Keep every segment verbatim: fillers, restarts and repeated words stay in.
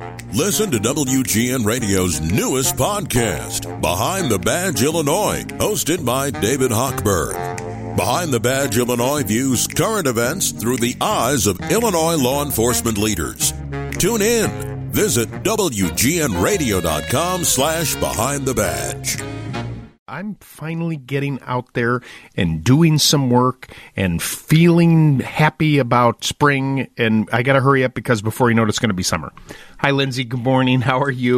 Listen to W G N Radio's newest podcast, Behind the Badge Illinois, hosted by David Hochberg. Behind the Badge Illinois views current events through the eyes of Illinois law enforcement leaders. Tune in. Visit W G N radio dot com slash behind the badge. I'm finally getting out there and doing some work and feeling happy about spring, and I got to hurry up because before you know it, it's going to be summer. Hi, Lindsay. Good morning. How are you?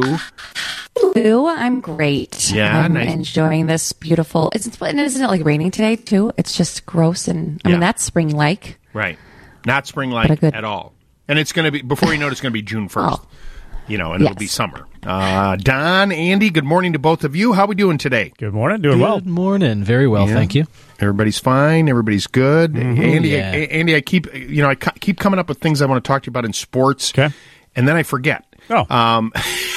Hello. I'm great. Yeah, I'm nice. enjoying this beautiful. It's, and isn't it like raining today too? It's just gross, and I Yeah. mean that's spring-like. Right. Not spring-like But a good- at all. And it's going to be, before you know it, it's going to be June first. Oh. You know, and it'll Yes. be summer. Uh, Don, Andy, good morning to both of you. How are we doing today? Good morning. Doing well. Good morning. Very well, Yeah. thank you. Everybody's fine. Everybody's good. Andy, Yeah. I, Andy, I keep you know I ca- keep coming up with things I want to talk to you about in sports, Okay. and then I forget. Oh, Um,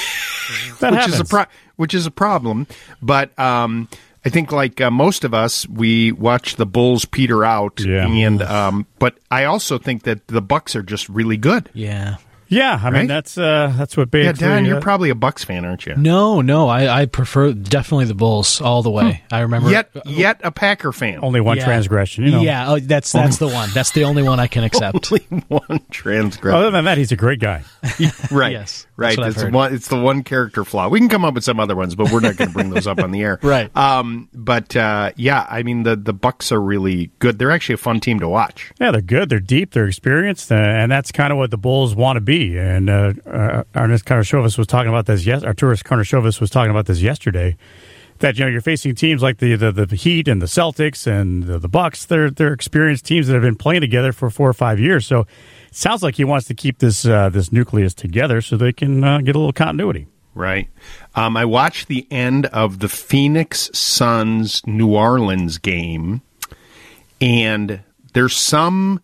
that which happens. is a pro- which is a problem. But um, I think, like uh, most of us, we watch the Bulls peter out, Yeah. and um, but I also think that the Bucks are just really good. Yeah. yeah, I mean Right? that's uh, that's what Yeah, basically. Don, you're uh, probably a Bucks fan, aren't you? No, no, I, I prefer definitely the Bulls all the way. I remember. Yet, yet a Packer fan. only one Yeah. transgression. You know. Yeah, oh, that's that's the one. That's the only one I can accept. Only one transgression. Other than that, he's a great guy. Right. Yes, that's right. what I've It's heard. one. It's the one character flaw. We can come up with some other ones, but we're not going to bring those up on the air. Right. Um. But uh, yeah, I mean the the Bucks are really good. They're actually a fun team to watch. Yeah, they're good. They're deep. They're experienced, uh, and that's kind of what the Bulls want to be. And uh, uh, Ernest Karnisovas was talking about this. Yes, Arturas Karnisovas was talking about this yesterday. That you know you're facing teams like the the, the Heat and the Celtics and the, the Bucks. They're they're experienced teams that have been playing together for four or five years. So it sounds like he wants to keep this uh, this nucleus together so they can uh, get a little continuity. Right. Um. I watched the end of the Phoenix Suns New Orleans game, and there's some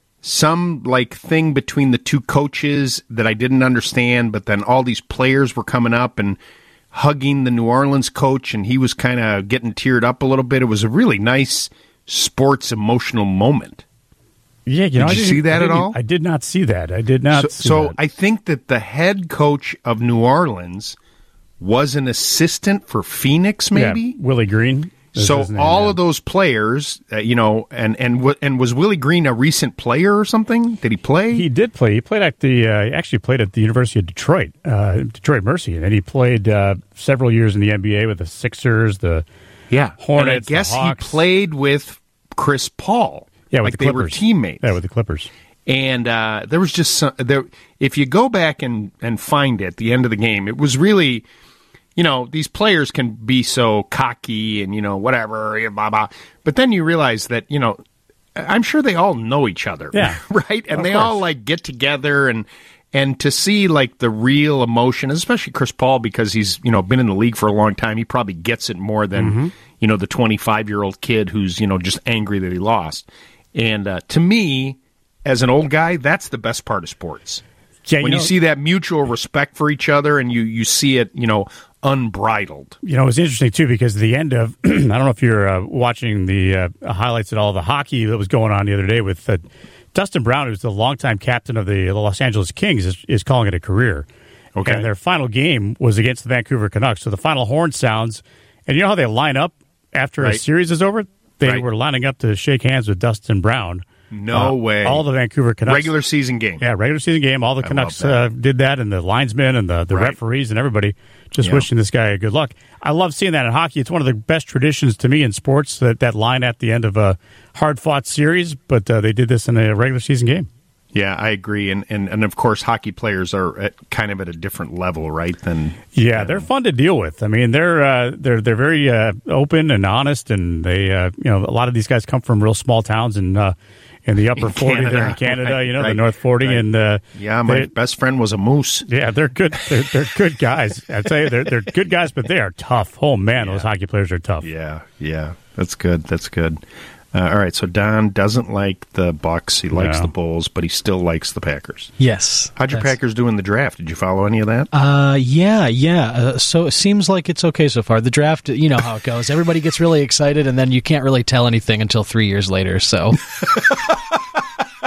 some like thing between the two coaches that I didn't understand. But then all these players were coming up and hugging the New Orleans coach, and he was kind of getting teared up a little bit. It was a really nice sports emotional moment. Yeah, you Did know, I you didn't- see that I at didn't- all? I did not see that. I did not. So, see so that. I think that the head coach of New Orleans was an assistant for Phoenix, maybe. Yeah, Willie Green. is So his name, all yeah. of those players, uh, you know, and and w- and was Willie Green a recent player or something? Did he play? He did play. He played at the. Uh, he actually played at the University of Detroit, uh, Detroit Mercy, and he played uh, several years in the N B A with the Sixers, the yeah, Hornets, And I guess the he Hawks. played with Chris Paul. yeah, with like the they Clippers. were teammates. Yeah, with the Clippers. And uh, there was just some, there. If you go back and, and find it at the end of the game, it was really, you know, these players can be so cocky and you know whatever, blah blah. But then you realize that you know, I'm sure they all know each other, Yeah. right? And Of they course. all like get together and and to see like the real emotion, especially Chris Paul because he's you know been in the league for a long time. He probably gets it more than Mm-hmm. you know the twenty-five year old kid who's you know just angry that he lost. And uh, to me, as an old guy, that's the best part of sports. Yeah, When you you, know, see that mutual respect for each other and you, you see it, you know, unbridled. you know, it was interesting too because the end of I don't know if you're uh, watching the uh, highlights at all the hockey that was going on the other day with uh, Dustin Brown, who's the longtime captain of the Los Angeles Kings, is, is calling it a career. Okay. And their final game was against the Vancouver Canucks. So the final horn sounds, and you know how they line up after a Right. series is over? They Right. were lining up to shake hands with Dustin Brown. No Uh, way. All the Vancouver Canucks. Regular season game. Yeah, regular season game. All the I Canucks love that. uh, did that, and the linesmen and the, the Right. referees and everybody just Yeah. wishing this guy good luck. I love seeing that in hockey. It's one of the best traditions to me in sports, that, that line at the end of a hard-fought series, but uh, they did this in a regular season game. Yeah, I agree. And, and, and of course, hockey players are at kind of at a different level, right? Than Yeah, they're fun to deal with. I mean, they're uh, they're they're very uh, open and honest, and they uh, you know a lot of these guys come from real small towns in uh, in the upper In forty there Canada, in Canada. right, you know, the right, North forty, right. and uh, yeah, my they- best friend was a moose. Yeah, they're good. They're, they're good guys. I'd say they're they're good guys, but they are tough. Oh man, those hockey players are tough. Yeah, yeah, that's good. That's good. Uh, all right, so Don doesn't like the Bucks. He likes No. the Bulls, but he still likes the Packers. Yes. How'd your That's- Packers do in the draft? Did you follow any of that? Uh, yeah, yeah. Uh, so it seems like it's okay so far. The draft, you know how it goes. Everybody gets really excited, and then you can't really tell anything until three years later. So,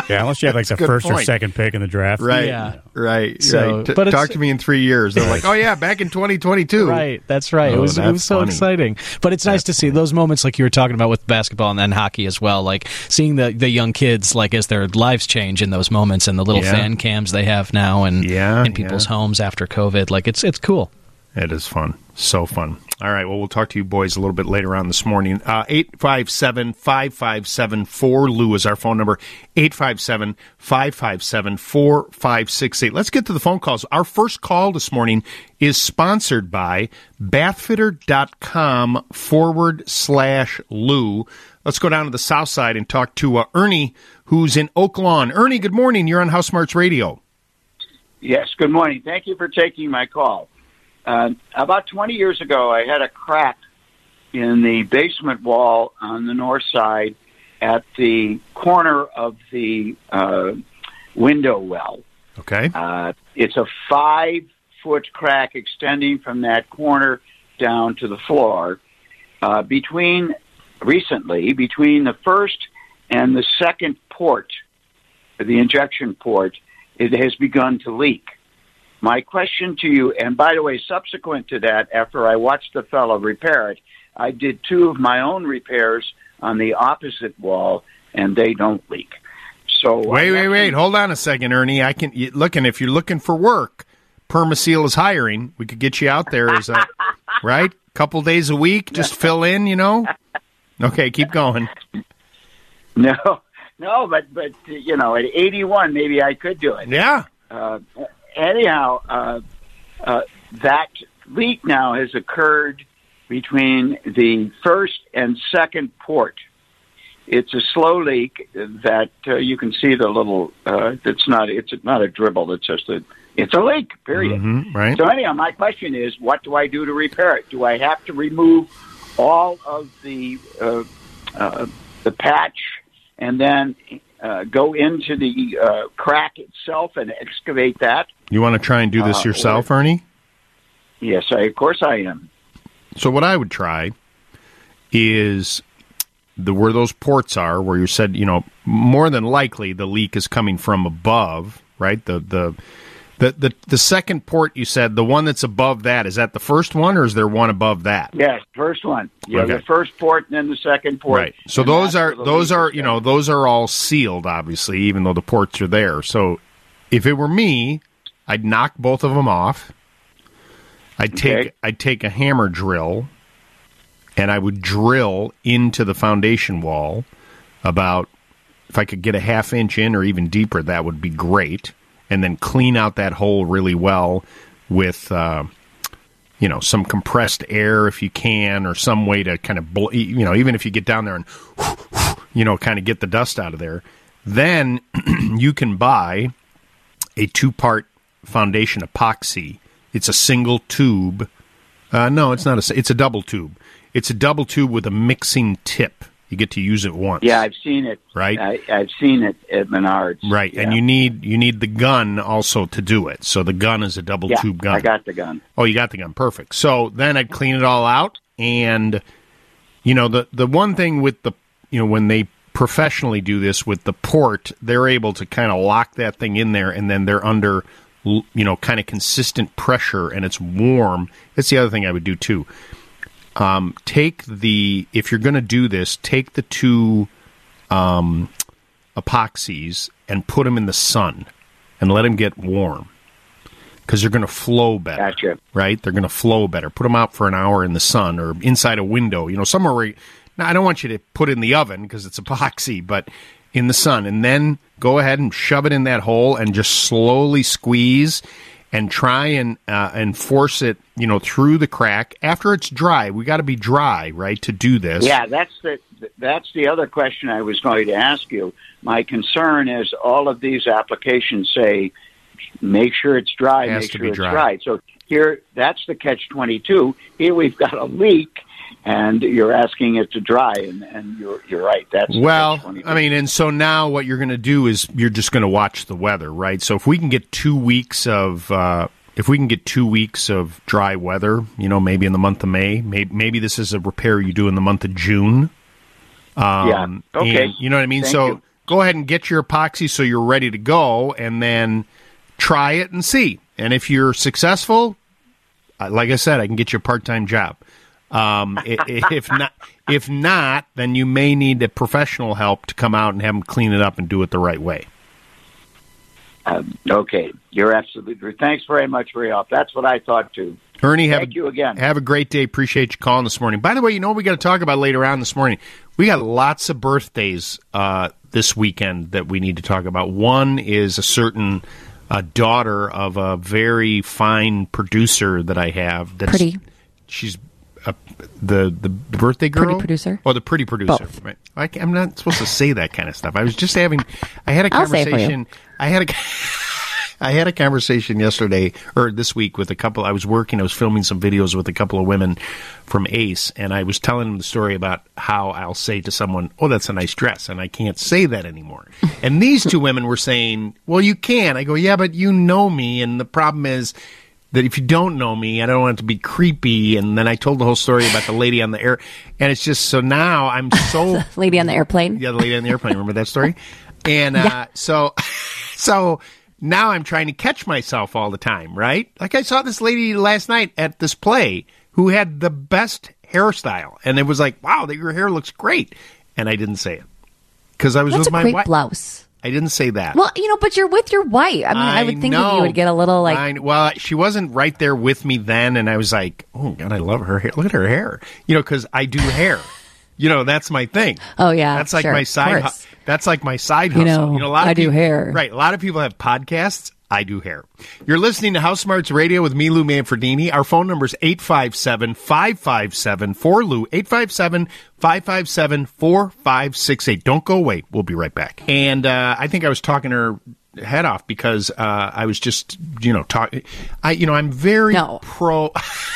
Yeah, unless you had like That's the a good first or point. second pick in the draft. Right, Yeah. right, So, right. T- but it's- talk to me in three years. They're like, oh, yeah, back in twenty twenty-two. Right, that's right. Oh, it was it that's was so funny. exciting. But it's nice to see those moments like you were talking about with basketball and then hockey as well. Like seeing the, the young kids like as their lives change in those moments and the little Yeah. fan cams they have now and Yeah, in people's yeah. homes after COVID. Like it's it's cool. It is fun. So fun. All right. Well, we'll talk to you boys a little bit later on this morning. Uh, eight five seven, five five seven, four Lou is our phone number. eight five seven, five five seven, four five six eight. Let's get to the phone calls. Our first call this morning is sponsored by bathfitter.com forward slash Lou. Let's go down to the south side and talk to uh, Ernie, who's in Oak Lawn. Ernie, good morning. You're on House Smarts Radio. Yes, good morning. Thank you for taking my call. Uh, about twenty years ago, I had a crack in the basement wall on the north side at the corner of the uh, window well. Okay. Uh, it's a five-foot crack extending from that corner down to the floor. Uh, between, recently, between the first and the second port, the injection port, it has begun to leak. My question to you, and by the way, subsequent to that, after I watched the fellow repair it, I did two of my own repairs on the opposite wall, and they don't leak. So Wait, wait, wait. Hold on a second, Ernie. I can you, looking if you're looking for work, Permaseal is hiring. We could get you out there as a right, couple days a week, just fill in. You know. Okay, keep going. No, no, but but you know, at eighty-one, maybe I could do it. Yeah. Uh, anyhow, uh, uh, that leak now has occurred between the first and second port. It's a slow leak that uh, you can see the little. Uh, it's not. It's not a dribble. It's just a. It's a leak. Period. Mm-hmm, right. So anyhow, my question is, what do I do to repair it? Do I have to remove all of the uh, uh, the patch and then uh, go into the uh, crack itself and excavate that? You want to try and do this Uh, yourself, or- Ernie? Yes, I, of course I am. So what I would try is the where those ports are, where you said, you know, more than likely the leak is coming from above, right? The the the the, the second port you said, the one that's above that, is that the first one or is there one above that? Yes, first one. Yeah, Okay. the first port and then the second port. Right. So And those that's are where the those leak are is you know going. those are all sealed, obviously, even though the ports are there. So if it were me, I'd knock both of them off. I'd take Okay. I'd take a hammer drill, and I would drill into the foundation wall about, if I could get a half inch in or even deeper, that would be great. And then clean out that hole really well with, uh, you know, some compressed air if you can, or some way to kind of, bl- you know, even if you get down there and, you know, kind of get the dust out of there. Then you can buy a two-part foundation epoxy. It's a single tube. Uh, no, it's not a. It's a double tube. It's a double tube with a mixing tip. You get to use it once. Yeah, I've seen it. Right. I, I've seen it at Menards. Right, Yeah. and you need you need the gun also to do it. So the gun is a double yeah, tube gun. I got the gun. Oh, you got the gun. Perfect. So then I'd clean it all out, and you know the the one thing with the you know when they professionally do this with the port, they're able to kind of lock that thing in there, and then they're under you know kind of consistent pressure, and it's warm. That's the other thing I would do too. Um, take the if you're going to do this, take the two um, epoxies and put them in the sun and let them get warm, because they're going to flow better. Gotcha. Right? They're going to flow better. Put them out for an hour in the sun or inside a window. You know, somewhere where. You, now, I don't want you to put it in the oven because it's epoxy, but in the sun, and then go ahead and shove it in that hole and just slowly squeeze and try and uh, and force it, you know, through the crack. After it's dry, we got to be dry, right, to do this. Yeah, that's the that's the other question I was going to ask you. My concern is all of these applications say, make sure it's dry, It has make to sure be it's dry. dry. So here, that's the catch twenty-two. Here we've got a leak, and you're asking it to dry, and, and you're you're right. That's the Well, catch twenty-two. I mean, and so now what you're going to do is you're just going to watch the weather, right? So if we can get two weeks of uh, if we can get two weeks of dry weather, you know, maybe in the month of May, maybe, maybe this is a repair you do in the month of June. Um, Yeah. Okay. and you know what I mean? Thank so you. go ahead and get your epoxy so you're ready to go, and then try it and see. And if you're successful, like I said, I can get you a part-time job. Um, if not, if not, then you may need a professional help to come out and have them clean it up and do it the right way. Um, okay, you're absolutely true. Thanks very much for your help. That's what I thought too. Ernie, have Thank a, you again. Have a great day. Appreciate you calling this morning. By the way, you know what we got to talk about later on this morning? We got lots of birthdays uh, this weekend that we need to talk about. One is a certain uh, daughter of a very fine producer that I have. That's, Pretty. She's a, the, the the birthday girl? Pretty producer? Oh, the pretty producer. Both. Right. I, I'm not supposed to say that kind of stuff. I was just having, I had a I'll say it for you. conversation. I had a, I had a conversation yesterday, or this week, with a couple. I was working, I was filming some videos with a couple of women from Ace, and I was telling them the story about how I'll say to someone, oh, that's a nice dress, and I can't say that anymore. And these two women were saying, well, you can. I go, yeah, but you know me, and the problem is that if you don't know me, I don't want it to be creepy. And then I told the whole story about the lady on the air, and it's just, so now I'm so... Lady on the airplane? Yeah, the lady on the airplane. Remember that story? And uh, Yeah. so, so now I'm trying to catch myself all the time, right? Like I saw this lady last night at this play who had the best hairstyle, and it was like, wow, your hair looks great. And I didn't say it because I was That's with a my great wife. blouse. I didn't say that. Well, you know, but you're with your wife. I mean, I, would think that you would get a little like... I, well, she wasn't right there with me then, and I was like, oh, God, I love her hair. Look at her hair. You know, because I do hair. You know, that's my thing. Oh, yeah, That's like sure, my of side. course. hu- That's like my side You hustle. know, a lot of I do people- hair. Right. A lot of people have podcasts. I do hair. You're listening to House Smarts Radio with me, Lou Manfredini. Our phone number is eight five seven, five five seven, four L U, eight five seven, five five seven, four five six eight. Don't go away. We'll be right back. And uh, I think I was talking her head off because uh, I was just, you know, talking. I, you know, I'm very No. pro.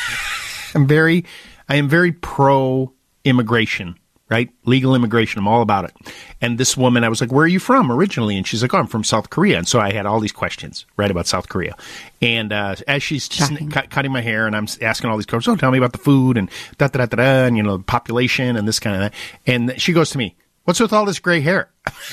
I'm very, I am very pro immigration. Right? Legal immigration. I'm all about it. And this woman, I was like, where are you from originally? And she's like, oh, I'm from South Korea. And so I had all these questions, right, about South Korea. And uh, as she's Shocking. cut, cutting my hair and I'm asking all these questions, oh, tell me about the food and da da da da da, and, you know, the population and this kind of that. And she goes to me, what's with all this gray hair?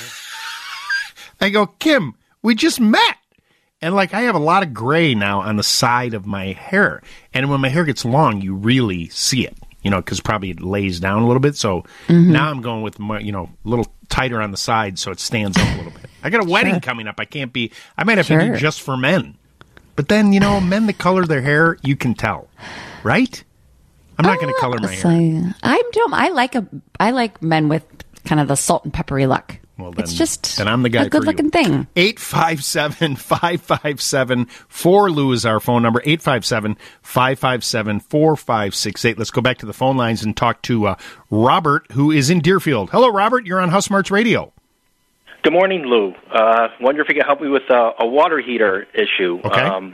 I go, Kim, we just met. And, like, I have a lot of gray now on the side of my hair. And when my hair gets long, you really see it. You know, because probably it lays down a little bit. So Mm-hmm. now I'm going with, my, you know, a little tighter on the side so it stands up a little bit. I got a wedding Sure. coming up. I can't be, I might have to do Sure. just for men. But then, you know, men that color their hair, you can tell. Right? I'm not going to color my So, hair. I'm doing. I like a. I like men with kind of the salt and peppery look. Well, then, it's just then I'm the guy a good for you. looking thing. eight five seven, five five seven, four L U is our phone number. eight five seven, five five seven, four five six eight. Let's go back to the phone lines and talk to uh, Robert, who is in Deerfield. Hello, Robert. You're on House Smarts Radio. Good morning, Lou. Uh, wonder if you could help me with uh, a water heater issue. Okay. Um,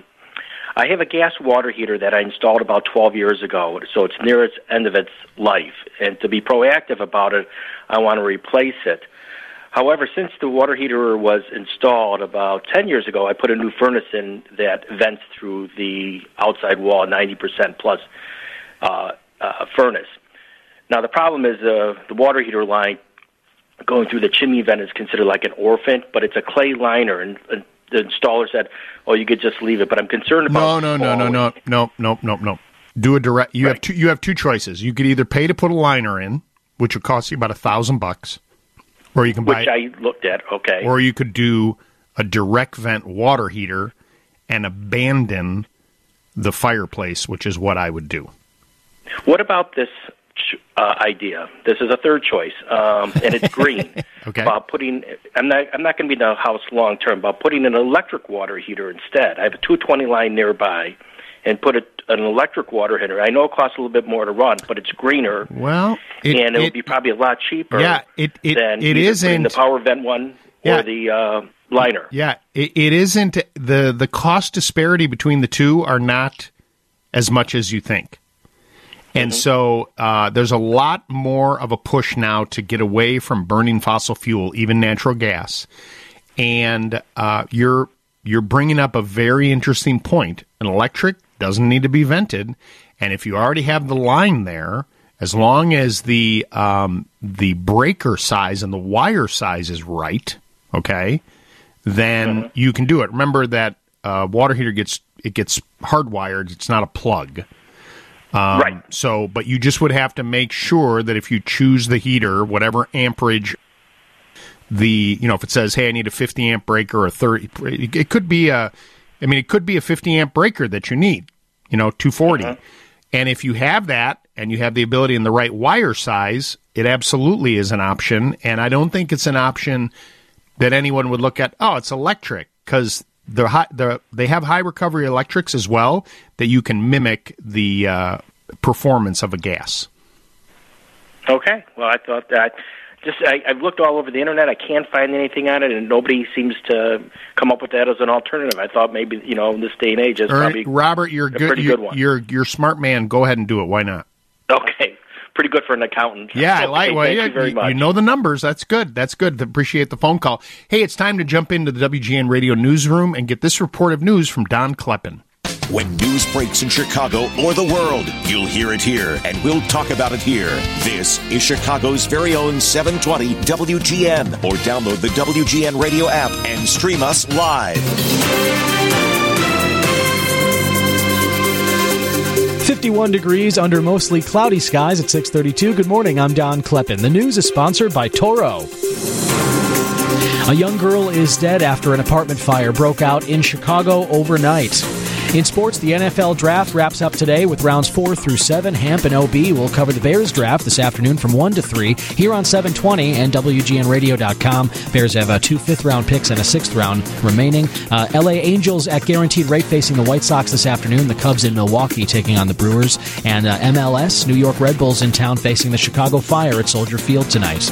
I have a gas water heater that I installed about twelve years ago, so it's near its end of its life. And to be proactive about it, I want to replace it. However, since the water heater was installed about ten years ago, I put a new furnace in that vents through the outside wall, ninety percent plus uh, uh, furnace. Now, the problem is uh, the water heater line going through the chimney vent is considered like an orphan, but it's a clay liner, and, and the installer said, oh, you could just leave it. But I'm concerned No, about... no, no, no, no, no, no, no, no. Do a direct. You have Right. two. You have two choices. You could either pay to put a liner in, which would cost you about a thousand bucks, or you can buy. Which I looked at, okay. Or you could do a direct vent water heater and abandon the fireplace, which is what I would do. What about this uh, idea? This is a third choice, um, and it's green. Okay. About putting, I'm not, I'm not going to be in the house long term. About putting an electric water heater instead. I have a two twenty line nearby, and put a, an electric water heater. I know it costs a little bit more to run, but it's greener, Well, it, and it, it- would be probably a lot cheaper. Yeah, it- it- than it either isn't- putting the power vent one Yeah. or the uh, liner. Yeah, it, it isn't the the cost disparity between the two are not as much as you think. And so uh, there's a lot more of a push now to get away from burning fossil fuel, even natural gas. And uh, you're you're bringing up a very interesting point. An electric doesn't need to be vented, and if you already have the line there, As long as the um, the breaker size and the wire size is right, okay, then mm-hmm. you can do it. Remember that uh, water heater gets it gets hardwired. It's not a plug. Um, right. So, but you just would have to make sure that if you choose the heater, whatever amperage, the you know, if it says, hey, I need a fifty amp breaker or a thirty, it could be a, I mean, it could be a fifty amp breaker that you need, you know, two forty. Mm-hmm. And if you have that and you have the ability in the right wire size, it absolutely is an option. And I don't think it's an option that anyone would look at, oh, it's electric, because the high, the they have high recovery electrics as well that you can mimic the uh, performance of a gas. Okay. Well, I thought that. Just I, I've looked all over the internet. I can't find anything on it, and nobody seems to come up with that as an alternative. I thought maybe, you know, in this day and age, it's Ernie, probably Robert, you're a good. pretty You're, good one. You're you're a smart man. Go ahead and do it. Why not? Okay, pretty good for an accountant. Yeah, okay, I like. Well, thank yeah, you very you, much. you know the numbers. That's good. That's good. Appreciate the phone call. Hey, it's time to jump into the W G N Radio newsroom and get this report of news from Don Kleppen. When news breaks in Chicago or the world, you'll hear it here, and we'll talk about it here. This is Chicago's very own seven twenty W G N, or download the W G N Radio app and stream us live. fifty-one degrees under mostly cloudy skies at six thirty-two. Good morning, I'm Don Kleppen. The news is sponsored by Toro. A young girl is dead after an apartment fire broke out in Chicago overnight. In sports, the N F L draft wraps up today with rounds four through seven. Hamp and O B will cover the Bears draft this afternoon from one to three here on seven twenty and W G N radio dot com. Bears have uh, two fifth-round picks and a sixth round remaining. Uh, L A Angels at guaranteed rate facing the White Sox this afternoon. The Cubs in Milwaukee taking on the Brewers. And uh, M L S, New York Red Bulls in town facing the Chicago Fire at Soldier Field tonight.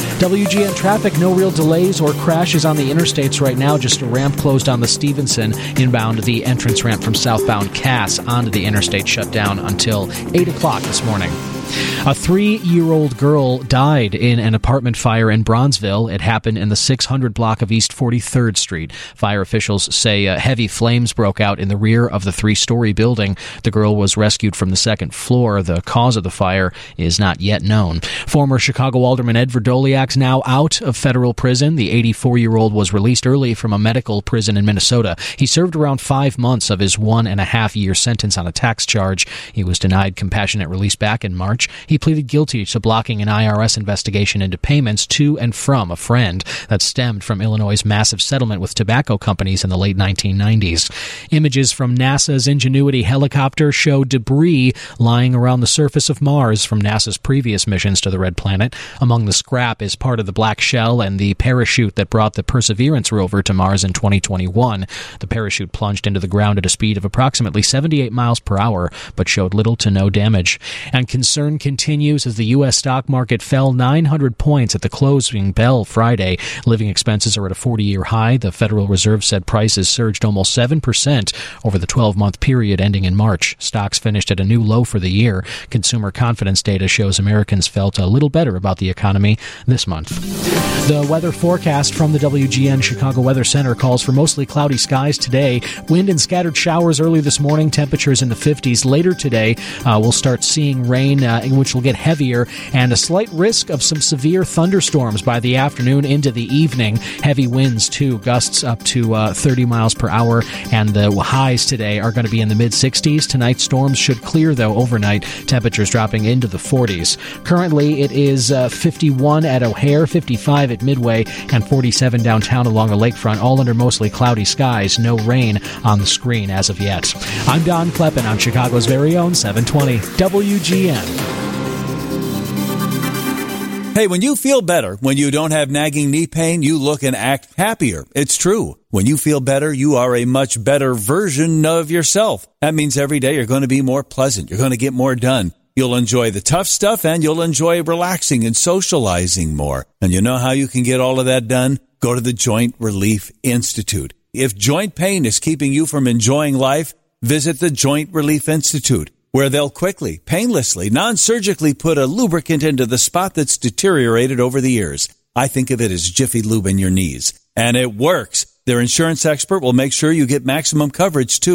W G N traffic, no real delays or crashes on the interstates right now. Just a ramp closed on the Stevenson inbound the entrance ramp from southbound Cass onto the interstate shut down until eight o'clock this morning. A three-year-old girl died in an apartment fire in Bronzeville. It happened in the six hundred block of East forty-third Street. Fire officials say uh, heavy flames broke out in the rear of the three-story building. The girl was rescued from the second floor. The cause of the fire is not yet known. Former Chicago Alderman Ed Verdoliak's now out of federal prison. The eighty-four-year-old was released early from a medical prison in Minnesota. He served around five months of his one-and-a-half-year sentence on a tax charge. He was denied compassionate release back in March. He pleaded guilty to blocking an I R S investigation into payments to and from a friend that stemmed from Illinois' massive settlement with tobacco companies in the late nineteen nineties. Images from NASA's Ingenuity helicopter show debris lying around the surface of Mars from NASA's previous missions to the Red Planet. Among the scrap is part of the black shell and the parachute that brought the Perseverance rover to Mars in twenty twenty-one. The parachute plunged into the ground at a speed of approximately seventy-eight miles per hour, but showed little to no damage. And concern continues as the U S stock market fell nine hundred points at the closing bell Friday. Living expenses are at a forty-year high. The Federal Reserve said prices surged almost seven percent over the twelve-month period ending in March. Stocks finished at a new low for the year. Consumer confidence data shows Americans felt a little better about the economy this month. The weather forecast from the W G N Chicago Weather Center calls for mostly cloudy skies today. Wind and scattered showers early this morning. Temperatures in the fifties. Later today, uh, we'll start seeing rain, uh, which will get heavier, and a slight risk of some severe thunderstorms by the afternoon into the evening. Heavy winds, too, gusts up to uh, thirty miles per hour, and the highs today are going to be in the mid-sixties. Tonight, storms should clear, though, overnight. Temperatures dropping into the forties. Currently, it is uh, fifty-one at O'Hare, fifty-five at Midway, and forty-seven downtown along the lakefront, all under mostly cloudy skies. No rain on the screen as of yet. I'm Don Kleppen on Chicago's very own seven twenty W G N. Hey, when you feel better, when you don't have nagging knee pain, you look and act happier. It's true. When you feel better, you are a much better version of yourself. That means every day you're going to be more pleasant. You're going to get more done. You'll enjoy the tough stuff, and you'll enjoy relaxing and socializing more. And you know how you can get all of that done? Go to the Joint Relief Institute. If joint pain is keeping you from enjoying life, visit the Joint Relief Institute, where they'll quickly, painlessly, non-surgically put a lubricant into the spot that's deteriorated over the years. I think of it as Jiffy Lube in your knees. And it works. Their insurance expert will make sure you get maximum coverage, too,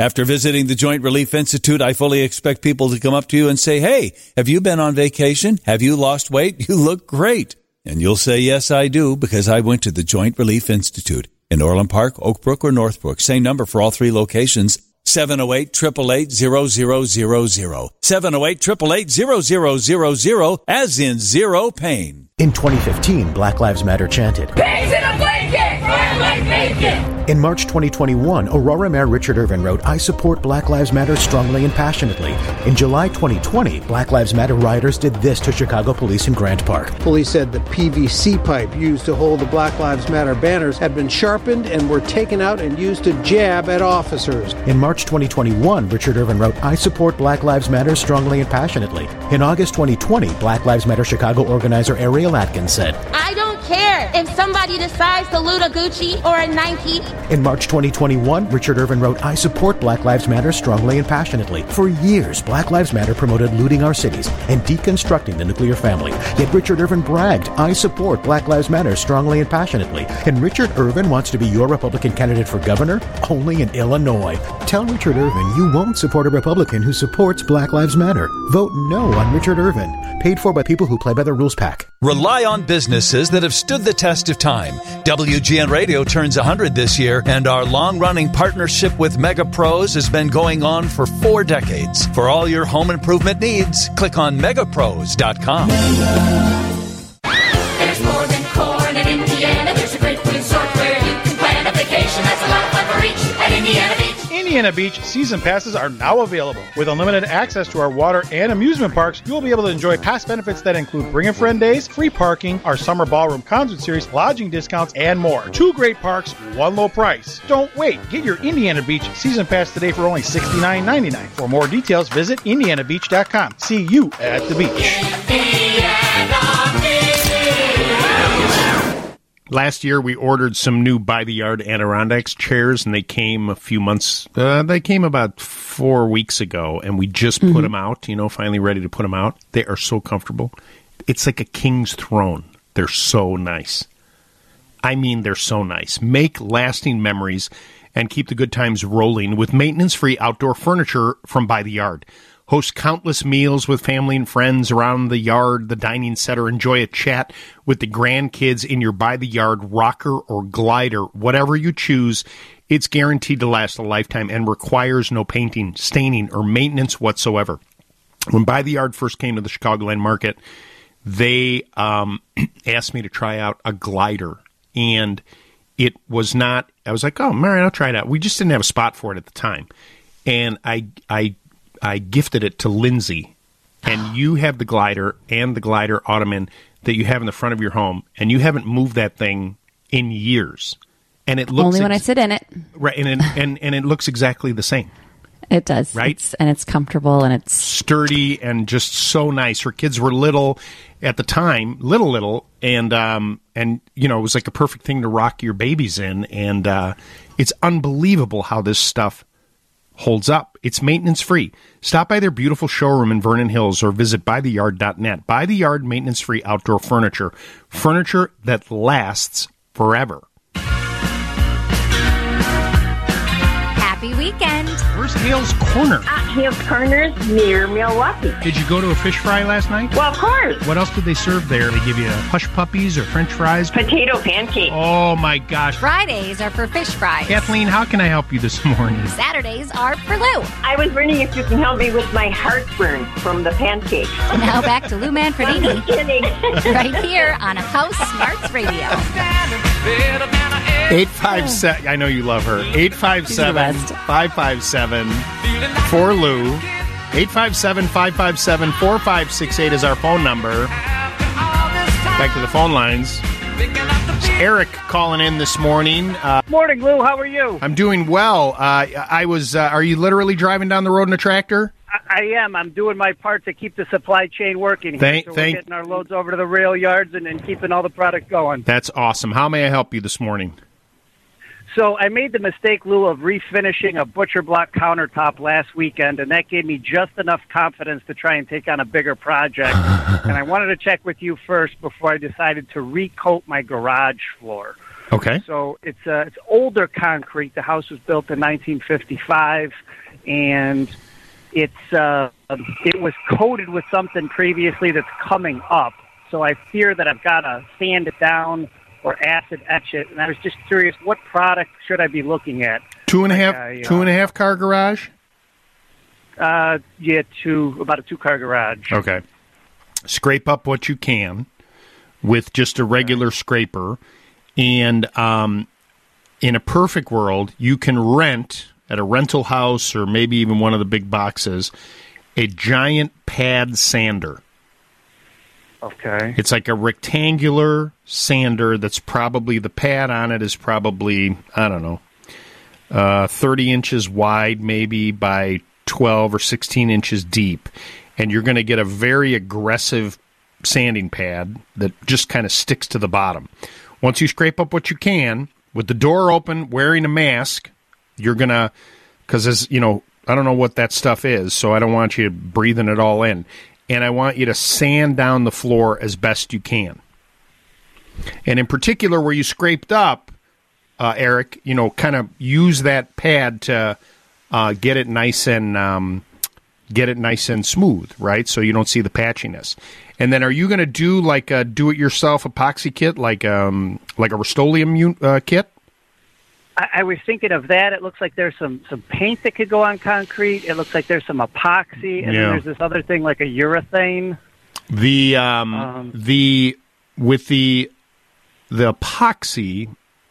After visiting the Joint Relief Institute, I fully expect people to come up to you and say, hey, have you been on vacation? Have you lost weight? You look great. And you'll say, yes, I do, because I went to the Joint Relief Institute in Orland Park, Oak Brook, or Northbrook. Same number for all three locations. seven oh eight, eight eight eight, zero zero zero zero. seven oh eight, eight eight eight, zero zero zero zero, as in zero pain. In twenty fifteen, Black Lives Matter chanted, "Pigs in a blanket! Fire like bacon!" In March twenty twenty-one, Aurora Mayor Richard Irvin wrote, "I support Black Lives Matter strongly and passionately." In July twenty twenty, Black Lives Matter rioters did this to Chicago police in Grant Park. Police said the P V C pipe used to hold the Black Lives Matter banners had been sharpened and were taken out and used to jab at officers. In March twenty twenty-one, Richard Irvin wrote, "I support Black Lives Matter strongly and passionately." In August twenty twenty, Black Lives Matter Chicago organizer Ariel Atkins said, "I don't care if somebody decides to loot a Gucci or a Nike." In March twenty twenty-one, Richard Irvin wrote, "I support Black Lives Matter strongly and passionately." For years, Black Lives Matter promoted looting our cities and deconstructing the nuclear family. Yet Richard Irvin bragged, "I support Black Lives Matter strongly and passionately." And Richard Irvin wants to be your Republican candidate for governor? Only in Illinois. Tell Richard Irvin you won't support a Republican who supports Black Lives Matter. Vote no on Richard Irvin. Paid for by people who play by the rules pack. Rely on businesses that have stood the test of time. W G N Radio turns one hundred this year, and our long-running partnership with Mega Pros has been going on for four decades. For all your home improvement needs, click on mega pros dot com. There's more than corn in Indiana. There's a great resort where you can plan a vacation. That's a lot of fun for each at Indiana Beach. Indiana Beach season passes are now available. With unlimited access to our water and amusement parks, you will be able to enjoy past benefits that include Bring a Friend Days, free parking, our summer ballroom concert series, lodging discounts, and more. Two great parks, one low price. Don't wait. Get your Indiana Beach season pass today for only sixty-nine ninety-nine. For more details, visit indiana beach dot com. See you at the beach. Indiana Beach. Last year, we ordered some new By the Yard Adirondacks chairs, and they came a few months, uh, they came about four weeks ago, and we just mm-hmm. put them out, you know, finally ready to put them out. They are so comfortable. It's like a king's throne. They're so nice. I mean, they're so nice. Make lasting memories and keep the good times rolling with maintenance-free outdoor furniture from By the Yard. Host countless meals with family and friends around the yard, the dining set, or enjoy a chat with the grandkids in your By the Yard rocker or glider. Whatever you choose, it's guaranteed to last a lifetime and requires no painting, staining, or maintenance whatsoever. When By the Yard first came to the Chicagoland market, they um, asked me to try out a glider, and it was not, I was like, oh, all right, I'll try it out. We just didn't have a spot for it at the time. And I, I, I gifted it to Lindsay, and you have the glider and the glider ottoman that you have in the front of your home, and you haven't moved that thing in years. And it looks only when ex- I sit in it, right? And it, and and it looks exactly the same. It does, right? It's, and it's comfortable, and it's sturdy, and just so nice. Her kids were little at the time, little little, and um and you know it was like a perfect thing to rock your babies in, and uh, it's unbelievable how this stuff holds up. It's maintenance free. Stop by their beautiful showroom in Vernon Hills or visit by the yard dot net. By the Yard maintenance free outdoor furniture. Furniture that lasts forever. Happy weekend. Where's Hale's Corner? At Hale's Corner's near Milwaukee. Did you go to a fish fry last night? Well, of course. What else did they serve there? They give you hush puppies or French fries? Potato pancakes. Oh, my gosh. Fridays are for fish fries. Kathleen, how can I help you this morning? Saturdays are for Lou. I was wondering if you can help me with my heartburn from the pancakes. Now back to Lou Manfredini. I'm kidding. Right here on House Smarts Radio. eight five seven, I know you love her. eight five seven, five five seven, four Lou. eight five seven, five five seven, four five six eight is our phone number. Back to the phone lines. It's Eric calling in this morning. Uh, Morning, Lou. How are you? I'm doing well. Uh, I was. Uh, are you literally driving down the road in a tractor? I am. I'm doing my part to keep the supply chain working here. Thank, so thank, we're getting our loads over to the rail yards and, and keeping all the product going. That's awesome. How may I help you this morning? So I made the mistake, Lou, of refinishing a butcher block countertop last weekend, and that gave me just enough confidence to try and take on a bigger project. And I wanted to check with you first before I decided to recoat my garage floor. Okay. So it's uh, it's older concrete. The house was built in nineteen fifty-five, and it's uh, it was coated with something previously that's coming up. So I fear that I've got to sand it down or acid etch it. And I was just curious, what product should I be looking at? Two and a half, Like, uh, two and a half car garage? Uh, yeah, two about a two car garage. Okay. Scrape up what you can with just a regular scraper. And um, in a perfect world, you can rent at a rental house or maybe even one of the big boxes a giant pad sander. Okay. It's like a rectangular sander that's probably, the pad on it is probably, I don't know, uh, thirty inches wide maybe by twelve or sixteen inches deep. And you're going to get a very aggressive sanding pad that just kind of sticks to the bottom. Once you scrape up what you can, with the door open, wearing a mask, you're going to, because as you know, I don't know what that stuff is, so I don't want you breathing it all in. And I want you to sand down the floor as best you can. And in particular, where you scraped up, uh, Eric, you know, kind of use that pad to uh, get it nice and um, get it nice and smooth, right? So you don't see the patchiness. And then, are you going to do like a do-it-yourself epoxy kit, like um, like a Rust-Oleum uh, kit? I, I was thinking of that. It looks like there's some, some paint that could go on concrete. It looks like there's some epoxy, and Yeah. then there's this other thing like a urethane. The um, Um, the with the the epoxy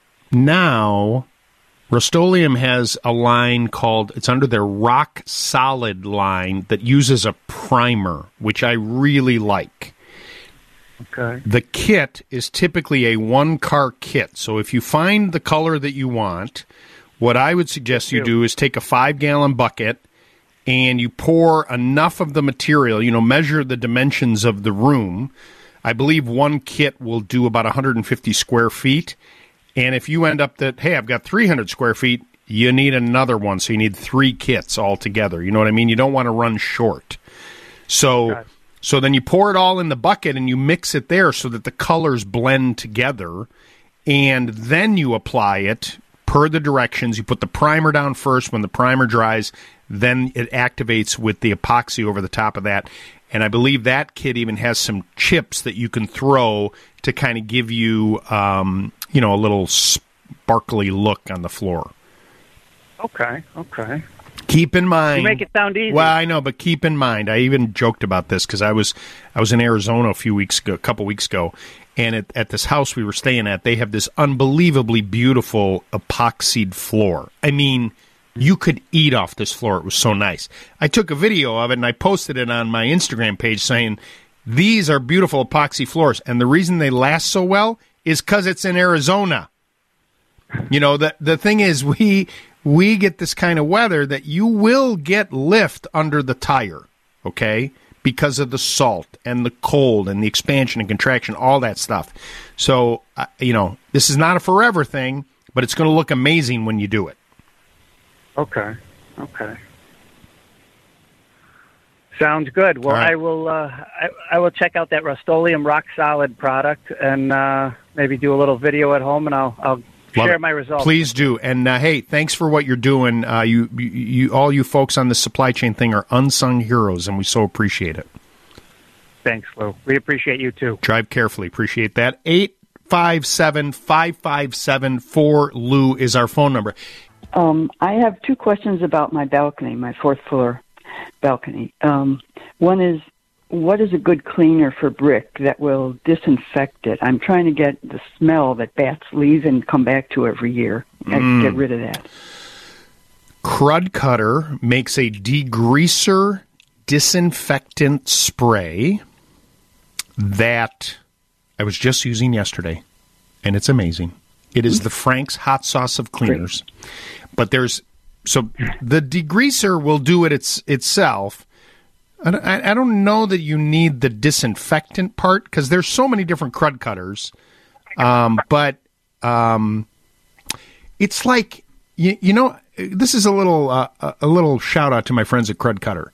now, Rust-Oleum has a line called, it's under their Rock Solid line that uses a primer, which I really like. Okay. The kit is typically a one-car kit. So if you find the color that you want, what I would suggest you do is take a five-gallon bucket and you pour enough of the material, you know, measure the dimensions of the room. I believe one kit will do about one hundred fifty square feet. And if you end up that, hey, I've got three hundred square feet, you need another one. So you need three kits altogether. You know what I mean? You don't want to run short. So... Okay. So then you pour it all in the bucket and you mix it there so that the colors blend together, and then you apply it per the directions. You put the primer down first. When the primer dries, then it activates with the epoxy over the top of that. And I believe that kit even has some chips that you can throw to kind of give you, um, you know, a little sparkly look on the floor. Okay, okay. Keep in mind, You make it sound easy. Well, I know, but keep in mind, I even joked about this because I was I was in Arizona a few weeks ago, a couple weeks ago, and at, at this house we were staying at, they have this unbelievably beautiful epoxied floor. I mean, you could eat off this floor. It was so nice. I took a video of it and I posted it on my Instagram page saying, these are beautiful epoxy floors, and the reason they last so well is because it's in Arizona. You know, the the thing is, we we get this kind of weather that you will get lift under the tire, okay, because of the salt and the cold and the expansion and contraction, all that stuff. So, uh, you know, this is not a forever thing, but it's going to look amazing when you do it. Okay, okay. Sounds good. Well, All right. I will. Uh, I, I will check out that Rust-Oleum Rock Solid product and uh, maybe do a little video at home, and I'll I'll Love share it. my results. Please do. And uh, hey, thanks for what you're doing. Uh, you, you, you, all you folks on the supply chain thing are unsung heroes, and we so appreciate it. Thanks, Lou. We appreciate you too. Drive carefully. Appreciate that. eight five seven, five five seven, four Lou is our phone number. Um, I have two questions about my balcony, my fourth floor balcony. Um, one is, what is a good cleaner for brick that will disinfect it? I'm trying to get the smell that bats leave and come back to every year and Mm. get rid of that. Crud Cutter makes a degreaser disinfectant spray that I was just using yesterday, and it's amazing. It is the Frank's hot sauce of cleaners. But there's, so the degreaser will do it its, itself. I don't, I don't know that you need the disinfectant part because there's so many different crud cutters. Um, but um, it's like, you, you know, this is a little uh, a little shout out to my friends at Crud Cutter.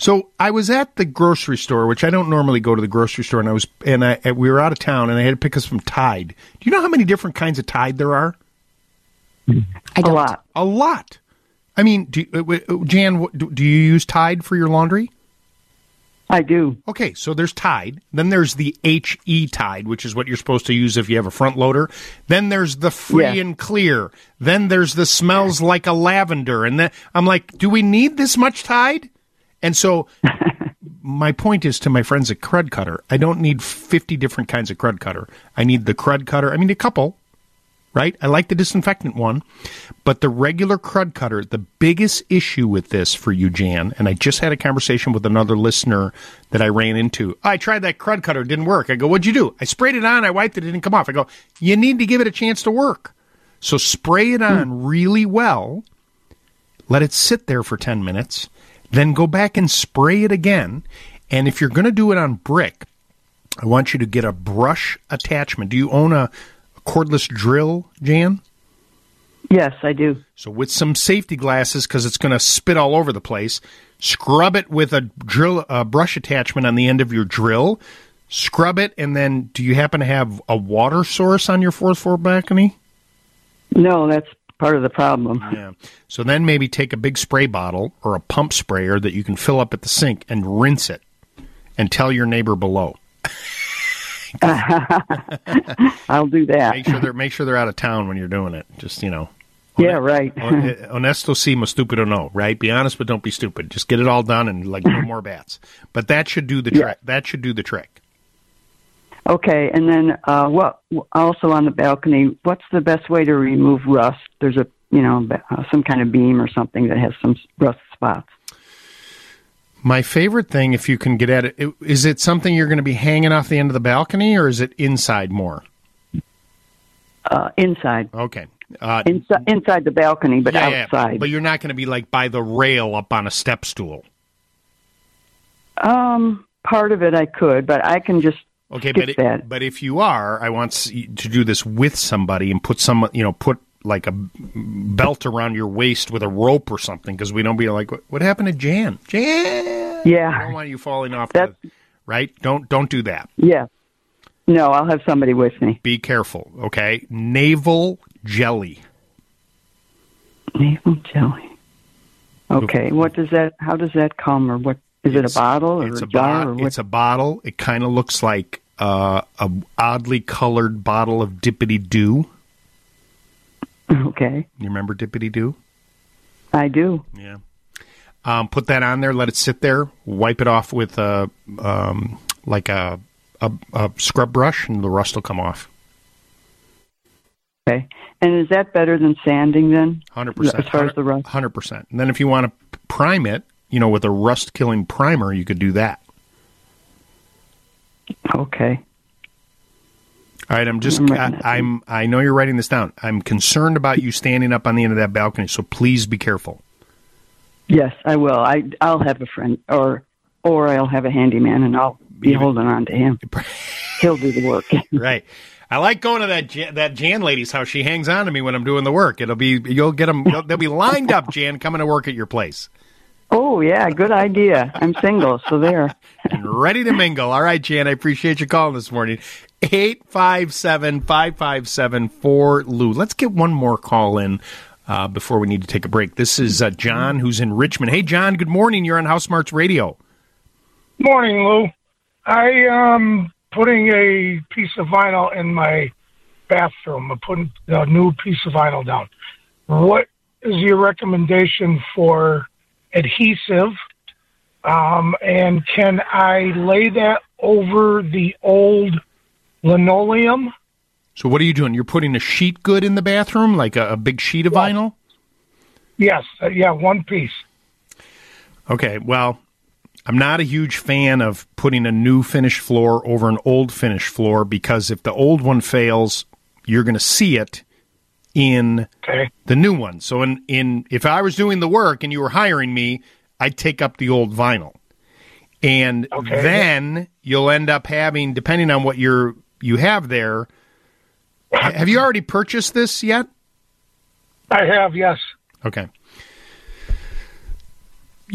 So I was at the grocery store, which I don't normally go to the grocery store, and I was and I we were out of town, and I had to pick up some Tide. Do you know how many different kinds of Tide there are? I don't. A lot. A lot. I mean, do, uh, Jan, what, do, do you use Tide for your laundry? I do. Okay, so there's Tide. Then there's the H E Tide, which is what you're supposed to use if you have a front loader. Then there's the Free Yeah. and Clear. Then there's the Smells Like a Lavender. And then I'm like, do we need this much Tide? And so my point is to my friends at Crud Cutter, I don't need fifty different kinds of Crud Cutter. I need the Crud Cutter. I mean, a couple, right? I like the disinfectant one. But the regular Crud Cutter, the biggest issue with this for you, Jan, and I just had a conversation with another listener that I ran into. I tried that Crud Cutter, it didn't work. I go, what'd you do? I sprayed it on, I wiped it, it didn't come off. I go, you need to give it a chance to work. So spray it on really well, let it sit there for ten minutes, then go back and spray it again. And if you're going to do it on brick, I want you to get a brush attachment. Do you own a, a cordless drill, Jan? Yes, I do. So with some safety glasses, because it's going to spit all over the place, scrub it with a drill a brush attachment on the end of your drill. Scrub it, and then do you happen to have a water source on your fourth floor balcony? No, that's part of the problem. Yeah. So then maybe take a big spray bottle or a pump sprayer that you can fill up at the sink and rinse it, and tell your neighbor below. I'll do that. Make sure they're make sure they're out of town when you're doing it. Just, you know. Yeah, right. Honesto si, mo stupido no, right? Be honest, but don't be stupid. Just get it all done and like no more bats. But that should do the trick. Yeah. That should do the trick. Okay, and then uh, what? Also on the balcony, what's the best way to remove rust? There's a you know uh, some kind of beam or something that has some rust spots. My favorite thing, if you can get at it, is it something you're going to be hanging off the end of the balcony, or is it inside more? Uh, inside. Okay. Uh, inside, inside the balcony, but yeah, yeah, outside. but you're not going to be like by the rail up on a step stool. Um, part of it I could, but I can just Okay, skip but it, that. but if you are, I want s- to do this with somebody and put some, you know, put like a belt around your waist with a rope or something, because we don't be like, what, what happened to Jan? Jan. Yeah. I don't want you falling off. The, right? Don't don't do that. Yeah. No, I'll have somebody with me. Be careful. Okay. Navel jelly. Navel jelly. Okay. What does that? How does that come? Or what is it? A bottle or It's a a jar? bo- or what? It's a bottle. It kind of looks like uh, a oddly colored bottle of Dippity Doo. Okay. You remember Dippity Doo? I do. Yeah. Um, put that on there. Let it sit there. Wipe it off with a um, like a, a a scrub brush, and the rust will come off. Okay. And is that better than sanding then? Hundred percent. As far as the rust. Hundred percent. And then if you want to prime it, you know, with a rust killing primer, you could do that. Okay. All right, I'm just, I'm I, writing that I'm, I know you're writing this down. I'm concerned about you standing up on the end of that balcony, so please be careful. Yes, I will. I I'll have a friend, or or I'll have a handyman, and I'll be holding on to him. He'll do the work. Right. I like going to that Jan, that Jan lady's house. She hangs on to me when I'm doing the work. It'll be, you'll get them, they'll be lined up, Jan, coming to work at your place. Oh yeah, good idea. I'm single, so there. And ready to mingle. All right, Jan, I appreciate you calling this morning. eight five seven, five five seven, four Lou. Let's get one more call in uh, before we need to take a break. This is uh, John, who's in Richmond. Hey, John, good morning. You're on House Smarts Radio. Morning, Lou. I am putting a piece of vinyl in my bathroom. I'm putting a new piece of vinyl down. What is your recommendation for adhesive? Um, and can I lay that over the old linoleum? So what are you doing? You're putting a sheet good in the bathroom, like a, a big sheet of vinyl? Yes. Uh, yeah, one piece. Okay, well, I'm not a huge fan of putting a new finished floor over an old finished floor, because if the old one fails, you're going to see it in okay. the new one. So in, in if I was doing the work and you were hiring me, I'd take up the old vinyl. And okay. then you'll end up having, depending on what you're, you have there, have you already purchased this yet? I have, yes. Okay. Do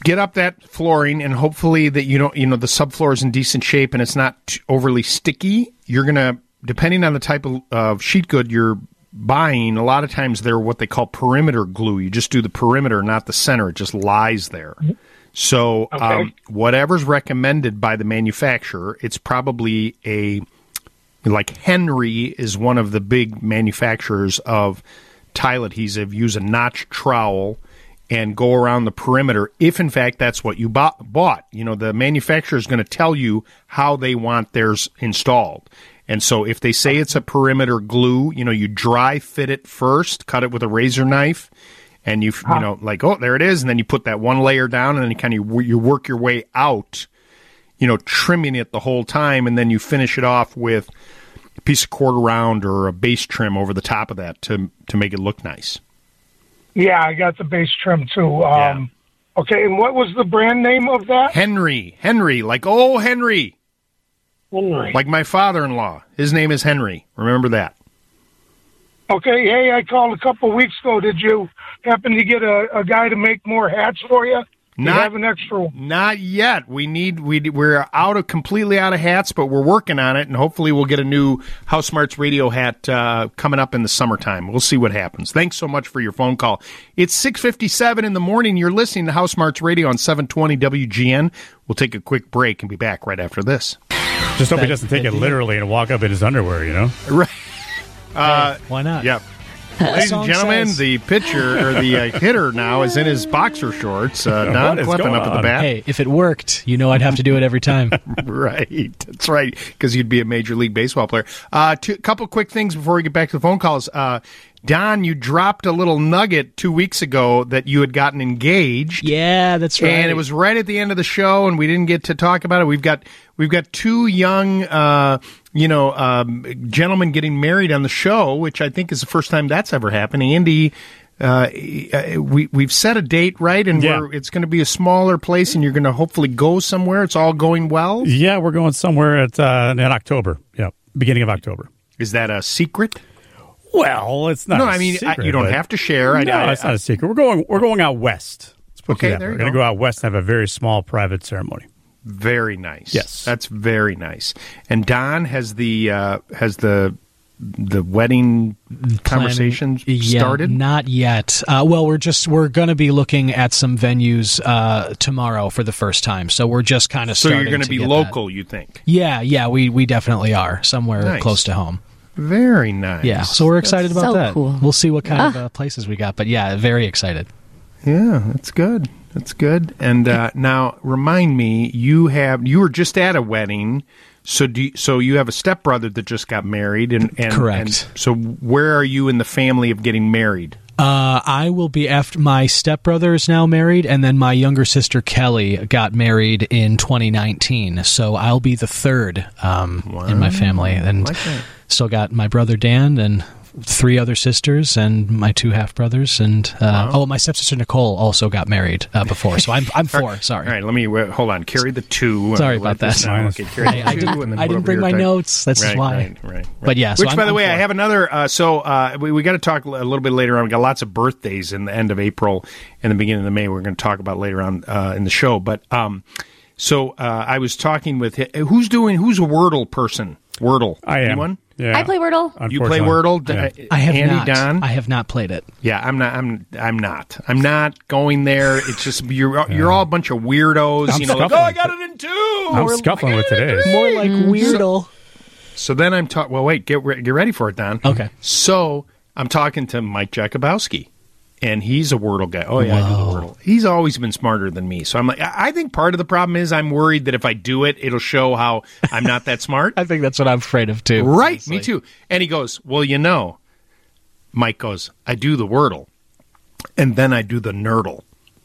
get up that flooring, and hopefully that you don't, you know, the subfloor is in decent shape and it's not t- overly sticky. You're gonna, depending on the type of uh, sheet good you're buying, a lot of times they're what they call perimeter glue. You just do the perimeter, not the center. It just lies there. So Okay. um, whatever's recommended by the manufacturer, it's probably a, like Henry is one of the big manufacturers of tile adhesive. Use a notch trowel and go around the perimeter if, in fact, that's what you bought. bought. You know, the manufacturer is going to tell you how they want theirs installed. And so if they say it's a perimeter glue, you know, you dry fit it first, cut it with a razor knife, and you, you know, like, oh, there it is, and then you put that one layer down, and then you kind of you work your way out, you know, trimming it the whole time, and then you finish it off with a piece of quarter round or a base trim over the top of that to to make it look nice. Yeah, I got the base trim too. Um, Okay, and what was the brand name of that? Henry, Henry, like oh Henry, Henry. like my father-in-law. His name is Henry. Remember that. Okay, hey, I called a couple weeks ago. Did you happen to get a, a guy to make more hats for you? You Not- have an extra one. Not yet. We need we we're out of completely out of hats, but we're working on it, and hopefully we'll get a new House Smarts radio hat uh, coming up in the summertime. We'll see what happens. Thanks so much for your phone call. It's six fifty-seven in the morning. You're listening to House Smarts Radio on seven twenty W G N. We'll take a quick break and be back right after this. Just hope he doesn't take it literally and walk up in his underwear, you know? Right. Uh, Why not? Yep. Ladies and Song gentlemen, says- the pitcher or the uh, hitter now is in his boxer shorts. Uh, Don Kleppen up at the bat. Hey, if it worked, you know I'd have to do it every time. Right. That's right, because you'd be a Major League Baseball player. A uh, couple quick things before we get back to the phone calls. Uh, Don, you dropped a little nugget two weeks ago that you had gotten engaged. Yeah, that's right. And it was right at the end of the show, and we didn't get to talk about it. We've got we've got two young, uh, you know, um, gentlemen getting married on the show, which I think is the first time that's ever happened. Andy, uh, we we've set a date, right? And Yeah. we're, it's going to be a smaller place, and you're going to hopefully go somewhere. It's all going well. Yeah, we're going somewhere at uh, in October. Yeah, beginning of October. Is that a secret? Well, it's not. No, a I mean, I- secret, you don't but- have to share. I- No, I- it's not a secret. We're going. We're going out west. Let's put Okay, it that there way. you We're going to go. go out west and have a very small private ceremony. Very nice. Yes. That's very nice. And Don has the uh, has the the wedding conversations Yeah, started. Not yet. Uh, well, we're just we're going to be looking at some venues uh, tomorrow for the first time. So we're just kind of So starting you're going to to be get local, you think? that. Yeah, yeah, we we definitely are somewhere Nice. close to home. Very nice. Yeah, so we're excited That's about so that. cool. We'll see what kind of Ah. uh, places we got, but yeah, very excited. Yeah, that's good. That's good. And uh, now, remind me, you have you were just at a wedding, so do you, so you have a stepbrother that just got married, and, and Correct. And so where are you in the family of getting married? Uh, I will be after my stepbrother is now married, and then my younger sister Kelly got married in twenty nineteen. So I'll be the third um, in my family, and like that. still got my brother Dan and three other sisters and my two half brothers, and uh, oh, my stepsister Nicole also got married uh, before. So I'm I'm four. Sorry. All right, let me uh, hold on. Carry the two. Sorry Uh, about write this that. down. Okay, carry I- the I two, didn't- and then I put didn't over bring your my type. notes. That's right, why. Right, right, right. But yeah, so Which, I'm- by the I'm way, I for it. have another. Uh, so uh, we we got to talk a little bit later on. We got lots of birthdays in the end of April and the beginning of May. We're going to talk about later on uh, in the show. But um, so uh, I was talking with who's doing who's a Wordle person. Wordle. I am. Anyone? Yeah. I play Wordle. You play Unfortunately. Wordle? Yeah. Uh, I have Andy, not. Don? I have not played it. Yeah, I'm not. I'm. I'm not. I'm not going there. It's just you're. You're all a bunch of weirdos. I'm you know, like, oh, scuffling I got it in two. I'm scuffling with today's. More like Weirdo. So then I'm talking. Well, wait. Get re- get ready for it, Don. Okay. So I'm talking to Mike Jakubowski, and he's a Wordle guy. Oh yeah, I do the Wordle. He's always been smarter than me. So I'm like, I I think part of the problem is I'm worried that if I do it, it'll show how I'm not that smart. I think that's what I'm afraid of too. Right, honestly. me too. And he goes, well, you know, Mike goes, I do the Wordle, and then I do the Nerdle.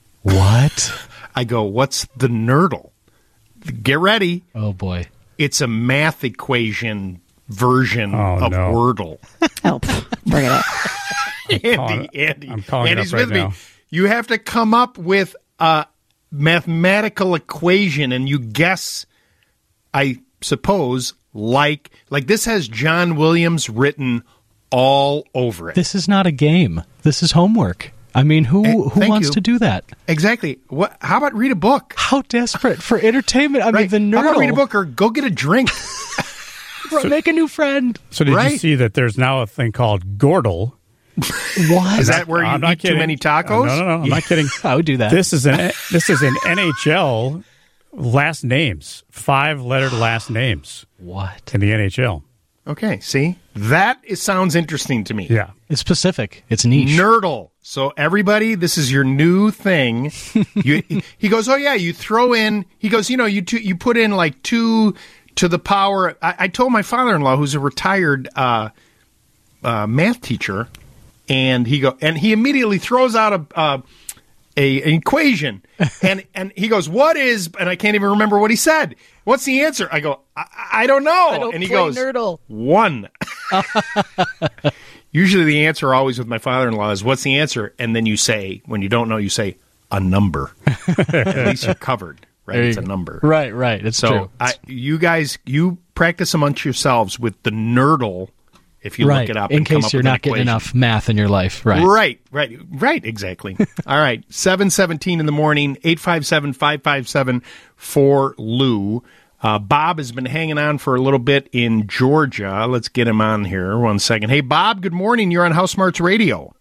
What? I go, what's the Nerdle? Get ready. Oh boy. It's a math equation version Oh, of no. Wordle. Oh, bring it up. Andy, calling- Andy, I'm calling it Andy's up right with me. now. You have to come up with a mathematical equation, and you guess, I suppose, like like this has John Williams written all over it. This is not a game. This is homework. I mean, who Eh, who thank wants you. to do that? Exactly. What? How about read a book? How desperate for entertainment? I Right. mean, the How about nerdle. read a book or go get a drink? Make a new friend. So did Right. you see that there's now a thing called Gordle? What? Is that where you I'm not eat too kidding. many tacos? No, no, no. I'm not kidding. I would do that. This is an this is an N H L last names, five lettered last names. What in the N H L? Okay, see? That is, sounds interesting to me. Yeah. It's specific. It's niche. Nerdle. So everybody, this is your new thing. You, he goes, oh yeah, you throw in, he goes, you know, you two, you put in like two to the power. I, I told my father-in-law, who's a retired uh, uh, math teacher, and he go, and he immediately throws out a, uh, a an equation, and and he goes, what is, and I can't even remember what he said. What's the answer? I go, I, I don't know. I don't and he play goes, Nerdle. one. Usually the answer always with my father-in-law is, what's the answer? And then you say, when you don't know, you say, a number. At least you're covered, right? There It's you a go. number. Right, right. It's so true. I, you guys, you practice amongst yourselves with the Nerdle if you right. look it up. In and come case up you're with an not getting equation. enough math in your life. Right. Right, right, right, exactly. All right, seven seventeen in the morning, eight five seven, five five seven for Lou. Uh, Bob has been hanging on for a little bit in Georgia. Let's get him on here. One second. Hey, Bob, good morning. You're on House Smarts Radio.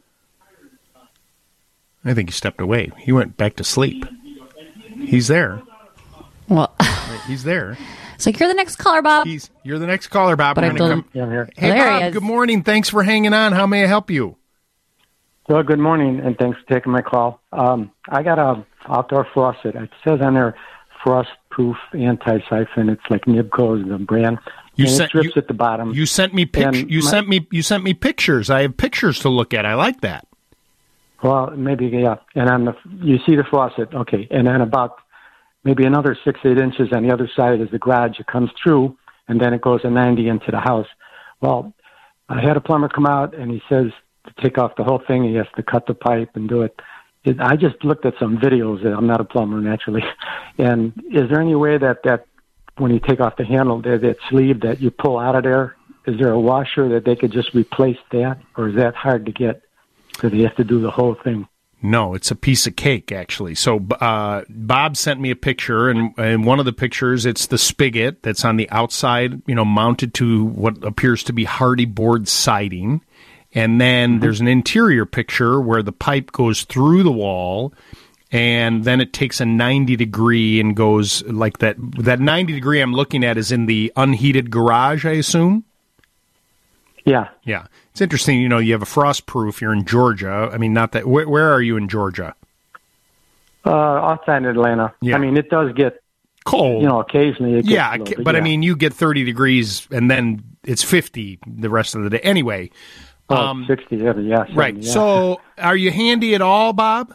I think he stepped away. He went back to sleep. He's there. Well, Right, he's there. so you're the next caller, Bob. He's You're the next caller, Bob. But We're I'm gonna still- come- Yeah, I'm here. Hey, There he Bob, is. good morning. Thanks for hanging on. How may I help you? Well, good morning, and thanks for taking my call. Um, I got a outdoor faucet. It says on there, frost-proof anti-siphon. It's like Nibco's the brand. You and sent it drips you, at the bottom. You sent me pic- And You my- sent me. You sent me pictures. I have pictures to look at. I like that. Well, maybe, yeah. And on the, you see the faucet, okay. And then about maybe another six, eight inches on the other side is the garage. It comes through, and then it goes a ninety into the house. Well, I had a plumber come out, and he says to take off the whole thing. He has to cut the pipe and do it. it I just looked at some videos. I'm not a plumber, naturally. And is there any way that, that when you take off the handle, that, that sleeve that you pull out of there, is there a washer that they could just replace that? Or is that hard to get? So they have to do the whole thing. No, it's a piece of cake, actually. So uh, Bob sent me a picture, and in one of the pictures, it's the spigot that's on the outside, you know, mounted to what appears to be hardy board siding. And then Mm-hmm. there's an interior picture where the pipe goes through the wall, and then it takes a ninety degree and goes like that. That ninety degree I'm looking at is in the unheated garage, I assume? Yeah. Yeah. It's interesting, you know, you have a frost proof. You're in Georgia. I mean, not that. Where, where are you in Georgia? Uh, outside Atlanta. Yeah. I mean, it does get cold. You know, occasionally it gets Yeah, a little bit, but I yeah. mean, you get thirty degrees and then it's fifty the rest of the day. Anyway. Oh, um, sixty, yeah, yeah, seventy, right. yeah. So are you handy at all, Bob?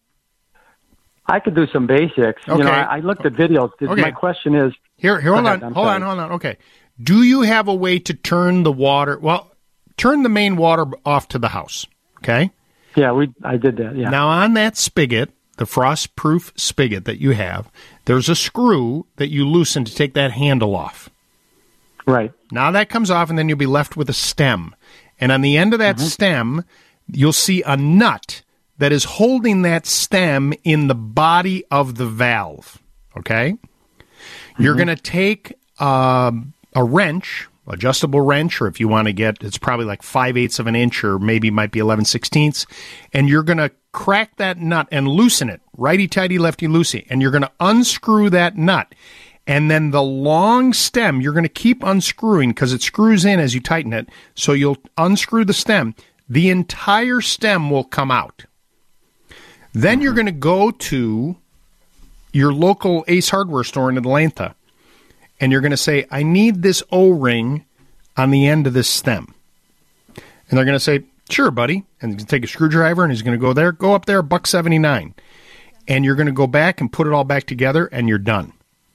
I could do some basics. You Okay. know, I, I looked at videos. Okay. My question is... Here, here, Go hold ahead, on, I'm hold sorry. on, hold on. Okay. Do you have a way to turn the water, well, turn the main water off to the house, okay? Yeah, we. I did that, yeah. Now, on that spigot, the frost-proof spigot that you have, there's a screw that you loosen to take that handle off. Right. Now that comes off, and then you'll be left with a stem. And on the end of that Mm-hmm. stem, you'll see a nut that is holding that stem in the body of the valve, okay? You're Mm-hmm. going to take um, a wrench, adjustable wrench, or if you want to get, it's probably like five-eighths of an inch or maybe might be eleven sixteenths, and you're going to crack that nut and loosen it, righty-tighty, lefty-loosey, and you're going to unscrew that nut. And then the long stem, you're going to keep unscrewing because it screws in as you tighten it, so you'll unscrew the stem. The entire stem will come out. Then you're going to go to your local Ace Hardware store in Atlanta, and you're going to say, I need this O-ring on the end of this stem. And they're going to say, sure, buddy. And he's going to take a screwdriver, and he's going to go there, go up there, buck seventy-nine. And you're going to go back and put it all back together, and you're done.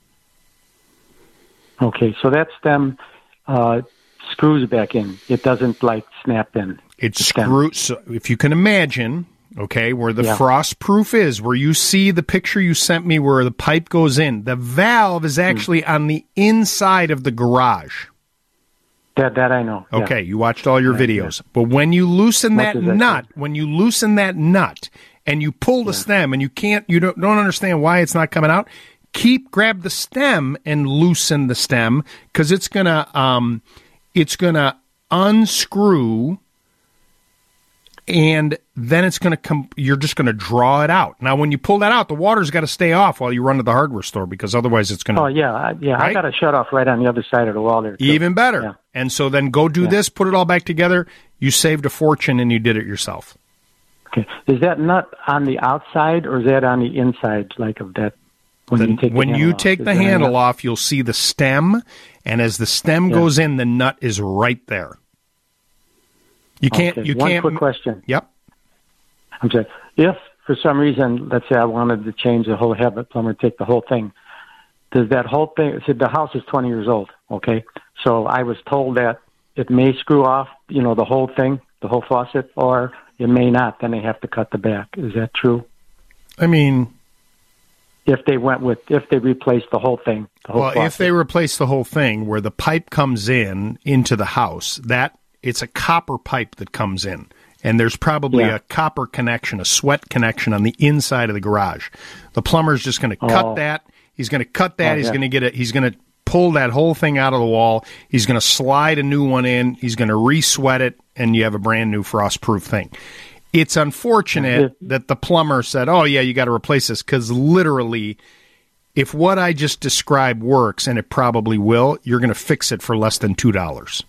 Okay, so that stem uh, screws back in. It doesn't, like, snap in. It screws, so if you can imagine, okay, where the Yeah. frost proof is, where you see the picture you sent me where the pipe goes in, the valve is actually on the inside of the garage. That that I know. Yeah. Okay, you watched all your Yeah, videos. But when you loosen What that does that nut, when you loosen that nut and you pull the stem and you can't, you don't, don't understand why it's not coming out, keep, grab the stem and loosen the stem because it's going to, um, it's going to unscrew and then it's going to come, you're just going to draw it out. Now, when you pull that out, the water's got to stay off while you run to the hardware store because otherwise it's going to. Oh, yeah. I, yeah, right? I got a shut off right on the other side of the wall there. Too. Even better. Yeah. And so then go do Yeah. this, put it all back together. You saved a fortune and you did it yourself. Okay. Is that nut on the outside or is that on the inside, like of that? When The- you take the when handle you off? take Is the there a handle nut? off, you'll see the stem, and as the stem Yeah. goes in, the nut is right there. You can't. Okay, You one can't. quick question. Yep. I'm sorry. If for some reason, let's say I wanted to change the whole habit plumber, take the whole thing, does that whole thing? See, the house is twenty years old. Okay, so I was told that it may screw off, you know, the whole thing, the whole faucet, or it may not. Then they have to cut the back. Is that true? I mean, if they went with, if they replaced the whole thing, the whole well, faucet. if they replace the whole thing, where the pipe comes in into the house, that it's a copper pipe that comes in. And there's probably Yeah. a copper connection, a sweat connection on the inside of the garage. The plumber's just going to cut Oh. that. He's going to cut that. Oh, he's yeah. going to get it. He's going to pull that whole thing out of the wall. He's going to slide a new one in. He's going to re-sweat it, and you have a brand new frost-proof thing. It's unfortunate that the plumber said, "Oh yeah, you got to replace this," because literally, if what I just described works, and it probably will, you're going to fix it for less than two dollars.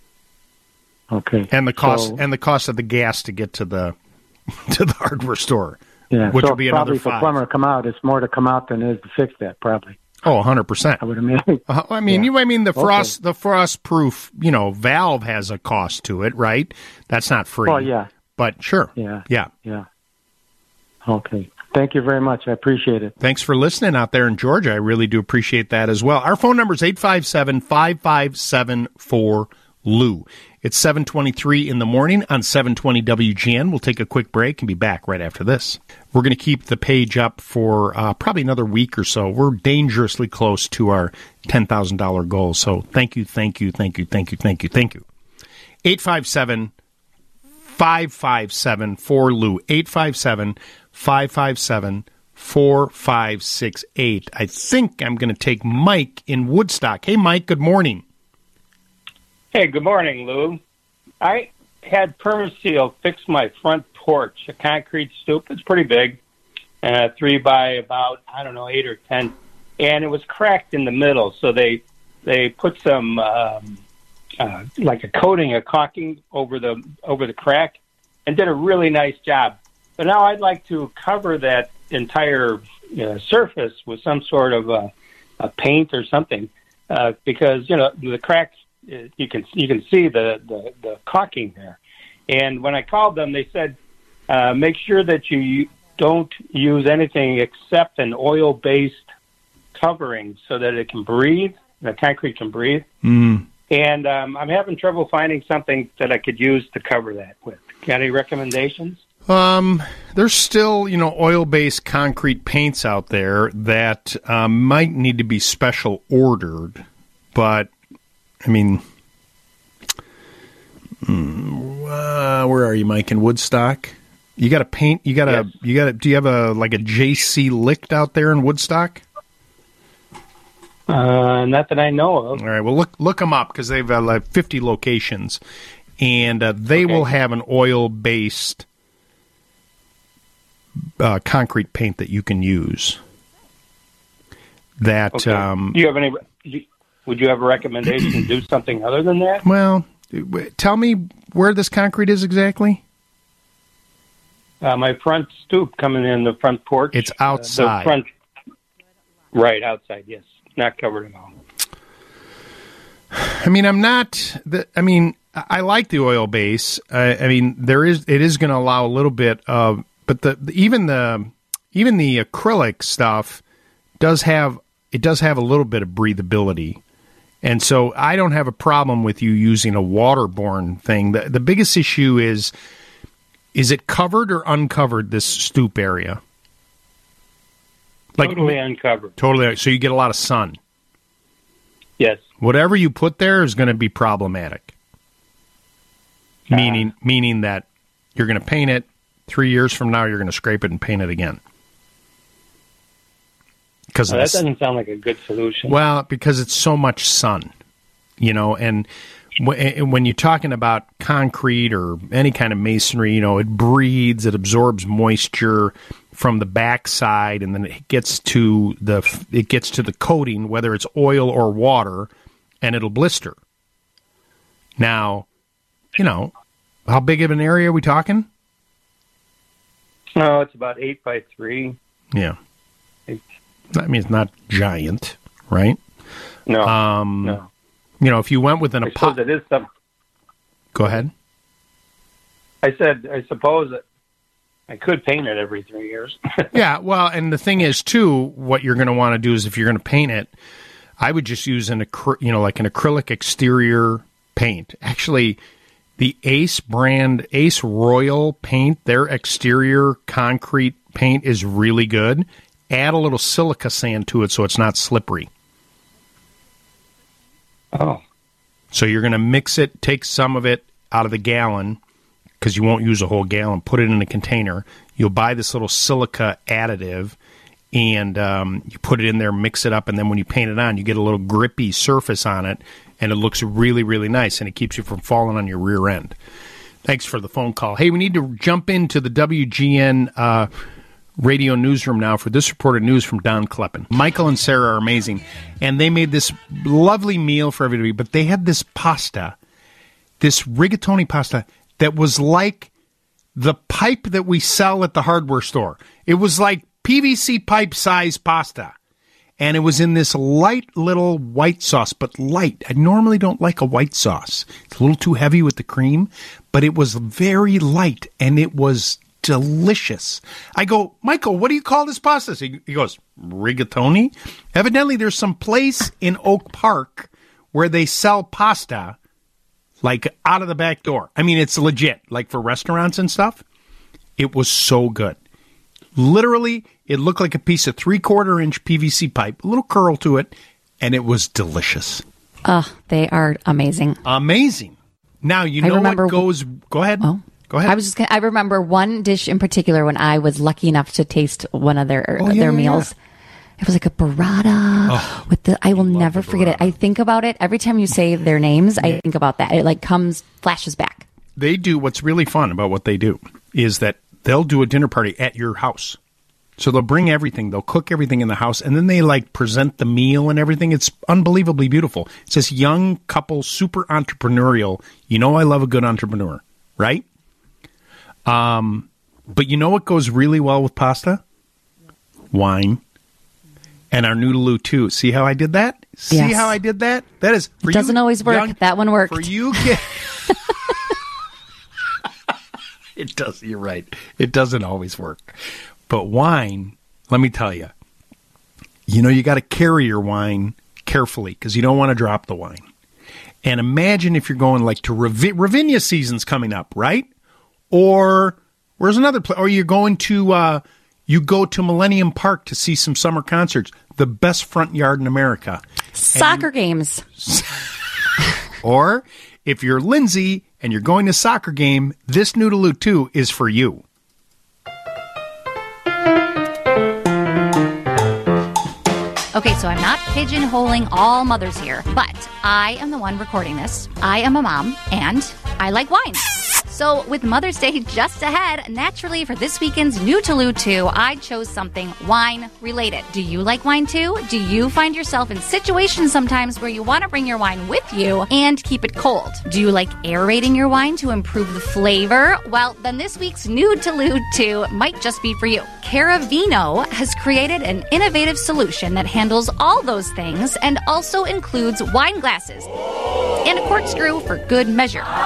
Okay. And the cost So- and the cost of the gas to get to the to the hardware store, Yeah, which so will be probably another if a five. plumber come out, it's more to come out than it is to fix that, probably. Oh, one hundred percent. I would imagine. Uh, I mean, Yeah. you. I mean, the Okay. frost, the frost-proof, you know, valve has a cost to it, right? That's not free. Oh, yeah. But sure. Yeah. Yeah. Yeah. Okay. Thank you very much. I appreciate it. Thanks for listening out there in Georgia. I really do appreciate that as well. Our phone number is eight five seven, five five seven, four L U. It's seven twenty-three in the morning on seven twenty W G N. We'll take a quick break and be back right after this. We're going to keep the page up for uh, probably another week or so. We're dangerously close to our ten thousand dollars goal. So thank you, thank you, thank you, thank you, thank you, thank you. eight five seven, five five seven, four L U. eight five seven, five five seven, four five six eight. I think I'm going to take Mike in Woodstock. Hey, Mike, good morning. Hey, good morning, Lou. I had Permaseal fix my front porch, a concrete stoop. It's pretty big, uh, three by about, I don't know, eight or ten. And it was cracked in the middle, so they they put some, um, uh, like a coating, a caulking over the over the crack, and did a really nice job. But now I'd like to cover that entire uh, surface with some sort of a, a paint or something, uh, because, you know, the cracks, you can you can see the, the, the caulking there. And when I called them, they said, uh, make sure that you don't use anything except an oil-based covering so that it can breathe, the concrete can breathe. Mm. And um, I'm having trouble finding something that I could use to cover that with. Got any recommendations? Um, there's still, you know, oil-based concrete paints out there that um, might need to be special ordered, but I mean, mm, uh, where are you, Mike? In Woodstock? You got to paint. You got to. Yes. You got to. Do you have a like a J C Licht out there in Woodstock? Uh, not that I know of. All right. Well, look look them up because they've uh, like fifty locations, and uh, they Okay. will have an oil-based uh, concrete paint that you can use. That Okay. um, Do you have any? Would you have a recommendation to do something other than that? well, w- tell me where this concrete is exactly. Uh, my front stoop coming in the front porch. It's Uh, outside. the front, right outside. Yes, not covered at all. I mean, I'm not. The, I mean, I I like the oil base. I, I mean, there is. It is going to allow a little bit of, but the, the even the even the acrylic stuff does have it does have a little bit of breathability, and so I don't have a problem with you using a waterborne thing. The the biggest issue is is it covered or uncovered, this stoop area? Totally uncovered. Totally. So you get a lot of sun. Yes. Whatever you put there is going to be problematic. Uh, meaning, meaning that you're going to paint it. Three years from now, you're going to scrape it and paint it again. Because well, that doesn't sound like a good solution. Well, because it's so much sun, you know, and w- when you're talking about concrete or any kind of masonry, you know, it breathes, it absorbs moisture from the backside, and then it gets to the it gets to the coating, whether it's oil or water, and it'll blister. Now, you know, how big of an area are we talking? No, it's about eight by three. Yeah. I mean, it's not giant, right? No. Um, no. You know, if you went with an I suppose it is some. Go ahead. I said, I suppose that I could paint it every three years. Yeah, well, and the thing is, too, what you're going to want to do is if you're going to paint it, I would just use an, acry- you know, like an acrylic exterior paint. Actually, the Ace brand, Ace Royal paint, their exterior concrete paint is really good. Add a little silica sand to it so it's not slippery. Oh. So you're going to mix it, take some of it out of the gallon, because you won't use a whole gallon, put it in a container. You'll buy this little silica additive, and um, you put it in there, mix it up, and then when you paint it on, you get a little grippy surface on it, and it looks really, really nice, and it keeps you from falling on your rear end. Thanks for the phone call. Hey, we need to jump into the W G N uh, radio newsroom now for this reported news from Don Kleppen. Michael and Sarah are amazing, and they made this lovely meal for everybody, but they had this pasta, this rigatoni pasta, that was like the pipe that we sell at the hardware store. It was like P V C pipe size pasta. And it was in this light little white sauce, but light. I normally don't like a white sauce. It's a little too heavy with the cream, but it was very light, and it was delicious. I go, Michael, what do you call this pasta? He goes, rigatoni? Evidently, there's some place in Oak Park where they sell pasta, like out of the back door. I mean, it's legit, like for restaurants and stuff. It was so good. Literally, it looked like a piece of three-quarter inch P V C pipe, a little curl to it, and it was delicious. Oh, they are amazing. Amazing. Now, you I know remember what goes... Go ahead. Oh. Go ahead. I was just gonna, I remember one dish in particular when I was lucky enough to taste one of their Oh, yeah, their yeah, meals. yeah. It was like a burrata Oh, with the. I will never forget it. I think about it every time you say their names. I think about that. It like comes flashes back. They do, what's really fun about what they do is that they'll do a dinner party at your house. So they'll bring everything, they'll cook everything in the house, and then they like present the meal and everything. It's unbelievably beautiful. It's this young couple, super entrepreneurial. You know I love a good entrepreneur, right? Um, but you know what goes really well with pasta? Wine. And our Noodaloo too. See how I did that? See Yes. how I did that? That is for It doesn't you, always work. young- That one worked. For you kids. It does. You're right. It doesn't always work. But wine, let me tell you, you know, you got to carry your wine carefully because you don't want to drop the wine. And imagine if you're going like to Rav- Ravinia season's coming up, right? Or where's another place? Or you're going to, uh, you go to Millennium Park to see some summer concerts, the best front yard in America. Soccer games. Or if you're Lindsay and you're going to a soccer game, this Noodaloo two is for you. Okay, so I'm not pigeonholing all mothers here, but I am the one recording this. I am a mom, and I like wine. So with Mother's Day just ahead, naturally for this weekend's Noodaloo two, I chose something wine-related. Do you like wine too? Do you find yourself in situations sometimes where you want to bring your wine with you and keep it cold? Do you like aerating your wine to improve the flavor? Well, then this week's Noodaloo two might just be for you. Caravino has created an innovative solution that handles all those things and also includes wine glasses and a corkscrew for good measure.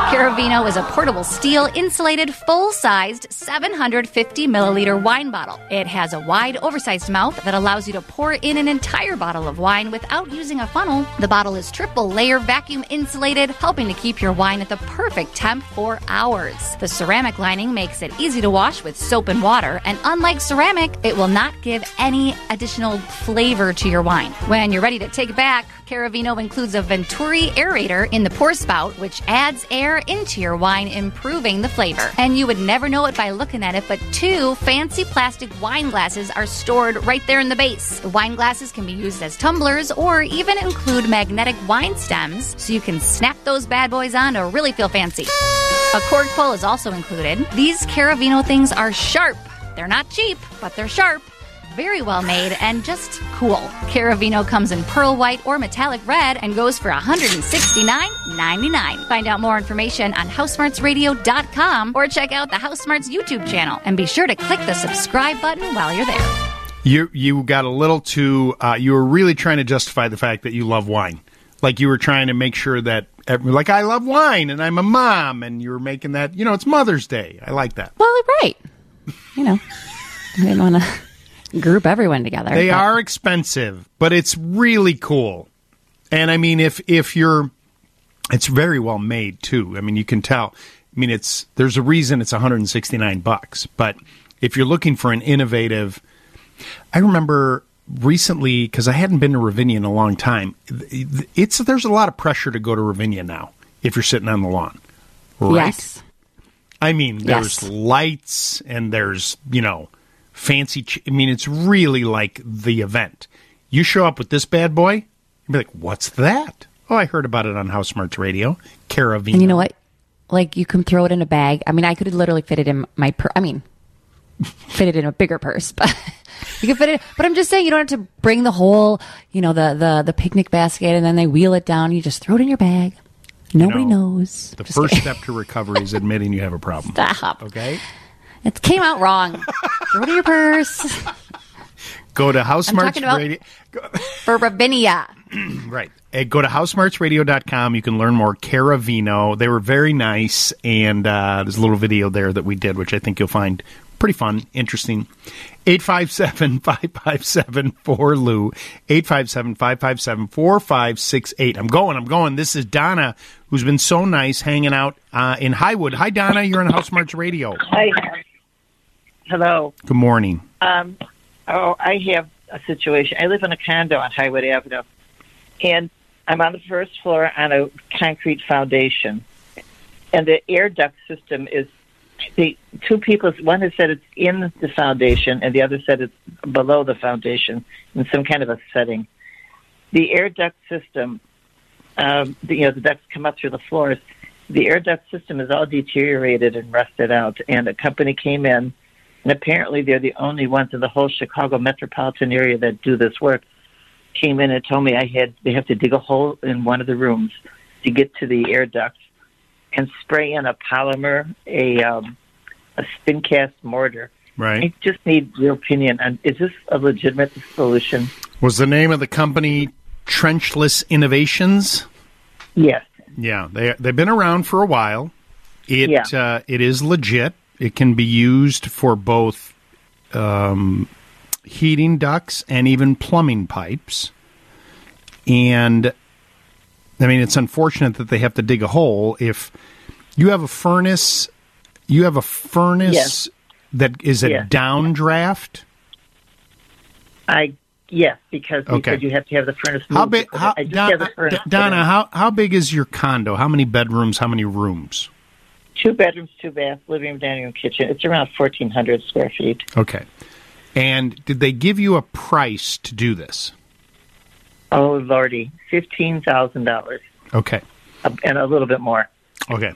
Caravino is a portable steel insulated full-sized seven hundred fifty milliliter wine bottle. It has a wide oversized mouth that allows you to pour in an entire bottle of wine without using a funnel. The bottle is triple layer vacuum insulated, helping to keep your wine at the perfect temp for hours. The ceramic lining makes it easy to wash with soap and water, and unlike ceramic, it will not give any additional flavor to your wine. When you're ready to take it back, Caravino includes a Venturi aerator in the pour spout, which adds air into your wine, improving the flavor. And you would never know it by looking at it, but two fancy plastic wine glasses are stored right there in the base. The wine glasses can be used as tumblers or even include magnetic wine stems, so you can snap those bad boys on to really feel fancy. A cork pull is also included. These Caravino things are sharp. They're not cheap, but they're sharp. Very well made and just cool. Caravino comes in pearl white or metallic red and goes for one hundred sixty-nine ninety-nine. Find out more information on house smarts radio dot com or check out the House Smarts YouTube channel. And be sure to click the subscribe button while you're there. You you got a little too, uh, you were really trying to justify the fact that you love wine. Like you were trying to make sure that, every, like I love wine and I'm a mom, and you were making that, you know, it's Mother's Day. I like that. Well, right. You know, I didn't want to group everyone together. They but. are expensive, but it's really cool. And I mean, if if you're, it's very well made too. I mean, you can tell. I mean, it's there's a reason it's one hundred sixty-nine bucks. But if you're looking for an innovative, I remember recently, because I hadn't been to Ravinia in a long time. It's there's a lot of pressure to go to Ravinia now if you're sitting on the lawn, right? Yes. I mean, there's yes. lights and there's, you know, fancy. Ch- I mean, it's really like the event. You show up with this bad boy, you'd be like, what's that? Oh, I heard about it on House Smarts Radio. Caravino. And you know what? Like, you can throw it in a bag. I mean, I could literally fit it in my purse. I mean, fit it in a bigger purse, but you can fit it. But I'm just saying, you don't have to bring the whole, you know, the, the, the picnic basket and then they wheel it down. You just throw it in your bag. Nobody you know, knows. The Just first kidding. step to recovery is admitting you have a problem. Stop. Okay? It came out wrong. Throw it in your purse. Go to House I'm Smarts talking about Radio. for Ravinia. Right. Uh, go to house smarts radio dot com. You can learn more. Caravino. They were very nice, and uh, there's a little video there that we did, which I think you'll find pretty fun, interesting. eight five seven, five five seven, four L U. eight five seven, five five seven, four five six eight. I'm going, I'm going. This is Donna, who's been so nice hanging out uh, in Highwood. Hi, Donna. You're on House Smarts Radio. Hi. Hello. Good morning. Um, oh, I have a situation. I live in a condo on Highwood Avenue, and I'm on the first floor on a concrete foundation, and the air duct system is, the two people, one has said it's in the foundation, and the other said it's below the foundation in some kind of a setting. The air duct system, um, the, you know, the ducts come up through the floors. The air duct system is all deteriorated and rusted out, and a company came in, and apparently they're the only ones in the whole Chicago metropolitan area that do this work. Came in and told me I had they have to dig a hole in one of the rooms to get to the air ducts and spray in a polymer, a um, a spin cast mortar. Right. I just need your opinion on, is this a legitimate solution? Was the name of the company Trenchless Innovations? Yes. Yeah, they they've been around for a while. It Yeah. uh, it is legit. It can be used for both um, heating ducts and even plumbing pipes. And I mean, it's unfortunate that they have to dig a hole. If you have a furnace, you have a furnace Yes. that is a Yes. downdraft. I yes, because you Okay. said you have to have the furnace moved. How big? How, I just Don- have the furnace. D- Donna, how how big is your condo? How many bedrooms? How many rooms? Two bedrooms, two baths, living room, dining room, kitchen. It's around fourteen hundred square feet. Okay. And did they give you a price to do this? Oh, Lordy, fifteen thousand dollars, Okay. and a little bit more. Okay.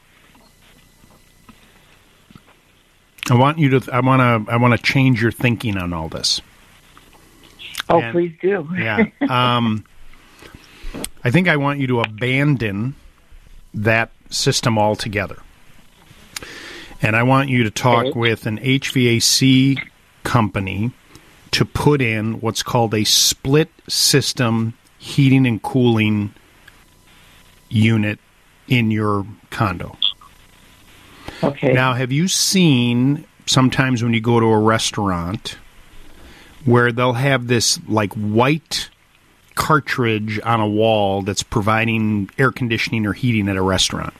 I want you to. I want to. I want to change your thinking on all this. Oh, And- please do. Yeah. Um, I think I want you to abandon that system altogether. And I want you to talk Okay. with an H V A C company to put in what's called a split system heating and cooling unit in your condo. Okay. Now, have you seen sometimes when you go to a restaurant where they'll have this like white cartridge on a wall that's providing air conditioning or heating at a restaurant?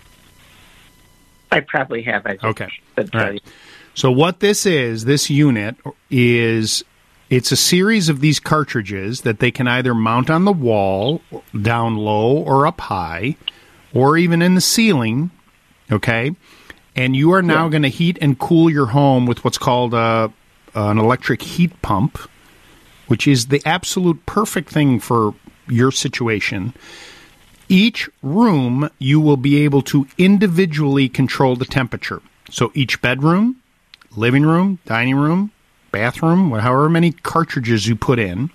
I probably have. I just Okay. couldn't All tell right. you. So what this is, this unit is, it's a series of these cartridges that they can either mount on the wall, down low or up high, or even in the ceiling, okay? And you are now Yeah. going to heat and cool your home with what's called a, an electric heat pump, which is the absolute perfect thing for your situation. Each room, you will be able to individually control the temperature. So each bedroom, living room, dining room, bathroom, however many cartridges you put in,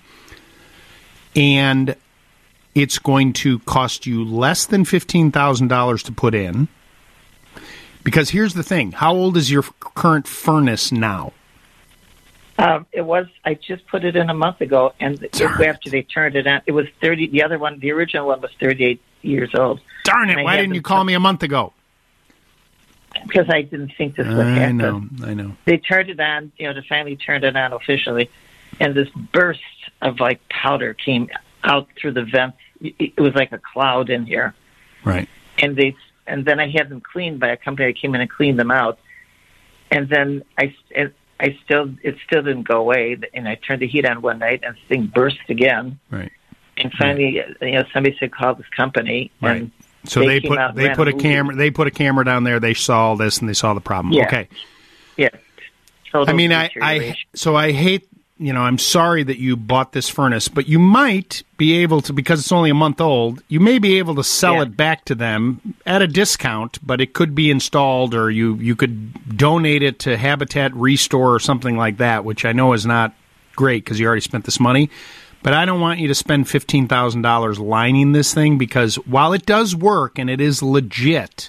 and it's going to cost you less than fifteen thousand dollars to put in. Because here's the thing. How old is your current furnace now? Um, it was. I just put it in a month ago, and it, after they turned it on, it was thirty. The other one, the original one, was thirty-eight years old. Darn it! And I Why didn't haven't you call me a month ago? Because I didn't think this would I happen. know. I know. They turned it on, you know, to finally turned it on officially, and this burst of like powder came out through the vents. It it was like a cloud in here, Right. and they and then I had them cleaned by a company that came in and cleaned them out, and then I it, I still it still didn't go away, and I turned the heat on one night, and the thing burst again. Right. And finally, you know, somebody said call this company, Right. and So they, they, came put out and they ran put a movie. camera they put a camera down there. They saw this and they saw the problem. Yeah. Okay. Yeah. Total I mean, I, I deterioration. so I hate, you know, I'm sorry that you bought this furnace, but you might be able to, because it's only a month old, you may be able to sell Yeah. it back to them at a discount, but it could be installed, or you, you could donate it to Habitat Restore or something like that, which I know is not great because you already spent this money. But I don't want you to spend fifteen thousand dollars lining this thing, because while it does work and it is legit,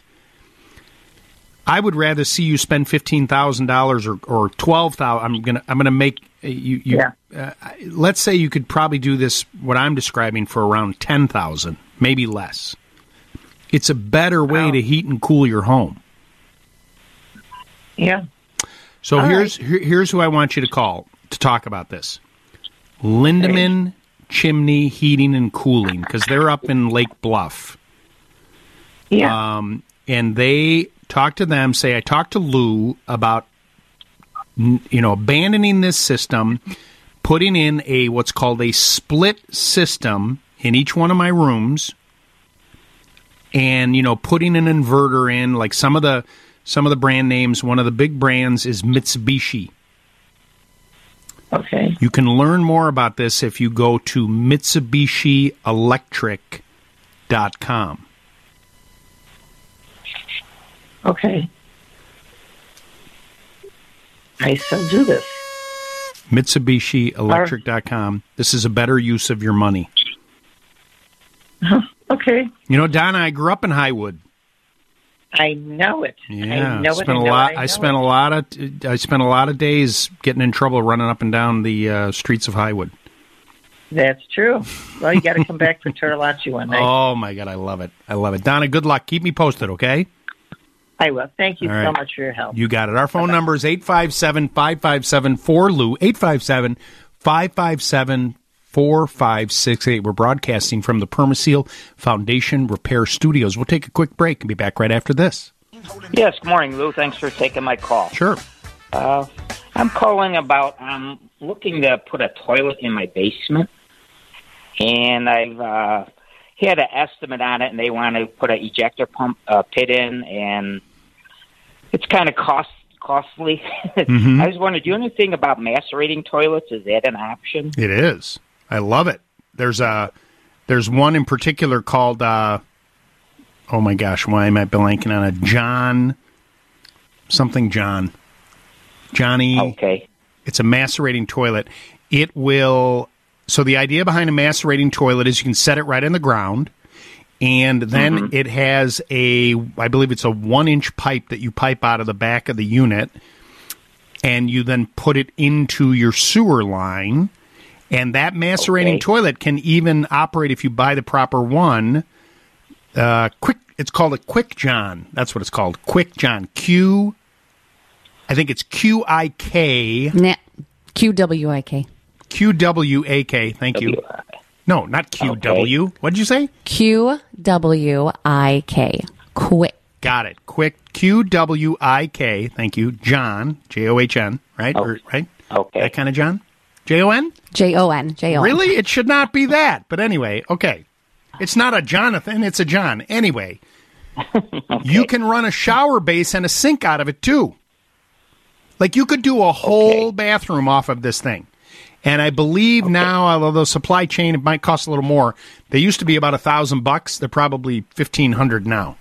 I would rather see you spend fifteen thousand dollars or or twelve thousand. I'm gonna I'm gonna make you. you Yeah. uh, let's say you could probably do this, what I'm describing, for around ten thousand, maybe less. It's a better way Wow. to heat and cool your home. Yeah. So All here's here, here's who I want you to call to talk about this. Lindemann Chimney Heating and Cooling, because they're up in Lake Bluff. Yeah. Um, and they talk to them, say, I talked to Lou about, n- you know, abandoning this system, putting in a what's called a split system in each one of my rooms, and, you know, putting an inverter in, like some of the some of the brand names. One of the big brands is Mitsubishi. Okay. You can learn more about this if you go to Mitsubishi Electric dot com. Okay. I shall do this. Mitsubishi Electric dot com. This is a better use of your money. Okay. You know, Donna, I grew up in Highwood. I know it. Yeah, I know spent it. I a know lot. it. I, know spent it. a lot of. I spent a lot of days getting in trouble running up and down the uh, streets of Highwood. That's true. Well, you got to come back for Turlachi one night. Oh my God, I love it. I love it. Donna, good luck. Keep me posted, okay? I will. Thank you All so right. much for your help. You got it. Our phone number is eight five seven, five five seven, four L U, eight five seven, five five seven, four five six eight. We're broadcasting from the Permaseal Foundation Repair Studios. We'll take a quick break and be back right after this. Yes, good morning, Lou. Thanks for taking my call. Sure. Uh, I'm calling about, I'm looking to put a toilet in my basement, and I've uh, had an estimate on it, and they want to put an ejector pump uh, pit in, and it's kind of cost costly. Mhm. I was wondering, do you know anything about macerating toilets? Is that an option? It is. I love it. There's a there's one in particular called uh, oh my gosh, why am I blanking on it? John something John. Johnny. Okay. It's a macerating toilet. It will so the idea behind a macerating toilet is you can set it right in the ground, and then Mhm. it has a I believe it's a one inch pipe that you pipe out of the back of the unit, and you then put it into your sewer line. And that macerating Okay. toilet can even operate, if you buy the proper one, uh, quick It's called a Quick John. That's what it's called. Quick John. Q. I think it's Q I K. Nah. Q W I K. Q W A K. Thank you. No, not Q W. Okay. What did you say? Q W I K. Quick. Got it. Quick. Q W I K. Thank you. John. J O H N. Right? Oh. Or, right? Okay. That kind of John? J O N? J O N. J O N. Really? It should not be that. But anyway, okay. It's not a Jonathan. It's a John. Anyway. Okay. You can run a shower base and a sink out of it, too. Like, you could do a whole okay. bathroom off of this thing. And I believe okay. now, although supply chain, it might cost a little more. They used to be about a thousand bucks. They're probably fifteen hundred now.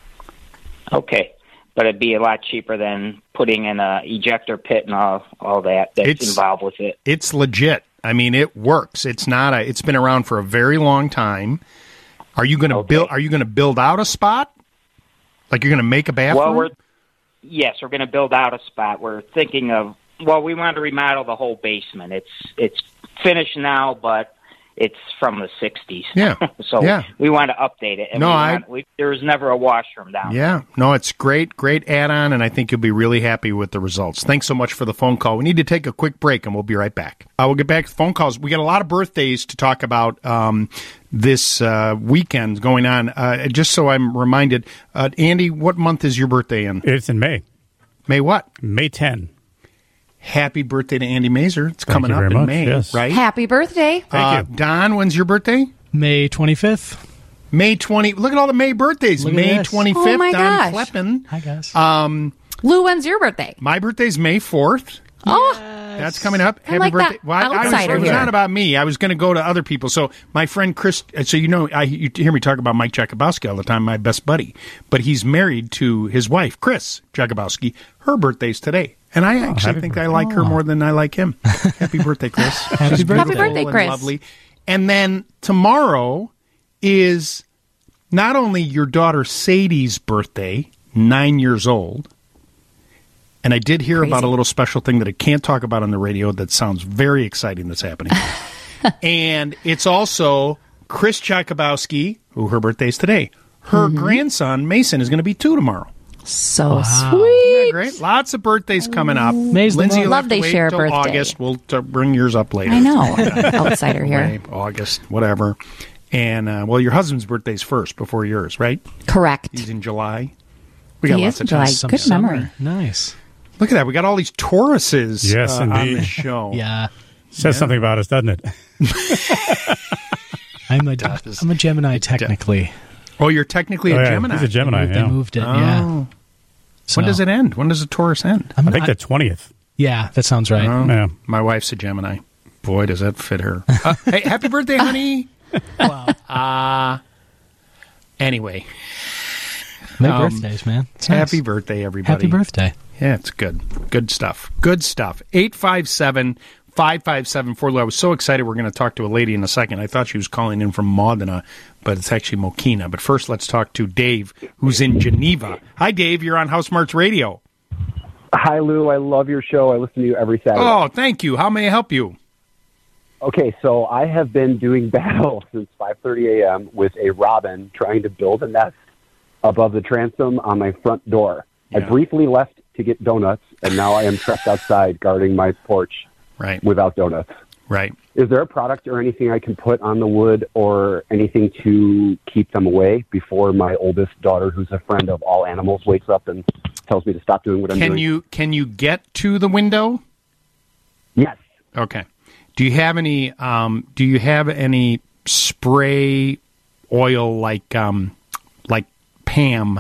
Okay. But it'd be a lot cheaper than putting in a ejector pit and all, all that that's it's, involved with it. It's legit. I mean, it works. It's not a, it's been around for a very long time. Are you going to okay. build, are you going to build out a spot? Like you're going to make a bathroom? Well, we're, yes, we're going to build out a spot. We're thinking of, well, we want to remodel the whole basement. It's it's finished now, but it's from the sixties. Yeah. so yeah. we want to update it. And no, we I, want, we, there was never a washroom down yeah. there. No, it's great, great add-on, and I think you'll be really happy with the results. Thanks so much for the phone call. We need to take a quick break, and we'll be right back. Uh, we'll get back to phone calls. We got a lot of birthdays to talk about um, this uh, weekend going on. Uh, just so I'm reminded, uh, Andy, what month is your birthday in? It's in May. May what? May tenth. Happy birthday to Andy Mazer. It's Thank coming up in much. May, yes. right? Happy birthday. Thank uh, you. Don, when's your birthday? May twenty-fifth. May twentieth. Look at all the May birthdays. Look May twenty-fifth, oh my Don gosh. Kleppen. Hi, guys. Um, Lou, when's your birthday? my birthday's May fourth. Oh, That's coming up. I Happy like birthday. that Well, I, I was, outsider it was here. not about me. I was going to go to other people. So my friend Chris, so you know, I, you hear me talk about Mike Jakubowski all the time, my best buddy. But he's married to his wife, Chris Jakubowski. Her birthday's today. And I actually think birthday. I like her more than I like him. Happy birthday, Chris. Happy She's birthday. Happy beautiful birthday, and Chris. Lovely. And then tomorrow is not only your daughter Sadie's birthday, nine years old, and I did hear Crazy. about a little special thing that I can't talk about on the radio that sounds very exciting that's happening. And it's also Chris Jakubowski, who her birthday's today. Her Mm-hmm. grandson, Mason, is going to be two tomorrow. so Wow. sweet. Isn't that great? Lots of birthdays coming up. May's the Lindsay, month. you'll Love have to they wait share a till birthday. August. We'll t- bring yours up later. I know. Outsider here. Right, August, whatever. And, uh, well, your husband's birthday's first before yours, right? Correct. He's in July. We got He lots is of in July. time. Some Good summer. memory. Nice. Look at that. We got all these Tauruses Yes, uh, on indeed. the show. Yeah. Says something about us, doesn't it? I'm a, I'm a Gemini, technically. Oh, you're technically Oh, a yeah, Gemini. he's a Gemini, They yeah. moved it, Oh. yeah. When does it end? When does a Taurus end? I'm I think not- the twentieth. Yeah, that sounds right. Oh, Yeah. My wife's a Gemini. Boy, does that fit her. Uh, hey, happy birthday, honey. Wow. Uh, anyway. May Um, birthdays, man. It's nice. Happy birthday, everybody. Happy birthday. Yeah, it's good. Good stuff. Good stuff. eight five seven, five five seven, four. I was so excited we're going to talk to a lady in a second. I thought she was calling in from Modena, but it's actually Mokina. But first, let's talk to Dave, who's in Geneva. Hi, Dave. You're on House Smarts Radio. Hi, Lou. I love your show. I listen to you every Saturday. Oh, thank you. How may I help you? Okay, so I have been doing battle since five thirty a.m. with a robin trying to build a nest above the transom on my front door. I Yeah. briefly left to get donuts, and now I am trapped outside guarding my porch Right. without donuts. Right. Is there a product or anything I can put on the wood or anything to keep them away before my oldest daughter, who's a friend of all animals, wakes up and tells me to stop doing what I'm Can doing? you can you get to the window? Yes. Okay. Do you have any um, do you have any spray oil like um, like Pam?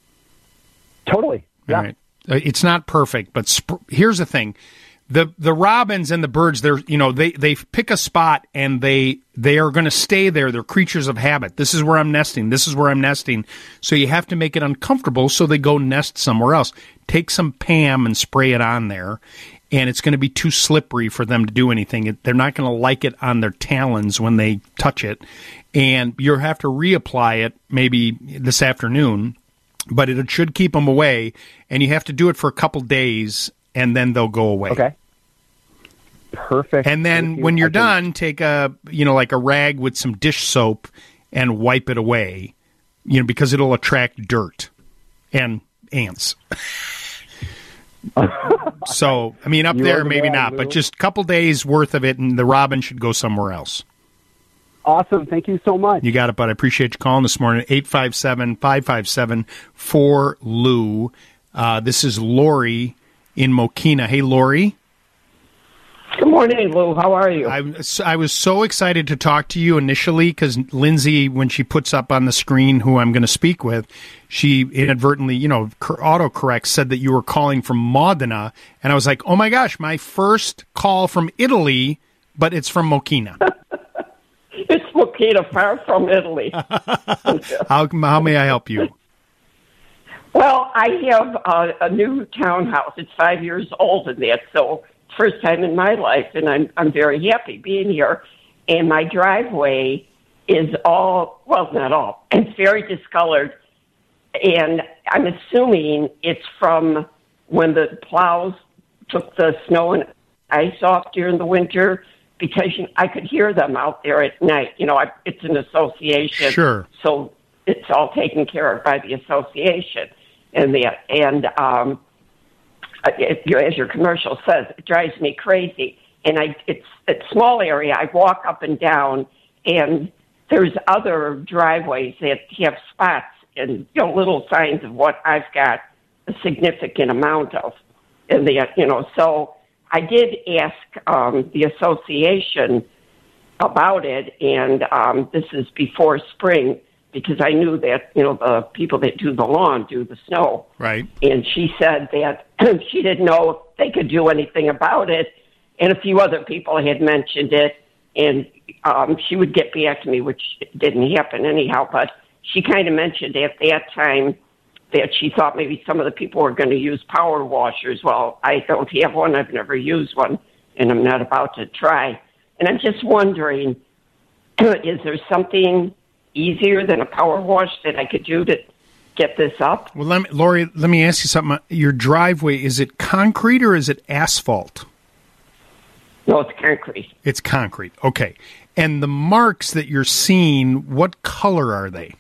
Totally. Yeah. All right. Uh, It's not perfect, but sp- here's the thing: the the robins and the birds, they're you know they they pick a spot and they they are going to stay there. They're creatures of habit. This is where I'm nesting. This is where I'm nesting. So you have to make it uncomfortable so they go nest somewhere else. Take some Pam and spray it on there, and it's going to be too slippery for them to do anything. It, they're not going to like it on their talons when they touch it, and you'll have to reapply it maybe this afternoon. But it should keep them away, and you have to do it for a couple days, and then they'll go away. Okay. Perfect. And then Thank you. when you're I can- done, take a you know like a rag with some dish soap and wipe it away. you know, because it'll attract dirt and ants. So, I mean, up You there, are the maybe man, not, Lou. but just a couple days worth of it, and the robin should go somewhere else. Awesome. Thank you so much. You got it, bud. I appreciate you calling this morning. eight five seven, five five seven, four Lou. Uh, this is Lori in Mokina. Hey, Lori. Good morning, Lou. How are you? I, I was so excited to talk to you initially because Lindsay, when she puts up on the screen who I'm going to speak with, she inadvertently, you know, autocorrect said that you were calling from Modena. And I was like, oh, my gosh, my first call from Italy, but it's from Mokina. It's Mokina, far from Italy. how, how may I help you? Well, I have uh, a new townhouse. It's five years old and that, so first time in my life, and I'm I'm very happy being here. And my driveway is all, well, not all, it's very discolored. And I'm assuming it's from when the plows took the snow and ice off during the winter, because you, I could hear them out there at night. You know, I, it's an association. Sure. So it's all taken care of by the association. And that, and um, it, as your commercial says, it drives me crazy. And I, it's a small area. I walk up and down, and there's other driveways that have spots and, you know, little signs of what I've got a significant amount of. And the, you know, so I did ask um, the association about it, and um, this is before spring, because I knew that, you know, the people that do the lawn do the snow. Right. And she said that she didn't know if they could do anything about it, and a few other people had mentioned it, and um, she would get back to me, which didn't happen anyhow, but she kind of mentioned at that time that she thought maybe some of the people were going to use power washers. Well, I don't have one. I've never used one, and I'm not about to try. And I'm just wondering, is there something easier than a power wash that I could do to get this up? Well, let me, Lori, let me ask you something. Your driveway, is it concrete or is it asphalt? No, it's concrete. It's concrete. Okay. And the marks that you're seeing, what color are they?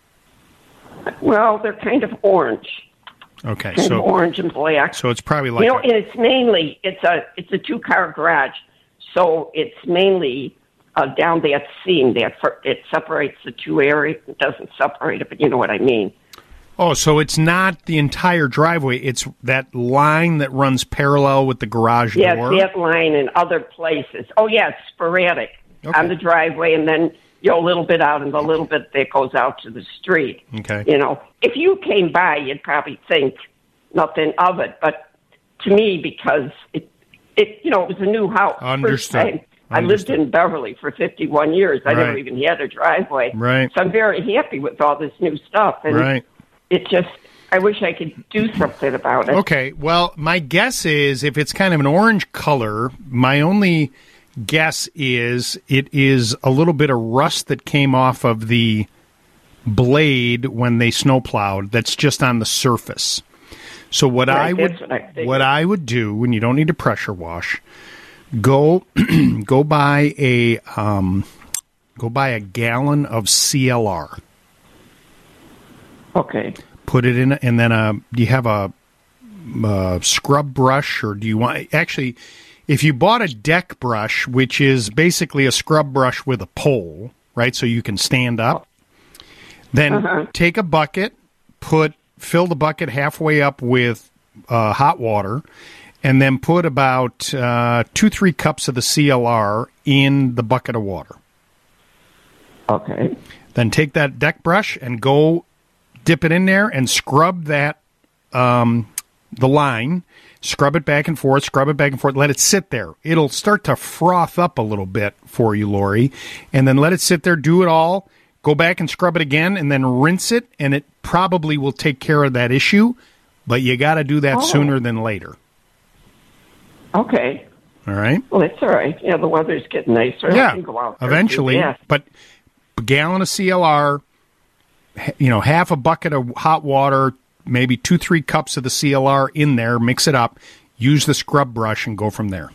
Well, they're kind of orange. Okay, Kind so of orange and black. So it's probably like you know, a- and it's mainly it's a it's a two car garage, so it's mainly uh, down that seam that for, it separates the two areas. It doesn't separate it, but you know what I mean. Oh, so it's not the entire driveway. It's that line that runs parallel with the garage Yes, door? that line and other places. Oh, yeah, it's sporadic Okay. on the driveway, and then, you know, a little bit out and a little bit that goes out to the street. Okay. You know, if you came by, you'd probably think nothing of it. But to me, because it, it you know, it was a new house. First Understood. time. I lived in Beverly for fifty-one years. I never Right. even had a driveway. Right. So I'm very happy with all this new stuff. And Right. it just, I wish I could do something about it. Okay, well, my guess is if it's kind of an orange color, my only guess is it is a little bit of rust that came off of the blade when they snowplowed that's just on the surface. So what Right, I would that's what I figured. what I would do, and you don't need to pressure wash, go go buy a um, go buy a gallon of C L R. Okay. Put it in, and then uh, do you have a, a scrub brush, or do you want actually? If you bought a deck brush, which is basically a scrub brush with a pole, right, so you can stand up, then Uh-huh. take a bucket, put fill the bucket halfway up with uh, hot water, and then put about uh, two three cups of the C L R in the bucket of water. Okay. Then take that deck brush and go dip it in there and scrub that um, the line. Scrub it back and forth, scrub it back and forth, let it sit there. It'll start to froth up a little bit for you, Lori, and then let it sit there, do it all, go back and scrub it again, and then rinse it, and it probably will take care of that issue, but you got to do that Oh. sooner than later. Okay. All right? Well, that's all right. Yeah, the weather's getting nicer. I Yeah, can go out there and do eventually, that. but a gallon of C L R, h- you know, half a bucket of hot water, maybe two, three cups of the C L R in there, mix it up, use the scrub brush, and go from there.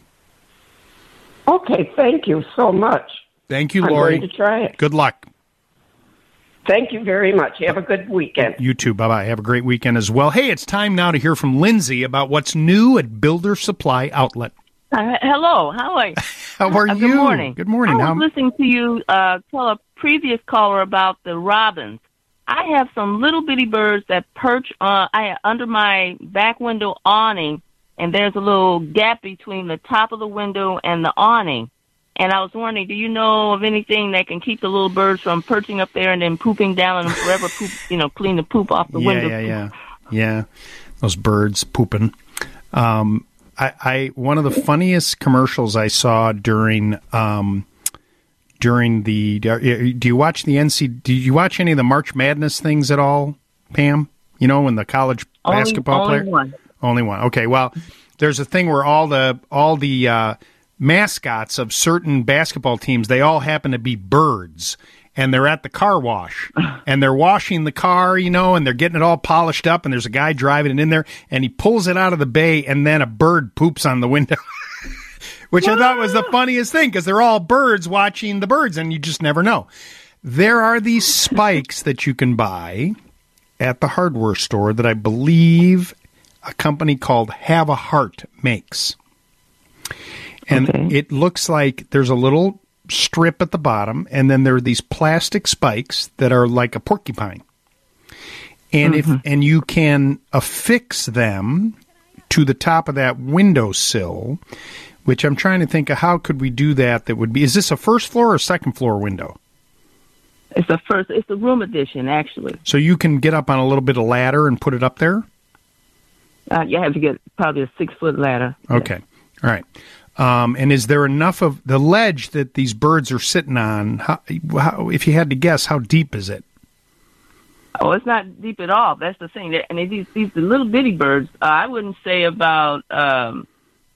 Okay, thank you so much. Thank you, I'm Lori. going to try it. Good luck. Thank you very much. Have a good weekend. You too. Bye-bye. Have a great weekend as well. Hey, it's time now to hear from Lindsay about what's new at Builder Supply Outlet. Uh, hello. How are you? How are uh, you? Good morning. Good morning. I was How- listening to you uh, tell a previous caller about the robins. I have some little bitty birds that perch uh, I, under my back window awning, and there's a little gap between the top of the window and the awning. And I was wondering, do you know of anything that can keep the little birds from perching up there and then pooping down and forever poop, you know, clean the poop off the yeah, window? Yeah, yeah, yeah. Those birds pooping. Um, I, I one of the funniest commercials I saw during um, during the. Do you watch the N C? Do you watch any of the March Madness things at all, Pam? You know, when the college Only, basketball only player. one. Only one. Okay. Well, there's a thing where all the all the uh, mascots of certain basketball teams, they all happen to be birds, and they're at the car wash, and they're washing the car, you know, and they're getting it all polished up, and there's a guy driving it in there, and he pulls it out of the bay, and then a bird poops on the window, which I thought was the funniest thing, because they're all birds watching the birds, and you just never know. There are these spikes that you can buy at the hardware store that I believe a company called Have a Heart makes. And okay. It looks like there's a little strip at the bottom, and then there are these plastic spikes that are like a porcupine. And mm-hmm. if and you can affix them to the top of that windowsill, which I'm trying to think of how could we do that that would be. Is this a first floor or second floor window? It's the first. It's the room addition, actually. So you can get up on a little bit of ladder and put it up there? Uh, you have to get probably a six-foot ladder. Okay. All right. Um, and is there enough of the ledge that these birds are sitting on? How, how, if you had to guess, how deep is it? Oh, it's not deep at all. That's the thing. And these these little bitty birds, uh, I wouldn't say about um,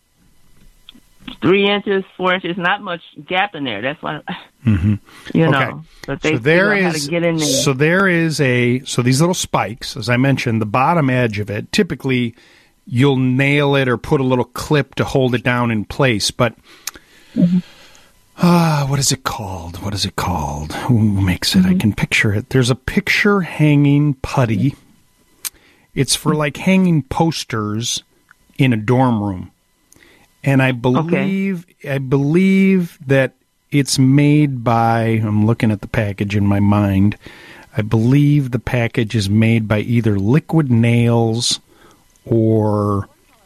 three inches, four inches. Not much gap in there. That's why, mm-hmm. you know. Okay. But they so there figure out is how to get in there. So there is a so these little spikes, as I mentioned, the bottom edge of it. Typically, you'll nail it or put a little clip to hold it down in place. But mm-hmm. uh, what is it called? What is it called? Who makes it? Mm-hmm. I can picture it. There's a picture hanging putty. It's for like hanging posters in a dorm room. And I believe okay. I believe that it's made by, I'm looking at the package in my mind. I believe the package is made by either Liquid Nails or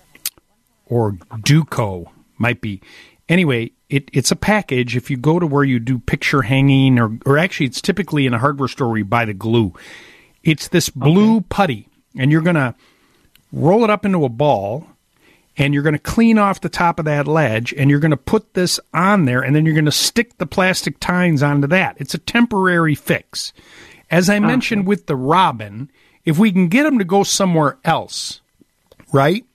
or Duco, might be. Anyway, it, it's a package. If you go to where you do picture hanging, or, or actually it's typically in a hardware store where you buy the glue. It's this blue okay. putty, and you're going to roll it up into a ball, and you're going to clean off the top of that ledge, and you're going to put this on there, and then you're going to stick the plastic tines onto that. It's a temporary fix. As I mentioned okay. with the robin, if we can get them to go somewhere else, right?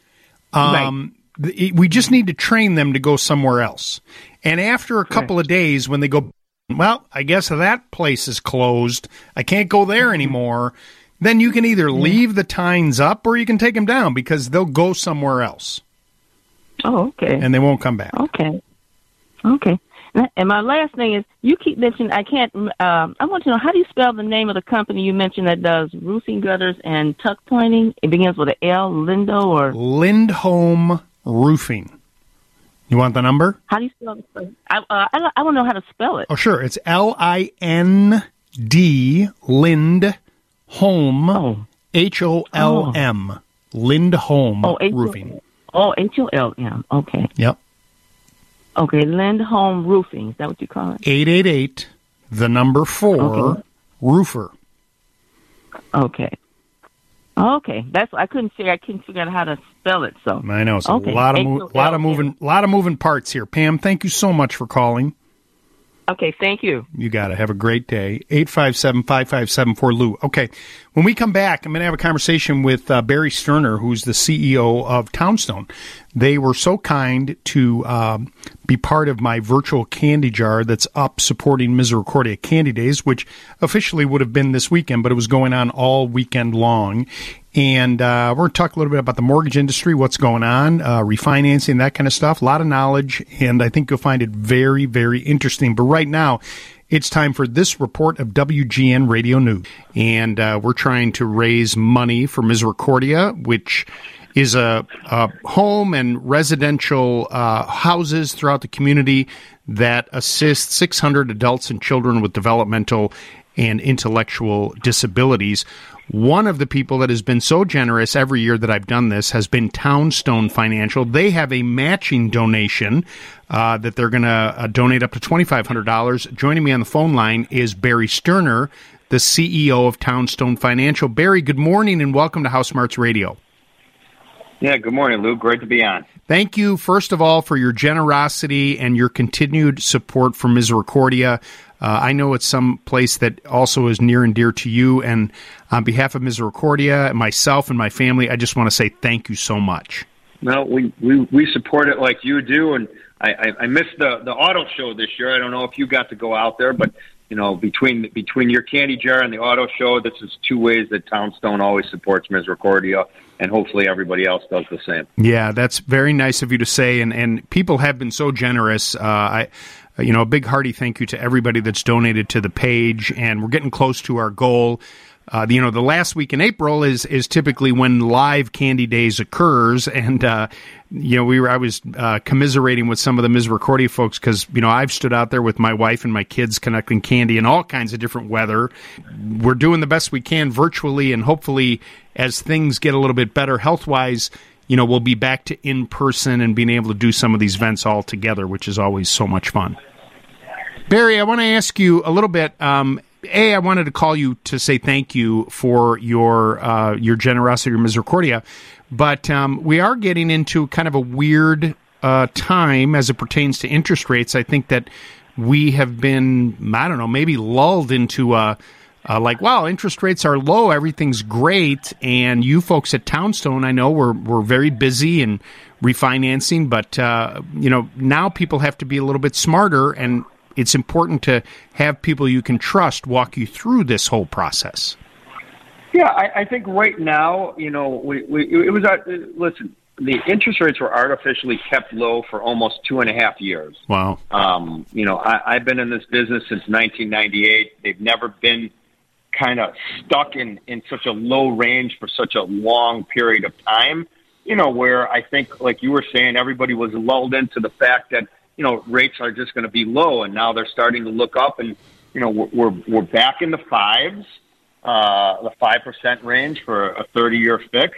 Um, right. Th- we just need to train them to go somewhere else. And after a couple right. of days, when they go, well, I guess that place is closed, I can't go there anymore, then you can either leave the tines up or you can take them down because they'll go somewhere else. Oh, okay. And they won't come back. Okay. Okay. And my last thing is, you keep mentioning, I can't, um, I want to know, how do you spell the name of the company you mentioned that does roofing gutters and tuck pointing? It begins with an L, Lindo, or? Lindholm Roofing. You want the number? How do you spell it? I, uh, I, don't, I don't know how to spell it. Oh, sure. It's L I N D, Lind, Home, oh. H O L M, oh. Lindholm oh, H- Roofing. Oh, H O L M, okay. Yep. Okay, Lindholm Roofing, is that what you call it? eight eight eight, the number four, okay. Roofer. Okay. Okay, that's I couldn't figure I couldn't figure out how to spell it. So I know it's okay. a lot of mo- lot of moving lot of moving parts here. Pam, thank you so much for calling. Okay, thank you. You got it. Have a great day. eight five seven, five five seven four, Lou. Okay, when we come back, I'm going to have a conversation with uh, Barry Sterner, who's the C E O of Townstone. They were so kind to um, be part of my virtual candy jar that's up supporting Misericordia Candy Days, which officially would have been this weekend, but it was going on all weekend long. And uh, we're going to talk a little bit about the mortgage industry, what's going on, uh, refinancing, that kind of stuff. A lot of knowledge, and I think you'll find it very, very interesting. But right now, It's time for this report of W G N Radio News. And uh, we're trying to raise money for Misericordia, which is a, a home and residential uh, houses throughout the community that assist six hundred adults and children with developmental and intellectual disabilities. One of the people that has been so generous every year that I've done this has been Townstone Financial. They have a matching donation uh, that they're going to uh, donate up to twenty-five hundred dollars. Joining me on the phone line is Barry Sterner, the C E O of Townstone Financial. Barry, good morning and welcome to House Smarts Radio. Yeah, good morning, Lou. Great to be on. Thank you, first of all, for your generosity and your continued support for Misericordia. Uh, I know it's some place that also is near and dear to you, and on behalf of Misericordia, myself and my family, I just want to say thank you so much. No, we, we, we support it like you do, and I, I, I missed the, the auto show this year. I don't know if you got to go out there, but you know, between between your candy jar and the auto show, this is two ways that Townstone always supports Misericordia, and hopefully everybody else does the same. Yeah, that's very nice of you to say, and, and people have been so generous. Uh, I, you know, a big hearty thank you to everybody that's donated to the page, and we're getting close to our goal. Uh, you know, the last week in April is is typically when Live Candy Days occurs, and uh, you know, we were I was uh, commiserating with some of the Misericordia folks because you know I've stood out there with my wife and my kids collecting candy in all kinds of different weather. We're doing the best we can virtually, and hopefully, as things get a little bit better health wise, you know, we'll be back to in person and being able to do some of these events all together, which is always so much fun. Barry, I want to ask you a little bit. Um, A, I wanted to call you to say thank you for your uh, your generosity, your Misericordia, but um, we are getting into kind of a weird uh, time as it pertains to interest rates. I think that we have been, I don't know, maybe lulled into a, uh, like, wow, interest rates are low, everything's great, and you folks at Townstone, I know, we're, we're very busy and refinancing, but, uh, you know, now people have to be a little bit smarter, and it's important to have people you can trust walk you through this whole process. Yeah, I, I think right now, you know, we, we it was, uh, listen, the interest rates were artificially kept low for almost two and a half years. Wow. Um, you know, I, I've been in this business since nineteen ninety-eight. They've never been kind of stuck in, in such a low range for such a long period of time, you know, where I think, like you were saying, everybody was lulled into the fact that, you know, rates are just going to be low, and now they're starting to look up, and you know, we're we're, we're back in the fives, uh, the five percent range for a thirty-year fix,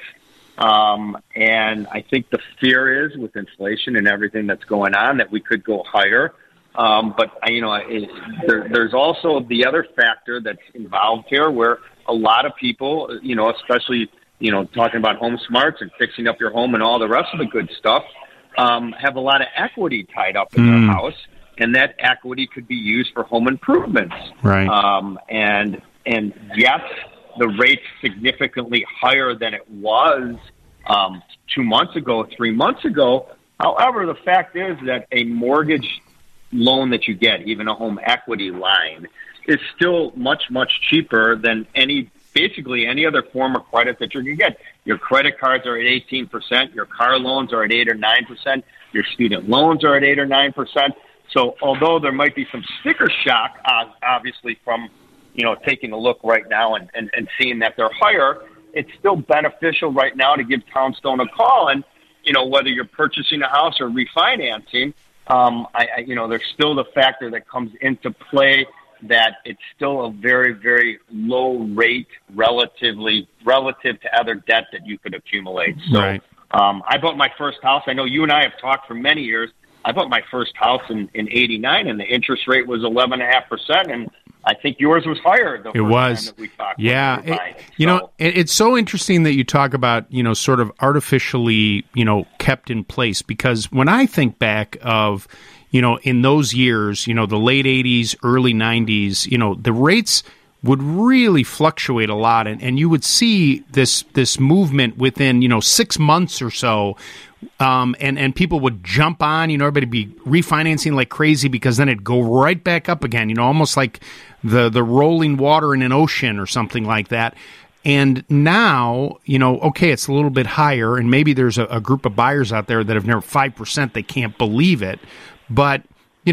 um, and I think the fear is with inflation and everything that's going on that we could go higher. Um, but you know, it, there, there's also the other factor that's involved here, where a lot of people, you know, especially you know, talking about home smarts and fixing up your home and all the rest of the good stuff. Um, have a lot of equity tied up in mm. their house, and that equity could be used for home improvements. Right. Um, and and yes, the rate's significantly higher than it was um, two months ago, three months ago. However, the fact is that a mortgage loan that you get, even a home equity line, is still much, much cheaper than any basically any other form of credit that you're going to get. Your credit cards are at eighteen percent. Your car loans are at eight or nine percent. Your student loans are at eight or nine percent. So although there might be some sticker shock, uh, obviously, from, you know, taking a look right now and, and, and seeing that they're higher, it's still beneficial right now to give Townstone a call. And, you know, whether you're purchasing a house or refinancing, um, I, I, you know, there's still the factor that comes into play that it's still a very, very low rate relatively relative to other debt that you could accumulate. So right. um, I bought my first house. I know you and I have talked for many years. I bought my first house in, in eighty-nine, and the interest rate was eleven point five percent, and I think yours was higher the it first was. time that we talked. Yeah. We it, you so. know, it, it's so interesting that you talk about, you know, sort of artificially, you know, kept in place, because when I think back of, you know, in those years, you know, the late eighties, early nineties, you know, the rates would really fluctuate a lot. And, and you would see this this movement within, you know, six months or so. Um, and, and people would jump on, you know, everybody be refinancing like crazy, because then it'd go right back up again, you know, almost like the, the rolling water in an ocean or something like that. And now, you know, okay, it's a little bit higher, and maybe there's a, a group of buyers out there that have never five percent, they can't believe it. But, you know,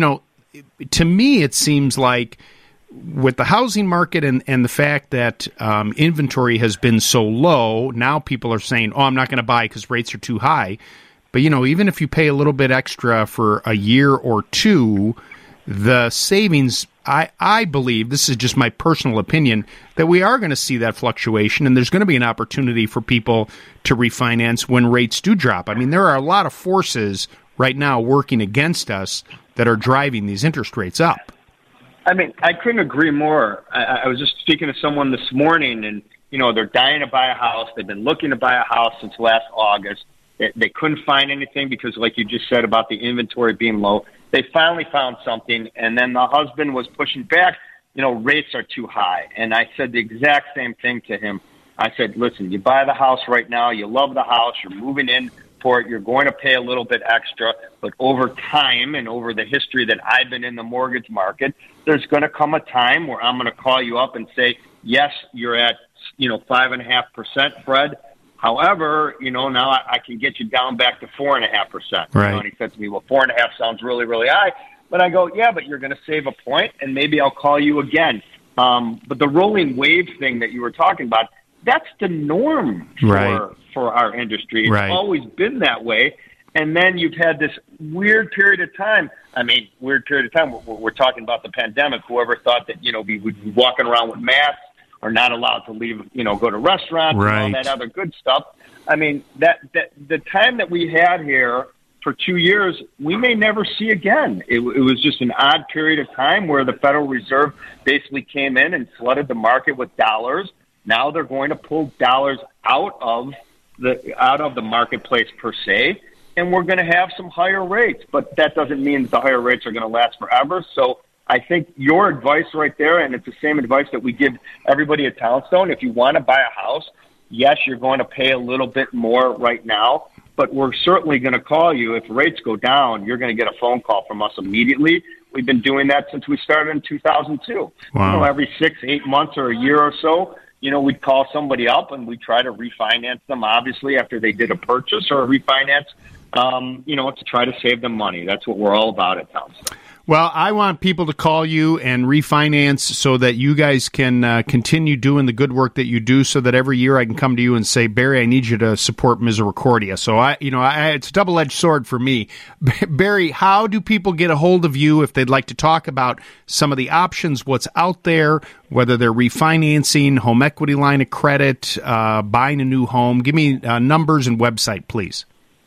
to me, it seems like with the housing market and, and the fact that um, inventory has been so low, now people are saying, oh, I'm not going to buy because rates are too high. But, you know, even if you pay a little bit extra for a year or two, the savings, I, I believe, this is just my personal opinion, that we are going to see that fluctuation, and there's going to be an opportunity for people to refinance when rates do drop. I mean, there are a lot of forces right now working against us that are driving these interest rates up. I mean, I couldn't agree more. I, I was just speaking to someone this morning, and, you know, they're dying to buy a house. They've been looking to buy a house since last August. They, they couldn't find anything because, like you just said about the inventory being low, they finally found something, and then the husband was pushing back, you know, rates are too high. And I said the exact same thing to him. I said, listen, you buy the house right now, you love the house, you're moving in for it, you're going to pay a little bit extra, but over time and over the history that I've been in the mortgage market, there's going to come a time where I'm going to call you up and say, yes, you're at, you know, five and a half percent, Fred. However, you know, now I, I can get you down back to four and a half percent. Right. You know, and he said to me, well, four and a half sounds really, really high. But I go, yeah, but you're going to save a point, and maybe I'll call you again. Um, but the rolling wave thing that you were talking about, that's the norm for, right. for our industry. It's right. always been that way. And then you've had this weird period of time. I mean, weird period of time. We're, we're talking about the pandemic. Whoever thought that, you know, we would be walking around with masks or not allowed to leave, you know, go to restaurants right. and all that other good stuff. I mean, that, that the time that we had here for two years, we may never see again. It, it was just an odd period of time where the Federal Reserve basically came in and flooded the market with dollars. Now they're going to pull dollars out of the out of the marketplace per se, and we're going to have some higher rates. But that doesn't mean that the higher rates are going to last forever. So I think your advice right there, and it's the same advice that we give everybody at Townstone. If you want to buy a house, yes, you're going to pay a little bit more right now, but we're certainly going to call you. If rates go down, you're going to get a phone call from us immediately. We've been doing that since we started in two thousand two. Wow. You know, every six, eight months or a year or so, you know, we'd call somebody up and we'd try to refinance them, obviously, after they did a purchase, or refinance, um, you know, to try to save them money. That's what we're all about at Townstone. Well, I want people to call you and refinance so that you guys can uh, continue doing the good work that you do, so that every year I can come to you and say, Barry, I need you to support Misericordia. So, I, you know, I, it's a double-edged sword for me. Barry, how do people get a hold of you if they'd like to talk about some of the options, what's out there, whether they're refinancing, home equity line of credit, uh, buying a new home? Give me uh, numbers and website, please.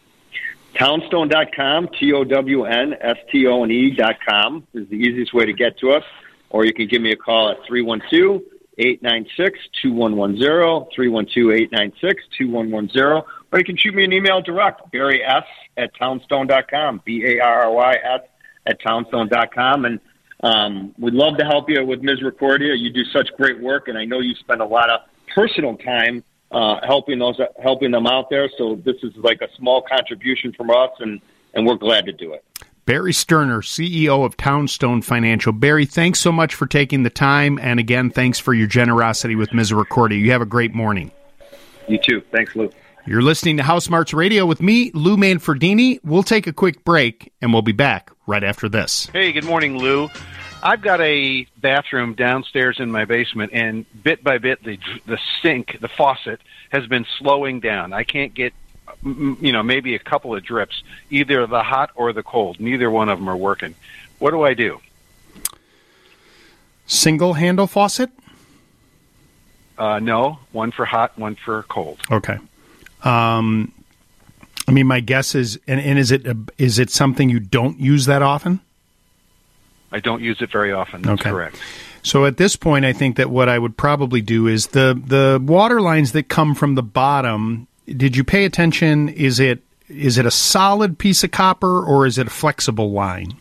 Townstone dot com, T O W N S T O N E dot com is the easiest way to get to us. Or you can give me a call at three one two, eight nine six, two one one zero, three one two, eight nine six, two one one zero. Or you can shoot me an email direct, Barry S. at Townstone dot com, B A R R Y S at Townstone dot com. And um, we'd love to help you with Misericordia. You do such great work, and I know you spend a lot of personal time Uh, helping those, helping them out there. So this is like a small contribution from us, and, and we're glad to do it. Barry Sterner, C E O of Townstone Financial. Barry, thanks so much for taking the time, and again, thanks for your generosity with Misericordia. You have a great morning. You too. Thanks, Lou. You're listening to House Smarts Radio with me, Lou Manfredini. We'll take a quick break, and we'll be back right after this. Hey, good morning, Lou. I've got a bathroom downstairs in my basement, and bit by bit, the the sink, the faucet, has been slowing down. I can't get, you know, maybe a couple of drips, either the hot or the cold. Neither one of them are working. What do I do? Single handle faucet? Uh, no, one for hot, one for cold. Okay. Um, I mean, my guess is, and, and is it is it something you don't use that often? I don't use it very often. That's okay. correct. So at this point, I think that what I would probably do is the, the water lines that come from the bottom, did you pay attention? Is it is it a solid piece of copper, or is it a flexible line?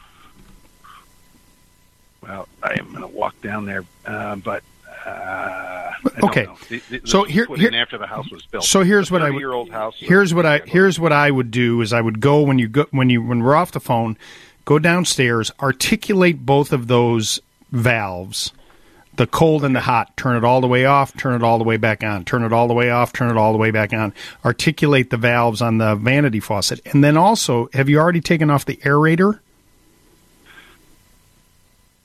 Well, I am going to walk down there, uh, but uh, I okay. don't know. The, the, so this here, was put here in after the house was built. So here's the what I would. Year old house. Here's what I here's what I would do is I would go when you go when you when we're off the phone. Go downstairs, articulate both of those valves, the cold and the hot, turn it all the way off, turn it all the way back on, turn it all the way off, turn it all the way back on. Articulate the valves on the vanity faucet. And then also, have you already taken off the aerator?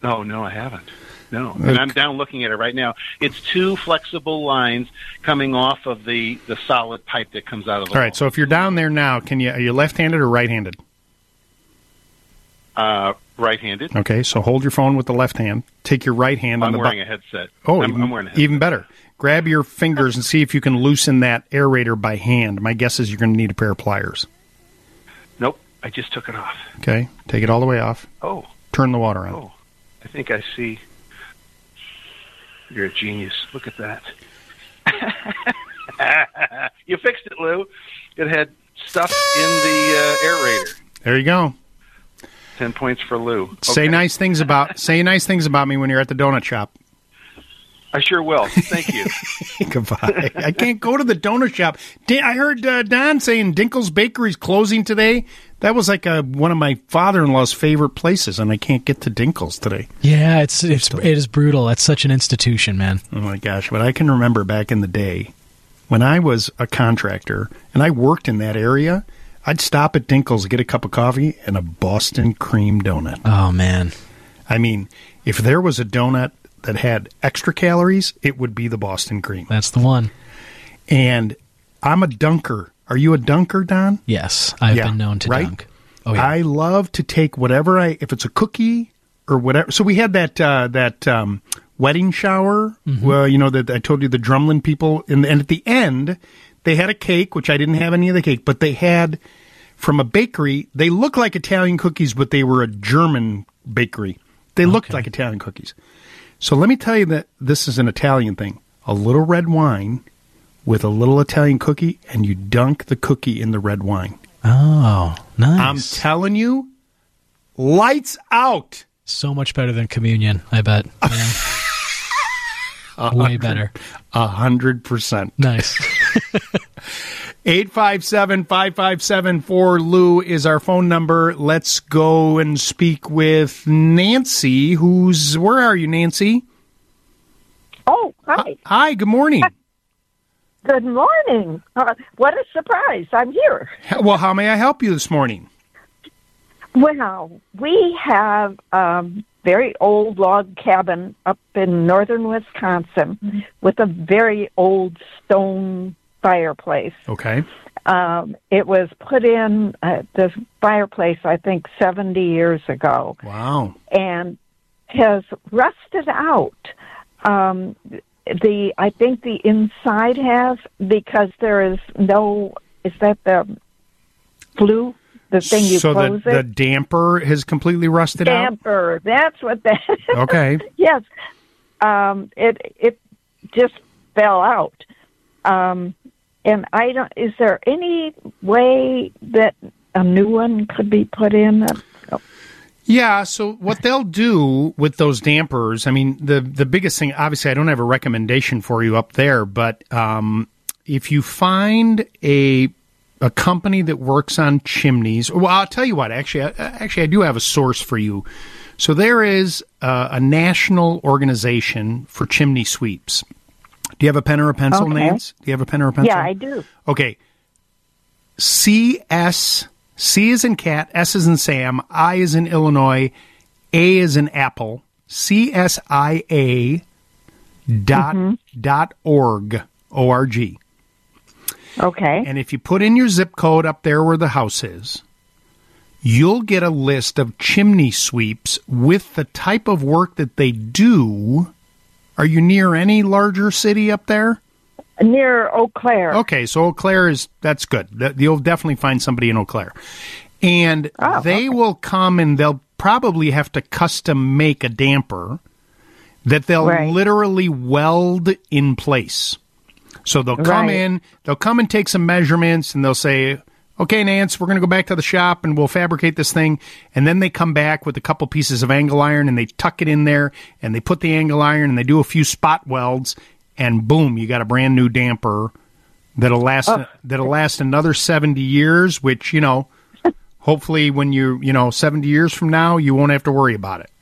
No, no, I haven't. No, and I'm down looking at it right now. It's two flexible lines coming off of the, the solid pipe that comes out of the All right, so if you're down there now, can you are you left-handed or right-handed? Uh, right-handed. Okay, so hold your phone with the left hand. Take your right hand I'm on the wearing bu- a headset. Oh, I'm, even, I'm wearing a headset. even better. Grab your fingers and see if you can loosen that aerator by hand. My guess is you're going to need a pair of pliers. Nope, I just took it off. Okay, take it all the way off. Oh. Turn the water on. Oh, I think I see. You're a genius. Look at that. You fixed it, Lou. It had stuff in the uh, aerator. There you go. Ten points for Lou. Okay. Say nice things about say nice things about me when you're at the donut shop. I sure will. Thank you. Goodbye. I can't go to the donut shop. I heard uh, Don saying Dinkle's Bakery's closing today. That was like a, one of my father-in-law's favorite places, and I can't get to Dinkle's today. Yeah, it's it's it is brutal. That's such an institution, man. Oh my gosh! But I can remember back in the day when I was a contractor and I worked in that area. I'd stop at Dinkle's, get a cup of coffee, and a Boston cream donut. Oh man! I mean, if there was a donut that had extra calories, it would be the Boston cream. That's the one. And I'm a dunker. Are you a dunker, Don? Yes, I've Yeah, been known to right? dunk. Oh yeah. I love to take whatever I, if it's a cookie or whatever. So we had that uh, that um, wedding shower. Mhm. Well, you know that I told you the Drumlin people, and, and at the end they had a cake, which I didn't have any of the cake, but they had from a bakery. They looked like Italian cookies, but they were a German bakery. They looked like Italian cookies. So let me tell you that this is an Italian thing. A little red wine with a little Italian cookie, and you dunk the cookie in the red wine. Oh, nice. I'm telling you, lights out. So much better than communion, I bet. Yeah. Way better. A hundred percent. Nice. eight five seven, five five seven, four Lou is our phone number. Let's go and speak with Nancy, who's, where are you, Nancy? Oh, hi. Hi, good morning. Good morning. Uh, what a surprise. I'm here. Well, how may I help you this morning? Well, we have a very old log cabin up in northern Wisconsin with a very old stone fireplace. Okay. Um, it was put in, uh, the fireplace, I think, seventy years ago. Wow. And has rusted out. Um, the I think the inside has, because there is no, is that the flue? The thing you so close the, the it? damper has completely rusted Damper. That's what that Okay. Yes. Um, it it just fell out. Um, and I don't, is there any way that a new one could be put in? Yeah, so what they'll do with those dampers, I mean, the the biggest thing, obviously I don't have a recommendation for you up there, but um, if you find a a company that works on chimneys, well, I'll tell you what, actually, I, actually I do have a source for you. So there is uh, a national organization for chimney sweeps. Do you have a pen or a pencil, Okay. Nance? Do you have a pen or a pencil? Yeah, I do. Okay. C S, C is in cat, S is in Sam, I is in Illinois, A is in Apple, C S I A dot, dot org, O R G. Okay. And if you put in your zip code up there where the house is, you'll get a list of chimney sweeps with the type of work that they do. Are you near any larger city up there? Near Eau Claire. Okay, so Eau Claire is, that's good. That- You'll definitely find somebody in Eau Claire. And Oh, they will come and they'll probably have to custom make a damper that they'll Right. literally weld in place. So they'll come Right. in, they'll come and take some measurements, and they'll say, okay, Nance, we're going to go back to the shop and we'll fabricate this thing. And then they come back with a couple pieces of angle iron and they tuck it in there and they put the angle iron and they do a few spot welds, and boom, you got a brand new damper that'll last Oh. that'll last another seventy years, which, you know, hopefully when you, you know, seventy years from now, you won't have to worry about it.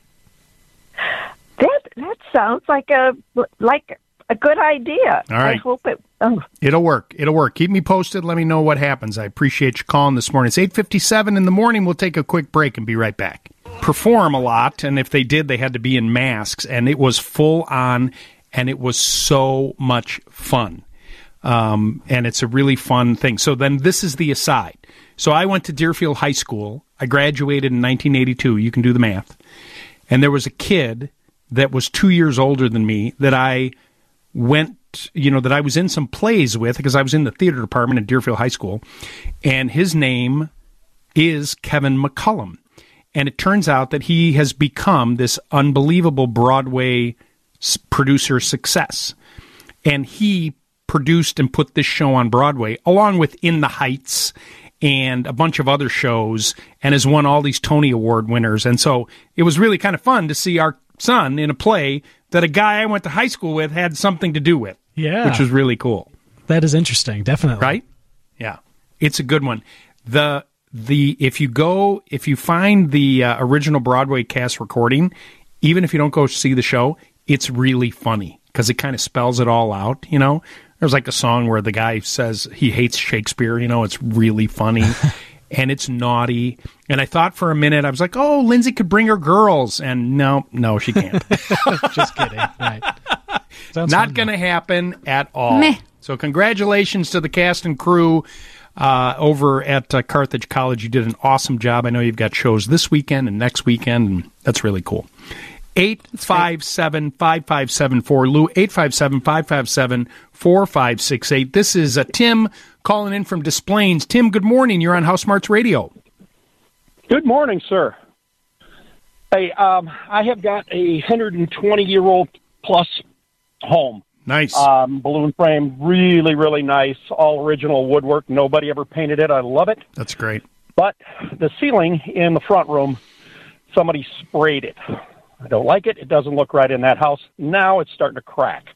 That that sounds like a like a good idea. All right. I hope it. Oh. It'll work. It'll work. Keep me posted. Let me know what happens. I appreciate you calling this morning. It's eight fifty-seven in the morning. We'll take a quick break and be right back. perform a lot, and if they did, they had to be in masks, and it was full on, and it was so much fun. Um, and it's a really fun thing. So then this is the aside. So I went to Deerfield High School. I graduated in nineteen eighty-two. You can do the math. And there was a kid that was two years older than me that I went, you know, that I was in some plays with because I was in the theater department at Deerfield High School. And his name is Kevin McCullum. And it turns out that he has become this unbelievable Broadway s- producer success. And he produced and put this show on Broadway, along with In the Heights and a bunch of other shows, and has won all these Tony Award winners. And so it was really kind of fun to see our son in a play that a guy I went to high school with had something to do with. Yeah. Which was really cool. That is interesting, definitely. Right? Yeah. It's a good one. The the if you go if you find the uh, original Broadway cast recording, even if you don't go see the show, it's really funny because it kind of spells it all out, you know? There's like a song where the guy says he hates Shakespeare, you know, it's really funny. And it's naughty. And I thought for a minute, I was like, oh, Lindsay could bring her girls. And no, no, she can't. Just kidding. Right. Sounds Not fun, going to happen at all. Meh. So congratulations to the cast and crew uh, over at uh, Carthage College. You did an awesome job. I know you've got shows this weekend and next weekend, and that's really cool. eight five seven, five five seven four, Lou, eight five seven, five five seven, four five six eight. This is uh, Tim calling in from Des Plaines. Tim, good morning. You're on House Smarts Radio. Good morning, sir. Hey, um, I have got a one hundred twenty-year-old plus home. Nice. Um, balloon frame, really, really nice. All original woodwork. Nobody ever painted it. I love it. That's great. But the ceiling in the front room, somebody sprayed it. I don't like it. It doesn't look right in that house. Now it's starting to crack.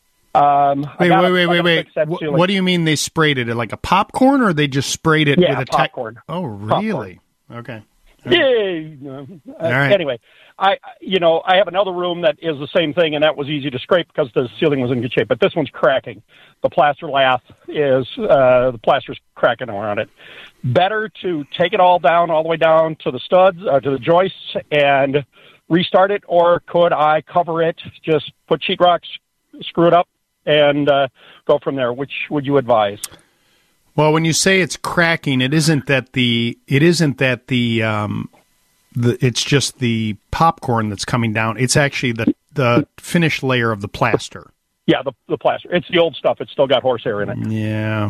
Um, Wait, gotta, wait, wait, wait, wait. What, what do you mean they sprayed it? Like a popcorn, or they just sprayed it yeah, with a popcorn? Te- oh, really? Popcorn. Okay. Yay! Uh, right. Anyway, I you know I have another room that is the same thing, and that was easy to scrape because the ceiling was in good shape. But this one's cracking. The plaster lath is uh, the plaster's cracking around it. Better to take it all down, all the way down to the studs, uh, to the joists, and restart it, or could I cover it? Just put sheetrock, screw it up, and uh, go from there. Which would you advise? Well, when you say it's cracking, it isn't that the it isn't that the um the it's just the popcorn that's coming down. It's actually the the finished layer of the plaster. Yeah, the the plaster. It's the old stuff. It's still got horsehair in it. Yeah.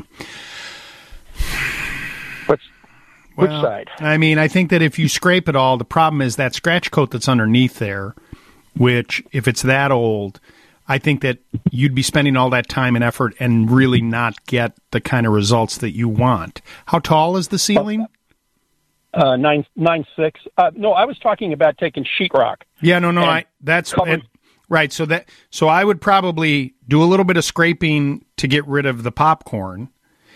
Which which well, side? I mean, I think that if you scrape it all, the problem is that scratch coat that's underneath there, which if it's that old, I think that you'd be spending all that time and effort and really not get the kind of results that you want. How tall is the ceiling? Uh, nine nine six. Uh, no, I was talking about taking sheetrock. Yeah, no, no. I that's it, right. So that so I would probably do a little bit of scraping to get rid of the popcorn.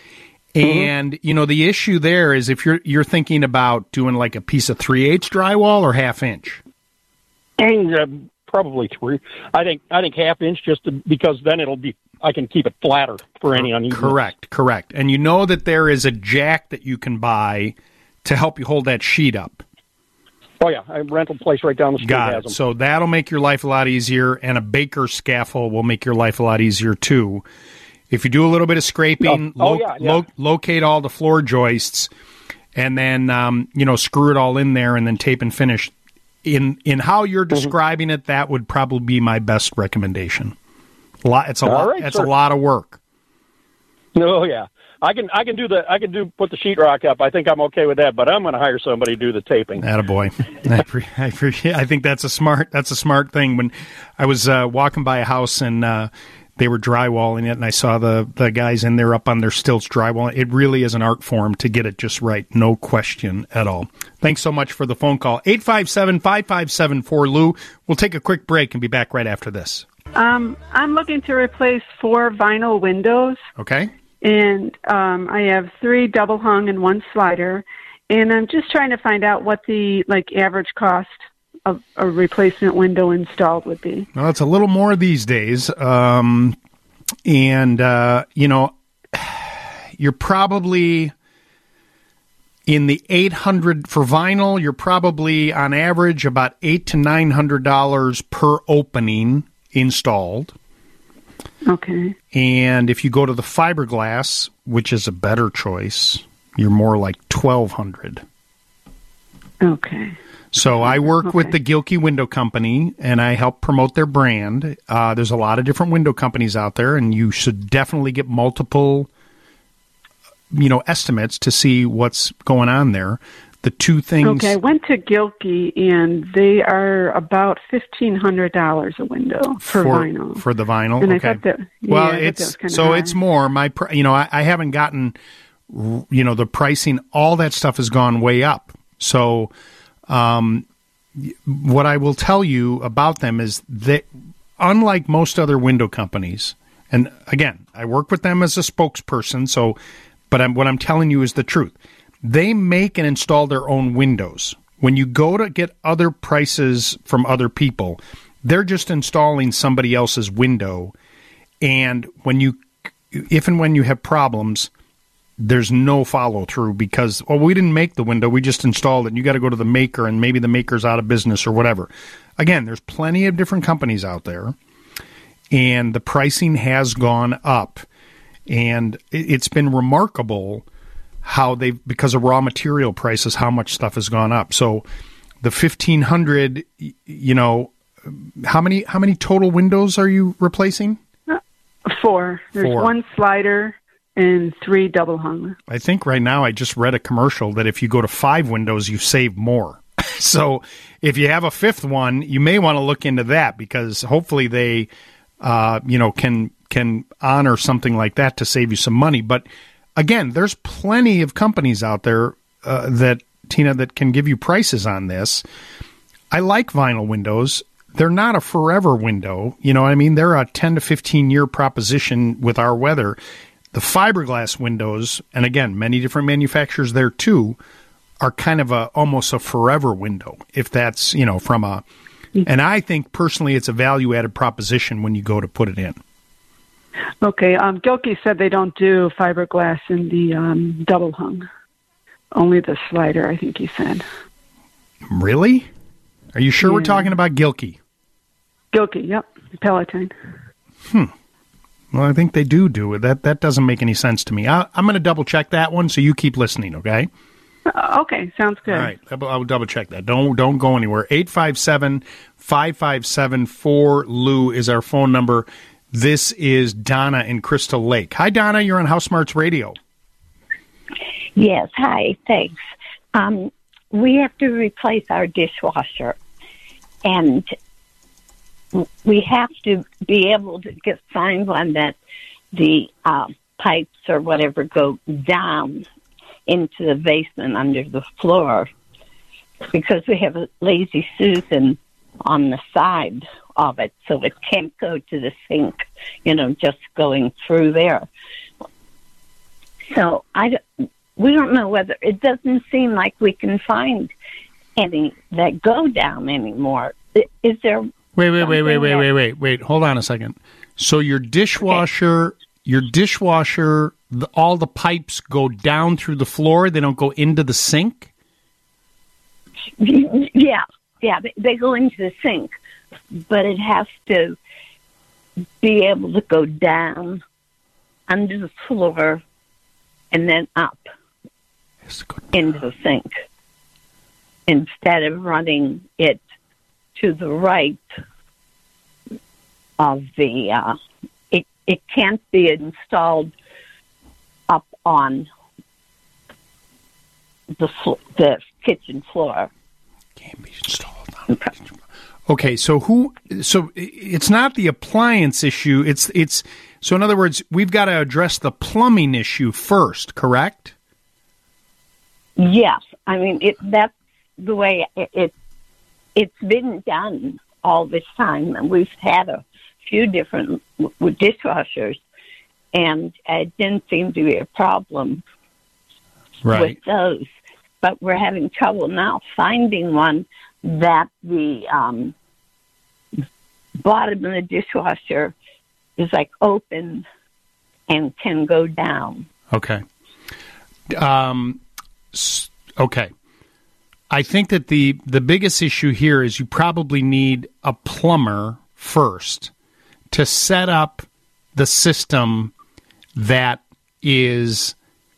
And mm-hmm. you know the issue there is if you're you're thinking about doing like a piece of three eighths drywall or half inch. And uh, probably three. I think I think half inch just to, because then it'll be I can keep it flatter for any uneven. Correct, correct. And you know that there is a jack that you can buy to help you hold that sheet up. Oh yeah, a rental place right down the street Got has it. them. So that'll make your life a lot easier, and a Baker scaffold will make your life a lot easier too. If you do a little bit of scraping, oh, oh, lo- yeah, yeah. Lo- locate all the floor joists, and then um, you know screw it all in there, and then tape and finish. In in how you're describing it, that would probably be my best recommendation. A lot. It's a All lot. right, it's sir. a lot of work. Oh yeah, I can I can do the I can do put the sheetrock up. I think I'm okay with that, but I'm going to hire somebody to do the taping. Attaboy. I, pre- I appreciate. I think that's a smart. That's a smart thing. When I was uh, walking by a house and uh, they were drywalling it, and I saw the the guys in there up on their stilts drywalling. It really is an art form to get it just right. No question at all. Thanks so much for the phone call. eight five seven, five five seven, four Lou. We'll take a quick break and be back right after this. Um, I'm looking to replace four vinyl windows. Okay. And um, I have three double hung and one slider. And I'm just trying to find out what the like average cost of a replacement window installed would be. Well, it's a little more these days. Um, and, uh, you know, you're probably In the eight hundred for vinyl, you're probably on average about eight to nine hundred dollars per opening installed. Okay. And if you go to the fiberglass, which is a better choice, you're more like twelve hundred. Okay. So I work Okay. with the Gilkey Window Company, and I help promote their brand. Uh, there's a lot of different window companies out there, and you should definitely get multiple, you know, estimates to see what's going on there. The two things. Okay, I went to Gilkey, and they are about fifteen hundred dollars a window for, for vinyl. for the vinyl. And I okay. thought that- yeah, well, I thought that it's was kinda so high. it's more. My, pr- you know, I, I haven't gotten, you know, the pricing. All that stuff has gone way up. So, um, what I will tell you about them is that, unlike most other window companies, and again, I work with them as a spokesperson. So, but I'm, what I'm telling you is the truth. They make and install their own windows. When you go to get other prices from other people, they're just installing somebody else's window. And when you, if and when you have problems, there's no follow through because, oh, we didn't make the window. We just installed it. And you got to go to the maker and maybe the maker's out of business or whatever. Again, there's plenty of different companies out there and the pricing has gone up. And it- it's been remarkable how they, because of raw material prices, how much stuff has gone up. So the fifteen hundred, you know, how many how many total windows are you replacing? Four. There's Four. one slider and three double hung. I think right now I just read a commercial that if you go to five windows, you save more. So if you have a fifth one, you may want to look into that because hopefully they, uh, you know, can can honor something like that to save you some money. But again, there's plenty of companies out there uh, that, Tina, that can give you prices on this. I like vinyl windows. They're not a forever window. You know what I mean? They're a ten to fifteen year proposition with our weather. The fiberglass windows, and again, many different manufacturers there too, are kind of a almost a forever window, if that's, you know, from a, and I think personally it's a value added proposition when you go to put it in. Okay. Um, Gilkey said they don't do fiberglass in the um, double hung. Only the slider, I think he said. Really? Are you sure we're Yeah. talking about Gilkey? Gilkey, yep. Palatine. Hmm. Well, I think they do do it. That that doesn't make any sense to me. I, I'm going to double check that one, so you keep listening, okay? Uh, okay, sounds good. All right, I will double check that. Don't don't go anywhere. eight five seven, five five seven, four L U is our phone number. This is Donna in Crystal Lake. Hi, Donna. You're on House Smarts Radio. Yes, hi, thanks. Um, we have to replace our dishwasher, and we have to be able to get find one that the uh, pipes or whatever go down into the basement under the floor, because we have a Lazy Susan on the side of it, so it can't go to the sink, you know, just going through there. So I don't, we don't know whether, it doesn't seem like we can find any that go down anymore. I- Is there... Wait, wait, wait, wait, something wait, that- wait, wait, wait. Hold on a second. So your dishwasher, your dishwasher, the, all the pipes go down through the floor. They don't go into the sink. Yeah, yeah, they, they go into the sink, but it has to be able to go down under the floor and then up into the sink instead of running it to the right of the. Uh, it it can't be installed up on the flo- the kitchen floor. Can't be installed on. Okay, so who? So it's not the appliance issue. It's it's. So in other words, we've got to address the plumbing issue first. Correct? Yes, I mean it. That's the way it, it it's been done all this time, and we've had a few different w- w- dishwashers, and it didn't seem to be a problem Right. with those. But we're having trouble now finding one that the um, bottom of the dishwasher is like open and can go down. Okay. Um, s- Okay. I think that the, the biggest issue here is you probably need a plumber first to set up the system that is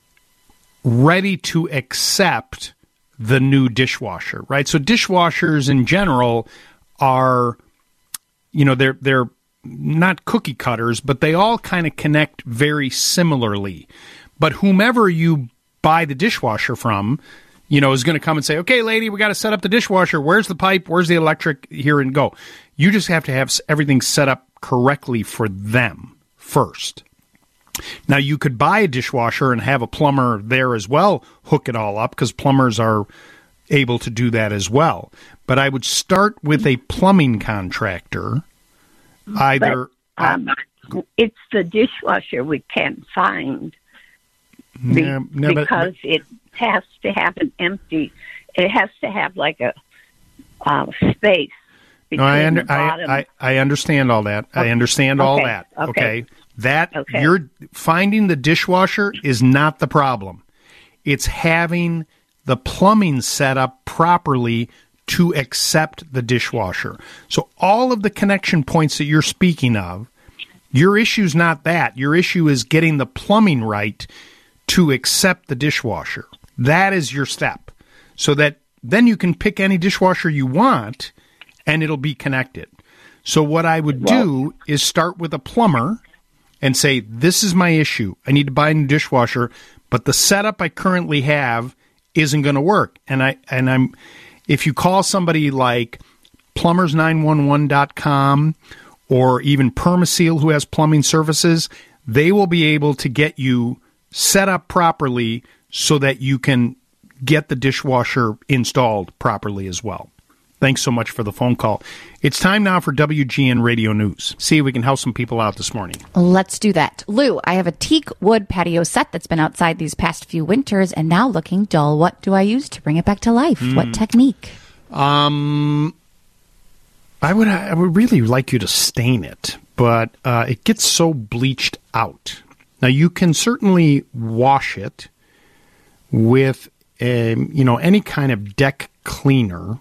ready to accept the new dishwasher, right? So dishwashers in general are, you know, they're they're not cookie cutters, but they all kind of connect very similarly. But whomever you buy the dishwasher from, you know, is going to come and say, okay, lady, we got to set up the dishwasher. Where's the pipe? Where's the electric? Here and go. You just have to have everything set up correctly for them first. Now, you could buy a dishwasher and have a plumber there as well, hook it all up, because plumbers are able to do that as well. But I would start with a plumbing contractor, either... But, um, it's the dishwasher we can't find be, yeah, no, because but, but, it has to have an empty... It has to have like a uh, space between no, I, under, the bottom. I, I, I understand all that. I understand all Okay, that. okay. Okay. That Okay. you're finding the dishwasher is not the problem. It's having the plumbing set up properly to accept the dishwasher. So all of the connection points that you're speaking of, your issue's not that. Your issue is getting the plumbing right to accept the dishwasher. That is your step. So that then you can pick any dishwasher you want and it'll be connected. So what I would do is start with a plumber and say, this is my issue. I need to buy a new dishwasher, but the setup I currently have isn't going to work. And I and I'm if you call somebody like plumbers nine one one dot com or even Permaseal, who has plumbing services, they will be able to get you set up properly so that you can get the dishwasher installed properly as well. Thanks so much for the phone call. It's time now for W G N Radio News. See if we can help some people out this morning. Let's do that. Lou, I have a teak wood patio set that's been outside these past few winters and now looking dull. What do I use to bring it back to life? Mm. What technique? Um, I would I would really like you to stain it, but uh, it gets so bleached out. Now, you can certainly wash it with, a, you know, any kind of deck cleaner.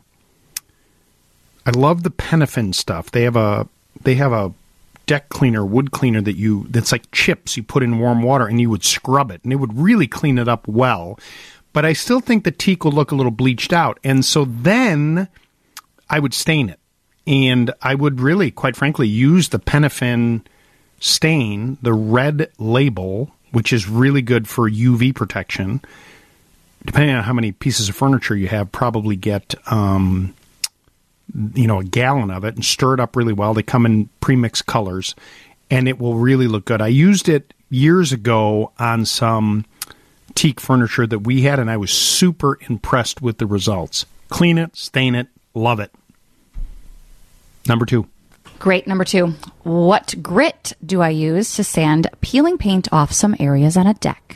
I love the Penafin stuff. They have a they have a deck cleaner, wood cleaner that you that's like chips you put in warm water and you would scrub it and it would really clean it up well. But I still think the teak will look a little bleached out, and so then I would stain it, and I would really, quite frankly, use the Penafin stain, the red label, which is really good for U V protection. Depending on how many pieces of furniture you have, probably get. Um, you know, a gallon of it and stir it up really well. They come in pre-mixed colors, and it will really look good. I used it years ago on some teak furniture that we had, and I was super impressed with the results. Clean it, stain it, love it. Number two. Great. Number two. What grit do I use to sand peeling paint off some areas on a deck?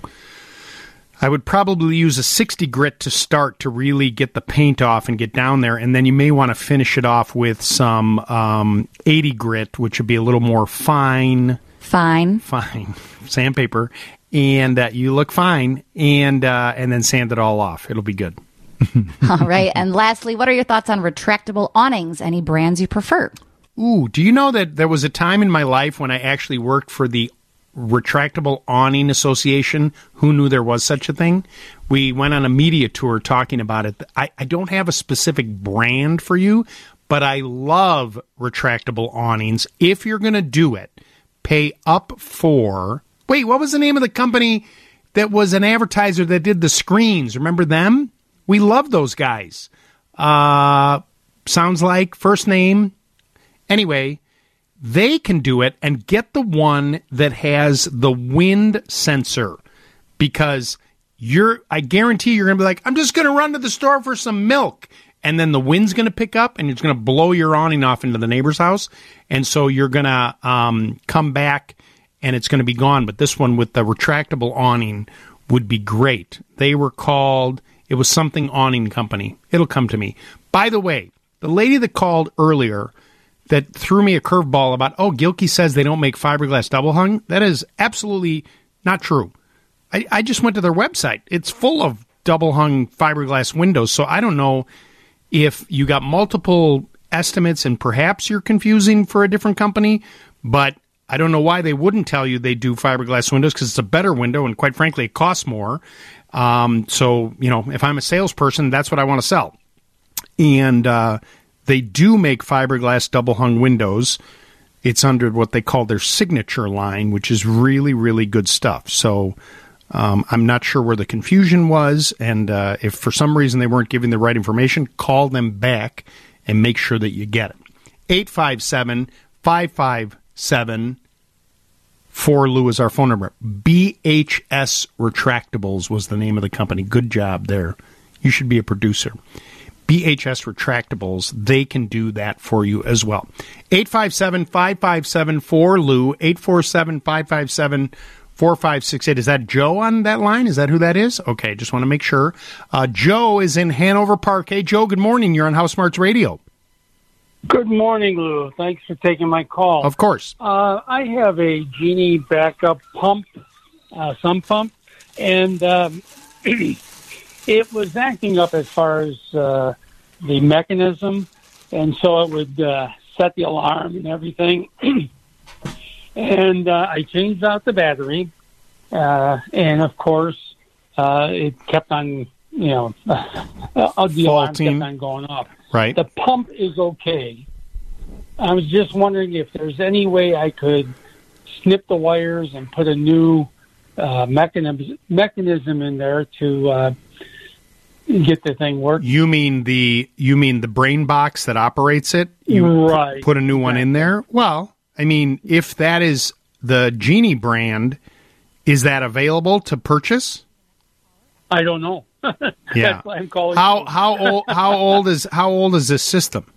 I would probably use a sixty grit to start to really get the paint off and get down there, and then you may want to finish it off with some um, eighty grit, which would be a little more fine. Fine. Fine. Sandpaper. And uh, you look fine, and uh, and then sand it all off. It'll be good. All right. And lastly, what are your thoughts on retractable awnings? Any brands you prefer? Ooh, do you know that there was a time in my life when I actually worked for the Retractable Awning Association? Who knew there was such a thing? We went on a media tour talking about it. I, I don't have a specific brand for you, but I love retractable awnings. If you're going to do it, pay up for... Wait, what was the name of the company that was an advertiser that did the screens? Remember them? We love those guys. Uh, sounds like first name. Anyway... They can do it and get the one that has the wind sensor, because you're, I guarantee you're going to be like, I'm just going to run to the store for some milk. And then the wind's going to pick up and it's going to blow your awning off into the neighbor's house. And so you're going to um, come back and it's going to be gone. But this one with the retractable awning would be great. They were called, it was something awning company. It'll come to me. By the way, the lady that called earlier that threw me a curveball about, oh, Gilkey says they don't make fiberglass double hung. That is absolutely not true. I, I just went to their website. It's full of double hung fiberglass windows. So I don't know if you got multiple estimates and perhaps you're confusing for a different company, but I don't know why they wouldn't tell you they do fiberglass windows, because it's a better window, and quite frankly, it costs more. Um, so, you know, if I'm a salesperson, that's what I want to sell. And uh, they do make fiberglass double-hung windows. It's under what they call their signature line, which is really, really good stuff. So um, I'm not sure where the confusion was, and uh, if for some reason they weren't giving the right information, call them back and make sure that you get it. eight five seven, five five seven, four L U is our phone number. B H S Retractables was the name of the company. Good job there. You should be a producer. B H S Retractables, they can do that for you as well. eight five seven, five five seven, four L U, eight four seven, five five seven, four five six eight. Is that Joe on that line? Is that who that is? Okay, just want to make sure. Uh, Joe is in Hanover Park. Hey, Joe, good morning. You're on House Smarts Radio. Good morning, Lou. Thanks for taking my call. Of course. Uh, I have a Genie backup pump, uh, sump pump, and um, it was acting up as far as uh, the mechanism, and so it would uh, set the alarm and everything. and uh, I changed out the battery, uh, and of course, uh, it kept on, you know, uh, the alarm kept on going off. Right. The pump is okay. I was just wondering if there's any way I could snip the wires and put a new uh, mechanism mechanism in there to uh, get the thing working. You mean the you mean the brain box that operates it? You right. Put, put a new one in there? Well, I mean, if that is the Genie brand, is that available to purchase? I don't know. Yeah. That's why I'm calling. How how old how old is how old is this system?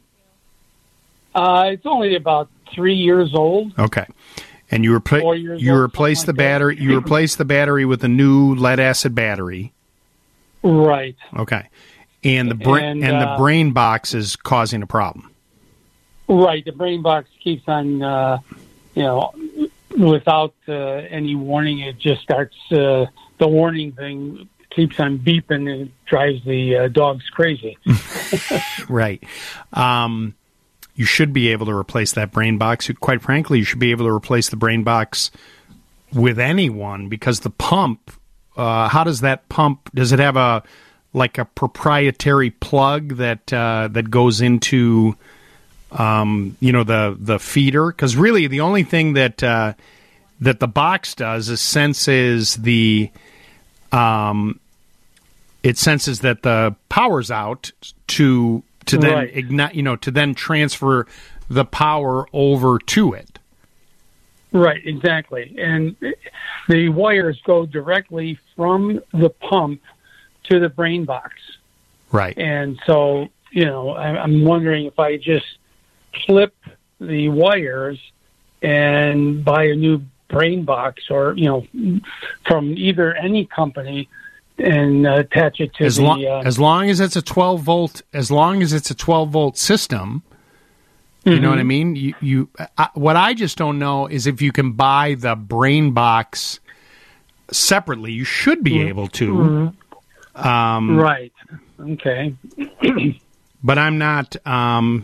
Uh, it's only about three years old. Okay, and you Four repla- years you old, replace the something like that. battery. You replace the battery with a new lead acid battery. Right. Okay, and the brain And, and, the uh, brain box is causing a problem. Right. The brain box keeps on, uh, you know, without uh, any warning. It just starts. Uh, the warning thing keeps on beeping, and it drives the uh, dogs crazy. Right. Um, you should be able to replace that brain box. Quite frankly, you should be able to replace the brain box with anyone, because the pump, uh, how does that pump, does it have a like a proprietary plug that uh, that goes into, um, you know, the, the feeder? Because really the only thing that uh, that the box does is senses the... Um, it senses that the power's out to to then Right. ignite, you know, to then transfer the power over to it. Right, exactly. And the wires go directly from the pump to the brain box. Right. And so, you know, I- I'm wondering if I just flip the wires and buy a new brain box, or, you know, from either any company, and uh, attach it to As the... long uh, as long as it's a twelve volt, as long as it's a twelve volt system, you know Mhm. what I mean. You, you I, what I just don't know is if you can buy the brain box separately. You should be able to. Mhm. Um, right. Okay. but I'm not. Um,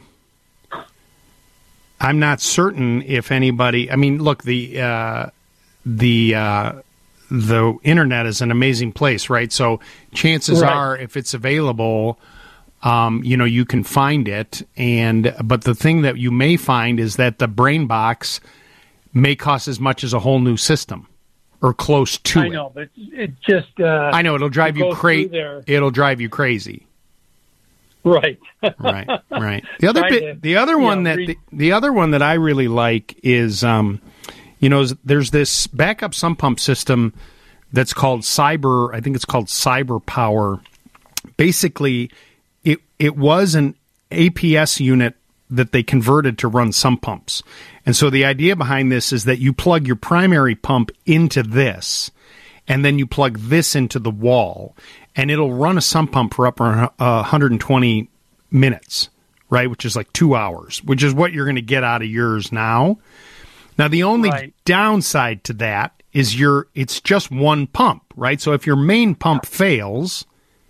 I'm not certain if anybody. I mean, look, the uh, the uh, the internet is an amazing place, right? So chances Right. are, if it's available, um, you know, you can find it. And but the thing that you may find is that the brain box may cost as much as a whole new system, or close to I it. know, but it just... Uh, I know it'll drive it you goes crazy. through there. It'll drive you crazy. Right. right, right. The other Trying bit, to, the other you one know, that read- the, the other one that I really like is, um, you know, is there's this backup sump pump system that's called Cyber. I think it's called Cyber Power. Basically, it it was an A P S unit that they converted to run sump pumps, and so the idea behind this is that you plug your primary pump into this, and then you plug this into the wall, and it'll run a sump pump for up around uh, one hundred twenty minutes, right? Which is like two hours, which is what you're going to get out of yours now. Now, the only Right. downside to that is your it's just one pump, right? So if your main pump fails,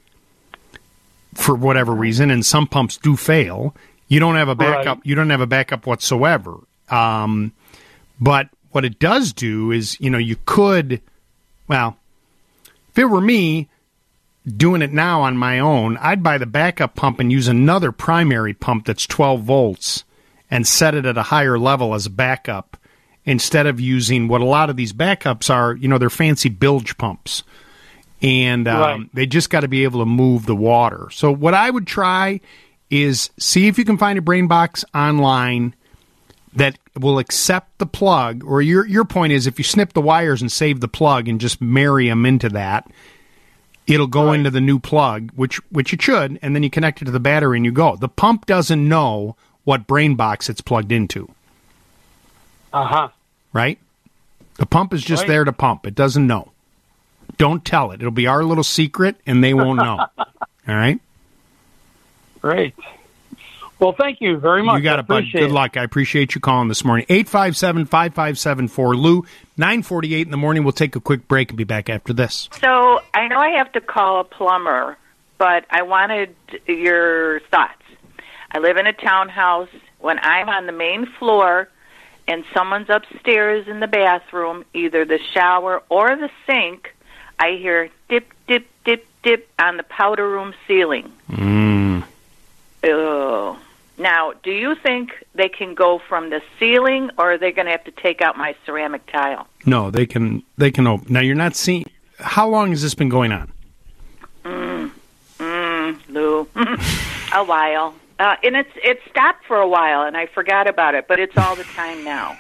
for whatever reason, and some pumps do fail, you don't have a backup. Right. You don't have a backup whatsoever. Um, but what it does do is, you know, you could, well, if it were me doing it now on my own, I'd buy the backup pump and use another primary pump that's twelve volts and set it at a higher level as a backup instead of using what a lot of these backups are. You know, they're fancy bilge pumps, and um, Right. they just got to be able to move the water. So what I would try is see if you can find a BrainBox online that will accept the plug, or your your point is if you snip the wires and save the plug and just marry them into that, it'll go into the new plug, which which it should, and then you connect it to the battery and you go. The pump doesn't know what BrainBox it's plugged into, Uh-huh. right? The pump is just Right. there to pump. It doesn't know. Don't tell it. It'll be our little secret, and they won't know. All right? Great. Well, thank you very much. You got I it, bud. appreciate Good it. luck. I appreciate you calling this morning. eight five seven, five five seven, four L U. nine forty-eight in the morning. We'll take a quick break and be back after this. So I know I have to call a plumber, but I wanted your thoughts. I live in a townhouse. When I'm on the main floor and someone's upstairs in the bathroom, either the shower or the sink, I hear dip, dip, dip, dip on the powder room ceiling. Mm. Oh. Now, do you think they can go from the ceiling, or are they going to have to take out my ceramic tile? No, they can they can open. Now, you're not seeing... How long has this been going on? Mm, mm, Lou, a while. Uh, and it's it stopped for a while, and I forgot about it, but it's all the time now.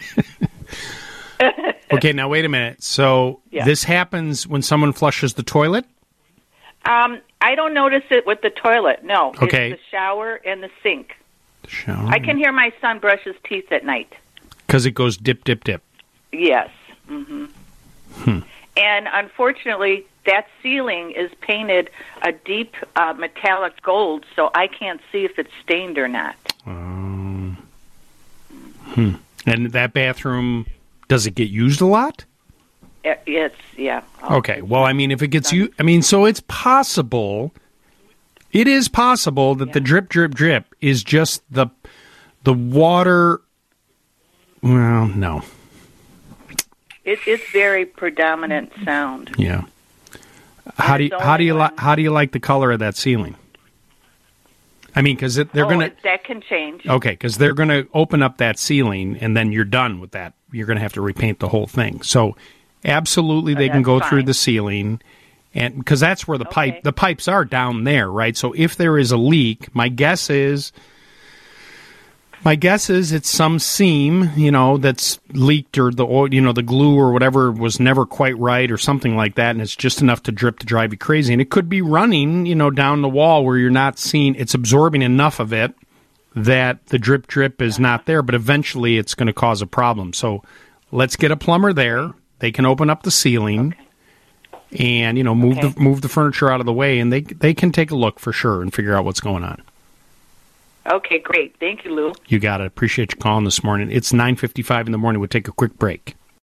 Okay, now wait a minute. So Yeah. this happens when someone flushes the toilet? Um, I don't notice it with the toilet, no. Okay. It's the shower and the sink. The shower. I can hear my son brush his teeth at night. Because it goes dip, dip, dip. Yes. hmm Hmm. And unfortunately, that ceiling is painted a deep uh, metallic gold, so I can't see if it's stained or not. Um, hmm. And that bathroom, does it get used a lot? It, it's, yeah. Okay. Well, I mean, if it gets you, I mean, so it's possible. It is possible that the drip, drip, drip is just the the water. Well, no. It, it's very predominant sound. Yeah. How do you how do you li- how do you like the color of that ceiling? I mean, because they're oh, gonna. it- that can change. Okay, because they're going to open up that ceiling, and then you're done with that. You're going to have to repaint the whole thing. So, absolutely, they Oh, can go that's through fine. the ceiling, and because that's where the pipe, the pipes are down there, right? So, if there is a leak, my guess is, my guess is it's some seam, you know, that's leaked, or the oil, you know, the glue or whatever was never quite right, or something like that, and it's just enough to drip to drive you crazy. And it could be running, you know, down the wall where you're not seeing, it's absorbing enough of it that the drip drip is not there, but eventually it's going to cause a problem. So let's get a plumber there. They can open up the ceiling and, you know, move Okay. the move the furniture out of the way, and they they can take a look for sure and figure out what's going on. Okay, great. Thank you, Lou. You got it. Appreciate you calling this morning. It's nine fifty-five in the morning. We'll take a quick break.